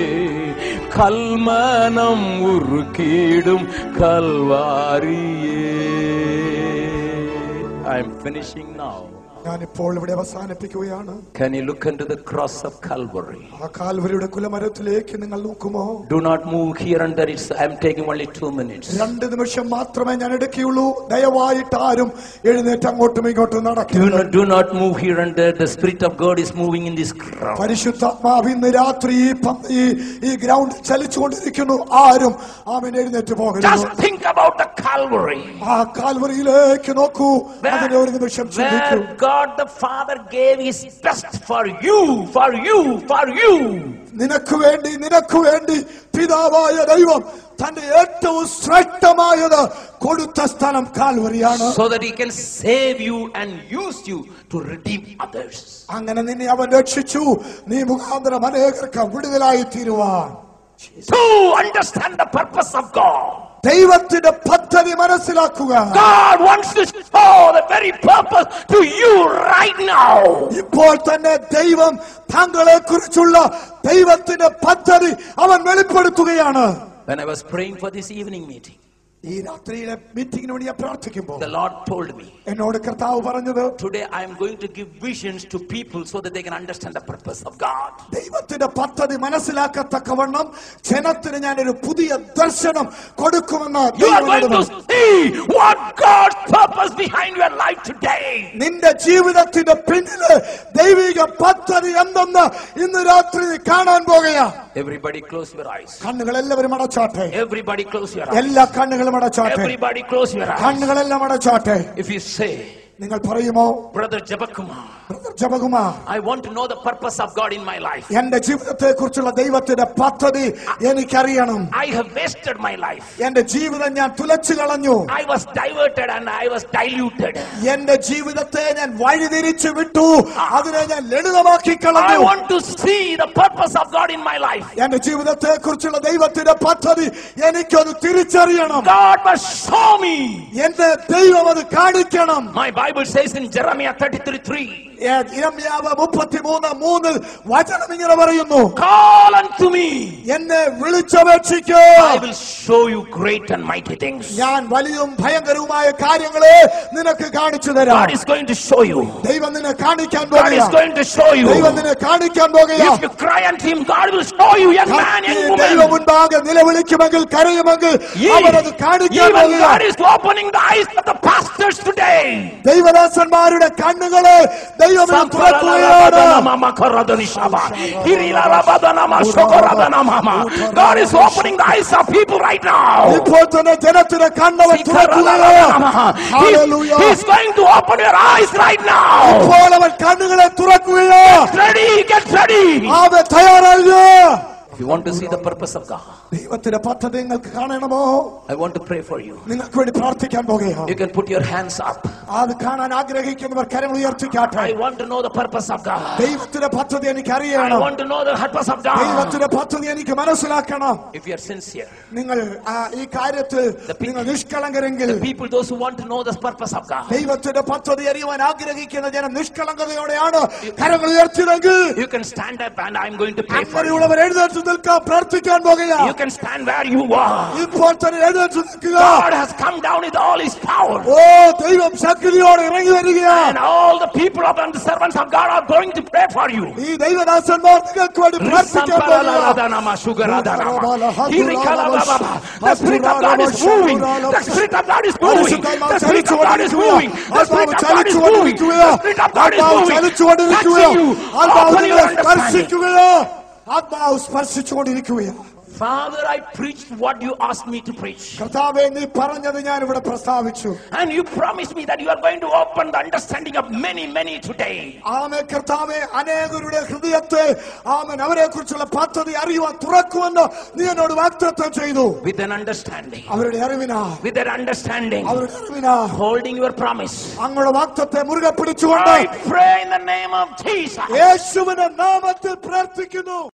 S1: கல்மனம் உருக்கிடும் கல்வாரியே. I am finishing now.
S2: ഞാനിപ്പോൾ ഇവിടെ അവസാനിപ്പിക്കുകയാണ്.
S1: Can you look into the cross of Calvary?
S2: ആ കാൽവരിയുടെ കുലമരത്തിലേക്ക് നിങ്ങൾ നോക്കുമോ?
S1: Do not move here and there. I am taking only 2 minutes.
S2: 2 നിമിഷം മാത്രമേ ഞാൻ എടുക്കുകയുള്ളൂ. ദയവായിട്ട് ആരും എഴുന്നേറ്റ് അങ്ങോട്ടും ഇങ്ങോട്ടും നടക്കരുത്.
S1: Do not move here and there. The Spirit of God is moving in this crowd.
S2: പരിശുദ്ധാത്മാവ് ഇന്ന് രാത്രി ഈ ഗ്രൗണ്ടിൽ ചലിച്ചുകൊണ്ടിരിക്കുന്നു. ആരും ആമേൻ എഴുന്നേറ്റ് പോകരുത്.
S1: Just think about the Calvary.
S2: ആ കാൽവരിയിലേക്ക് നോക്കൂ. അതിനെ ഒരു നിമിഷം ചിന്തിക്കൂ.
S1: God the Father gave his best for you, for you, for you.
S2: നിനക്ക് വേണ്ടി പിതാവായ ദൈവം തന്റെ ഏറ്റവും ശ്രേഷ്ഠമായത് കൊടുത്ത സ്ഥലം കാൽവരിയാണ്.
S1: So that he can save you and use you to redeem others.
S2: അങ്ങനെ നിന്നെ അവൻ രക്ഷിച്ചു. നീ മുഖാന്തരം അനേകർക്ക് വിടുതലായി തീരുവാൻ.
S1: To understand the purpose of God.
S2: ദൈവത്തിന്റെ പദ്ധതി മനസ്സിലാക്കുക.
S1: God wants to show the very purpose to you right now.
S2: ഇപ്പോൾ തന്നെ ദൈവം താങ്കളെ കുറിച്ചുള്ള ദൈവത്തിന്റെ പദ്ധതി അവൻ വെളിപ്പെടുത്തുകയാണ്.
S1: When I was praying for this evening meeting,
S2: ഈ രാത്രിയിലെ മീറ്റിംഗിന് വേണ്ടി ഞാൻ പ്രാർത്ഥിക്കുമ്പോൾ
S1: the Lord told me,
S2: എന്നോട് കർത്താവ് പറഞ്ഞത്,
S1: today I am going to give visions to people so that they can understand the purpose of God.
S2: ദൈവത്തിന്റെ പദ്ധതി മനസ്സിലാക്കത്തക്കവണ്ണം ജനത്തിന് ഞാൻ ഒരു പുതിയ ദർശനം കൊടുക്കുമെന്ന്
S1: You are going to see what God's purpose behind your life today.
S2: നിന്റെ ജീവിതത്തിന്റെ പിന്നില് ദൈവിക പദ്ധതി എന്തെന്ന് ഇന്ന് രാത്രി കാണാൻ പോകുകയാ.
S1: Everybody close your eyes.
S2: കണ്ണുകൾ എല്ലാവരും അടച്ചാട്ടെ.
S1: Everybody close your eyes.
S2: എല്ലാ കണ്ണുകളും അടച്ചാട്ടെ.
S1: Everybody close your eyes.
S2: കണ്ണുകളെല്ലാം അടച്ചാട്ടെ.
S1: If you say,
S2: നിങ്ങൾ പറയുമോ,
S1: Brother Jabakumar,
S2: ജപകുമാർ,
S1: I want to know the purpose of God in my life.
S2: എന്റെ ജീവിതത്തെ കുറിച്ചുള്ള ദൈവത്തിന്റെ പദ്ധതി എനിക്കറിയണം.
S1: I have wasted my life.
S2: എന്റെ ജീവിതം ഞാൻ തുലച്ചു കളഞ്ഞു.
S1: I was diverted and I was diluted.
S2: എന്റെ ജീവിതത്തെ ഞാൻ വഴിതിരിച്ചു വിട്ടു. അതിനെ ഞാൻ ലളിതമാക്കി
S1: I
S2: കളഞ്ഞു.
S1: want to see the purpose of God in my life.
S2: എന്റെ ജീവിതത്തെ കുറിച്ചുള്ള ദൈവത്തിന്റെ പദ്ധതി എനിക്കൊന്ന് തിരിച്ചറിയണം.
S1: God must show me.
S2: എന്റെ ദൈവം അത് കാണിക്കണം.
S1: My Bible says in Jeremiah 33:3,
S2: യിരെമ്യാവ് 33:3 വചനം ഇങ്ങനെ പറയുന്നു,
S1: call unto me,
S2: എന്നെ വിളിച്ചപേക്ഷിക്കൂ,
S1: I will show you great and mighty things.
S2: ഞാൻ വലിയതും ഭയങ്കരവുമായ കാര്യങ്ങളെ നിനക്ക് കാണിച്ചു തരാം.
S1: God is going to show you.
S2: ദൈവം നിന്നെ കാണിക്കാൻ
S1: God is
S2: പോകുകയാണ്.
S1: going to show you.
S2: ദൈവം നിന്നെ കാണിക്കാൻ പോകുകയാണ്.
S1: If you cry unto him, God will show you, young man, young
S2: ദൈവം
S1: woman.
S2: മുൻപാകെ നിലവിളിക്കുമെങ്കിൽ കരയുമെങ്കിൽ അവനത് കാണിക്കാൻ
S1: Even God
S2: പോകുകയാണ്.
S1: is opening the eyes of the pastors today.
S2: ദൈവദാസന്മാരുടെ കണ്ണുകളെ ദൈവം തുറക്കുകയാണ്.
S1: God is opening the eyes of people right now.
S2: ഇപ്പോൾ തന്നെ ജനത്തിന്റെ കണ്ണവൻ തുറക്കുകയാണ്. Hallelujah.
S1: He's going to open your eyes right now.
S2: ഇപ്പോൾ അവൻ കണ്ണുകളെ തുറക്കുകയാണ്.
S1: Get ready.
S2: അവൻ തയ്യാറാകുക.
S1: If you want to see the purpose of God,
S2: ദൈവത്തിന്റെ പദ്ധതി നിങ്ങൾക്ക് കാണണമോ?
S1: I want to pray for you.
S2: നിങ്ങൾക്ക് വേണ്ടി പ്രാർത്ഥിക്കാൻ പോകുകയാണ്.
S1: You can put your hands up.
S2: അത് കാണാൻ ആഗ്രഹിക്കുന്നവർ കരങ്ങൾ ഉയർത്തിക്കാട്ടെ.
S1: I want to know the purpose of God.
S2: ദൈവത്തിന്റെ പദ്ധതി എനിക്ക്
S1: I
S2: അറിയണം.
S1: want to know the purpose of God.
S2: ദൈവത്തിന്റെ പദ്ധതി എനിക്ക് മനസ്സിലാക്കണം.
S1: If you are sincere,
S2: നിങ്ങൾ ഈ കാര്യത്തിൽ നിങ്ങൾ നിഷ്കളങ്കരെങ്കിൽ,
S1: the people, those who want to know the purpose of God,
S2: ദൈവത്തിന്റെ പദ്ധതി അറിയുവാൻ ആഗ്രഹിക്കുന്ന ജനം നിഷ്കളങ്കതയോടെയാണ് കരങ്ങൾ ഉയർത്തിയതെങ്കിൽ,
S1: you can stand up and I'm going to pray for you.
S2: അങ്ങനെയുള്ളവർ എഴുന്നേറ്റ് നിൽക്കാൻ പ്രാർത്ഥിക്കാൻ പോകുകയാണ്.
S1: You can stand where you are.
S2: ഇപ്പോൾ തന്നെ എഴുന്നേറ്റ് നിൽക്കുക.
S1: God has come down with all his power.
S2: ഓ, ദൈവം ശക്തിയോടെ ഇറങ്ങി വരികയാണ്.
S1: And all the people of the servants of God are going to pray for you.
S2: ഈ ദൈവദാസന്മാർ നിങ്ങൾക്ക് വേണ്ടി പ്രാർത്ഥിക്കാൻ പോകുകയാണ്.
S1: The Spirit of God is moving. The Spirit of God is moving. The Spirit of God is moving. The Spirit of God is moving. The Spirit of God is moving. Touching you. Open your understanding.
S2: ആത്മാവ് സ്പർശിച്ചുകൊണ്ടിരിക്കുകയാണ്.
S1: Father, I preached what you asked me to preach.
S2: കർത്താവേ, നീ പറഞ്ഞത് ഞാൻ ഇവിടെ പ്രസ്താവിച്ചു.
S1: And you promised me that you are going to open the understanding of many today.
S2: ആമേൻ. കർത്താവേ, അനേകരുടെ ഹൃദയത്തെ ആമേൻ അവരെ കുറിച്ചുള്ള പദ്ധതി അറിയുവാൻ തുറക്കുമെന്ന് നീ എന്നോട് വാഗ്ദത്തം ചെയ്തു.
S1: With an understanding.
S2: അവരുടെ അറിവിനാ.
S1: With an understanding.
S2: അവരുടെ അറിവിനാ.
S1: Holding your promise.
S2: അങ്ങയുടെ വാഗ്ദത്തത്തെ മുറുകെ പിടിച്ചുകൊണ്ട്
S1: I pray in the name of Jesus.
S2: യേശുവിന്റെ നാമത്തിൽ പ്രാർത്ഥിക്കുന്നു.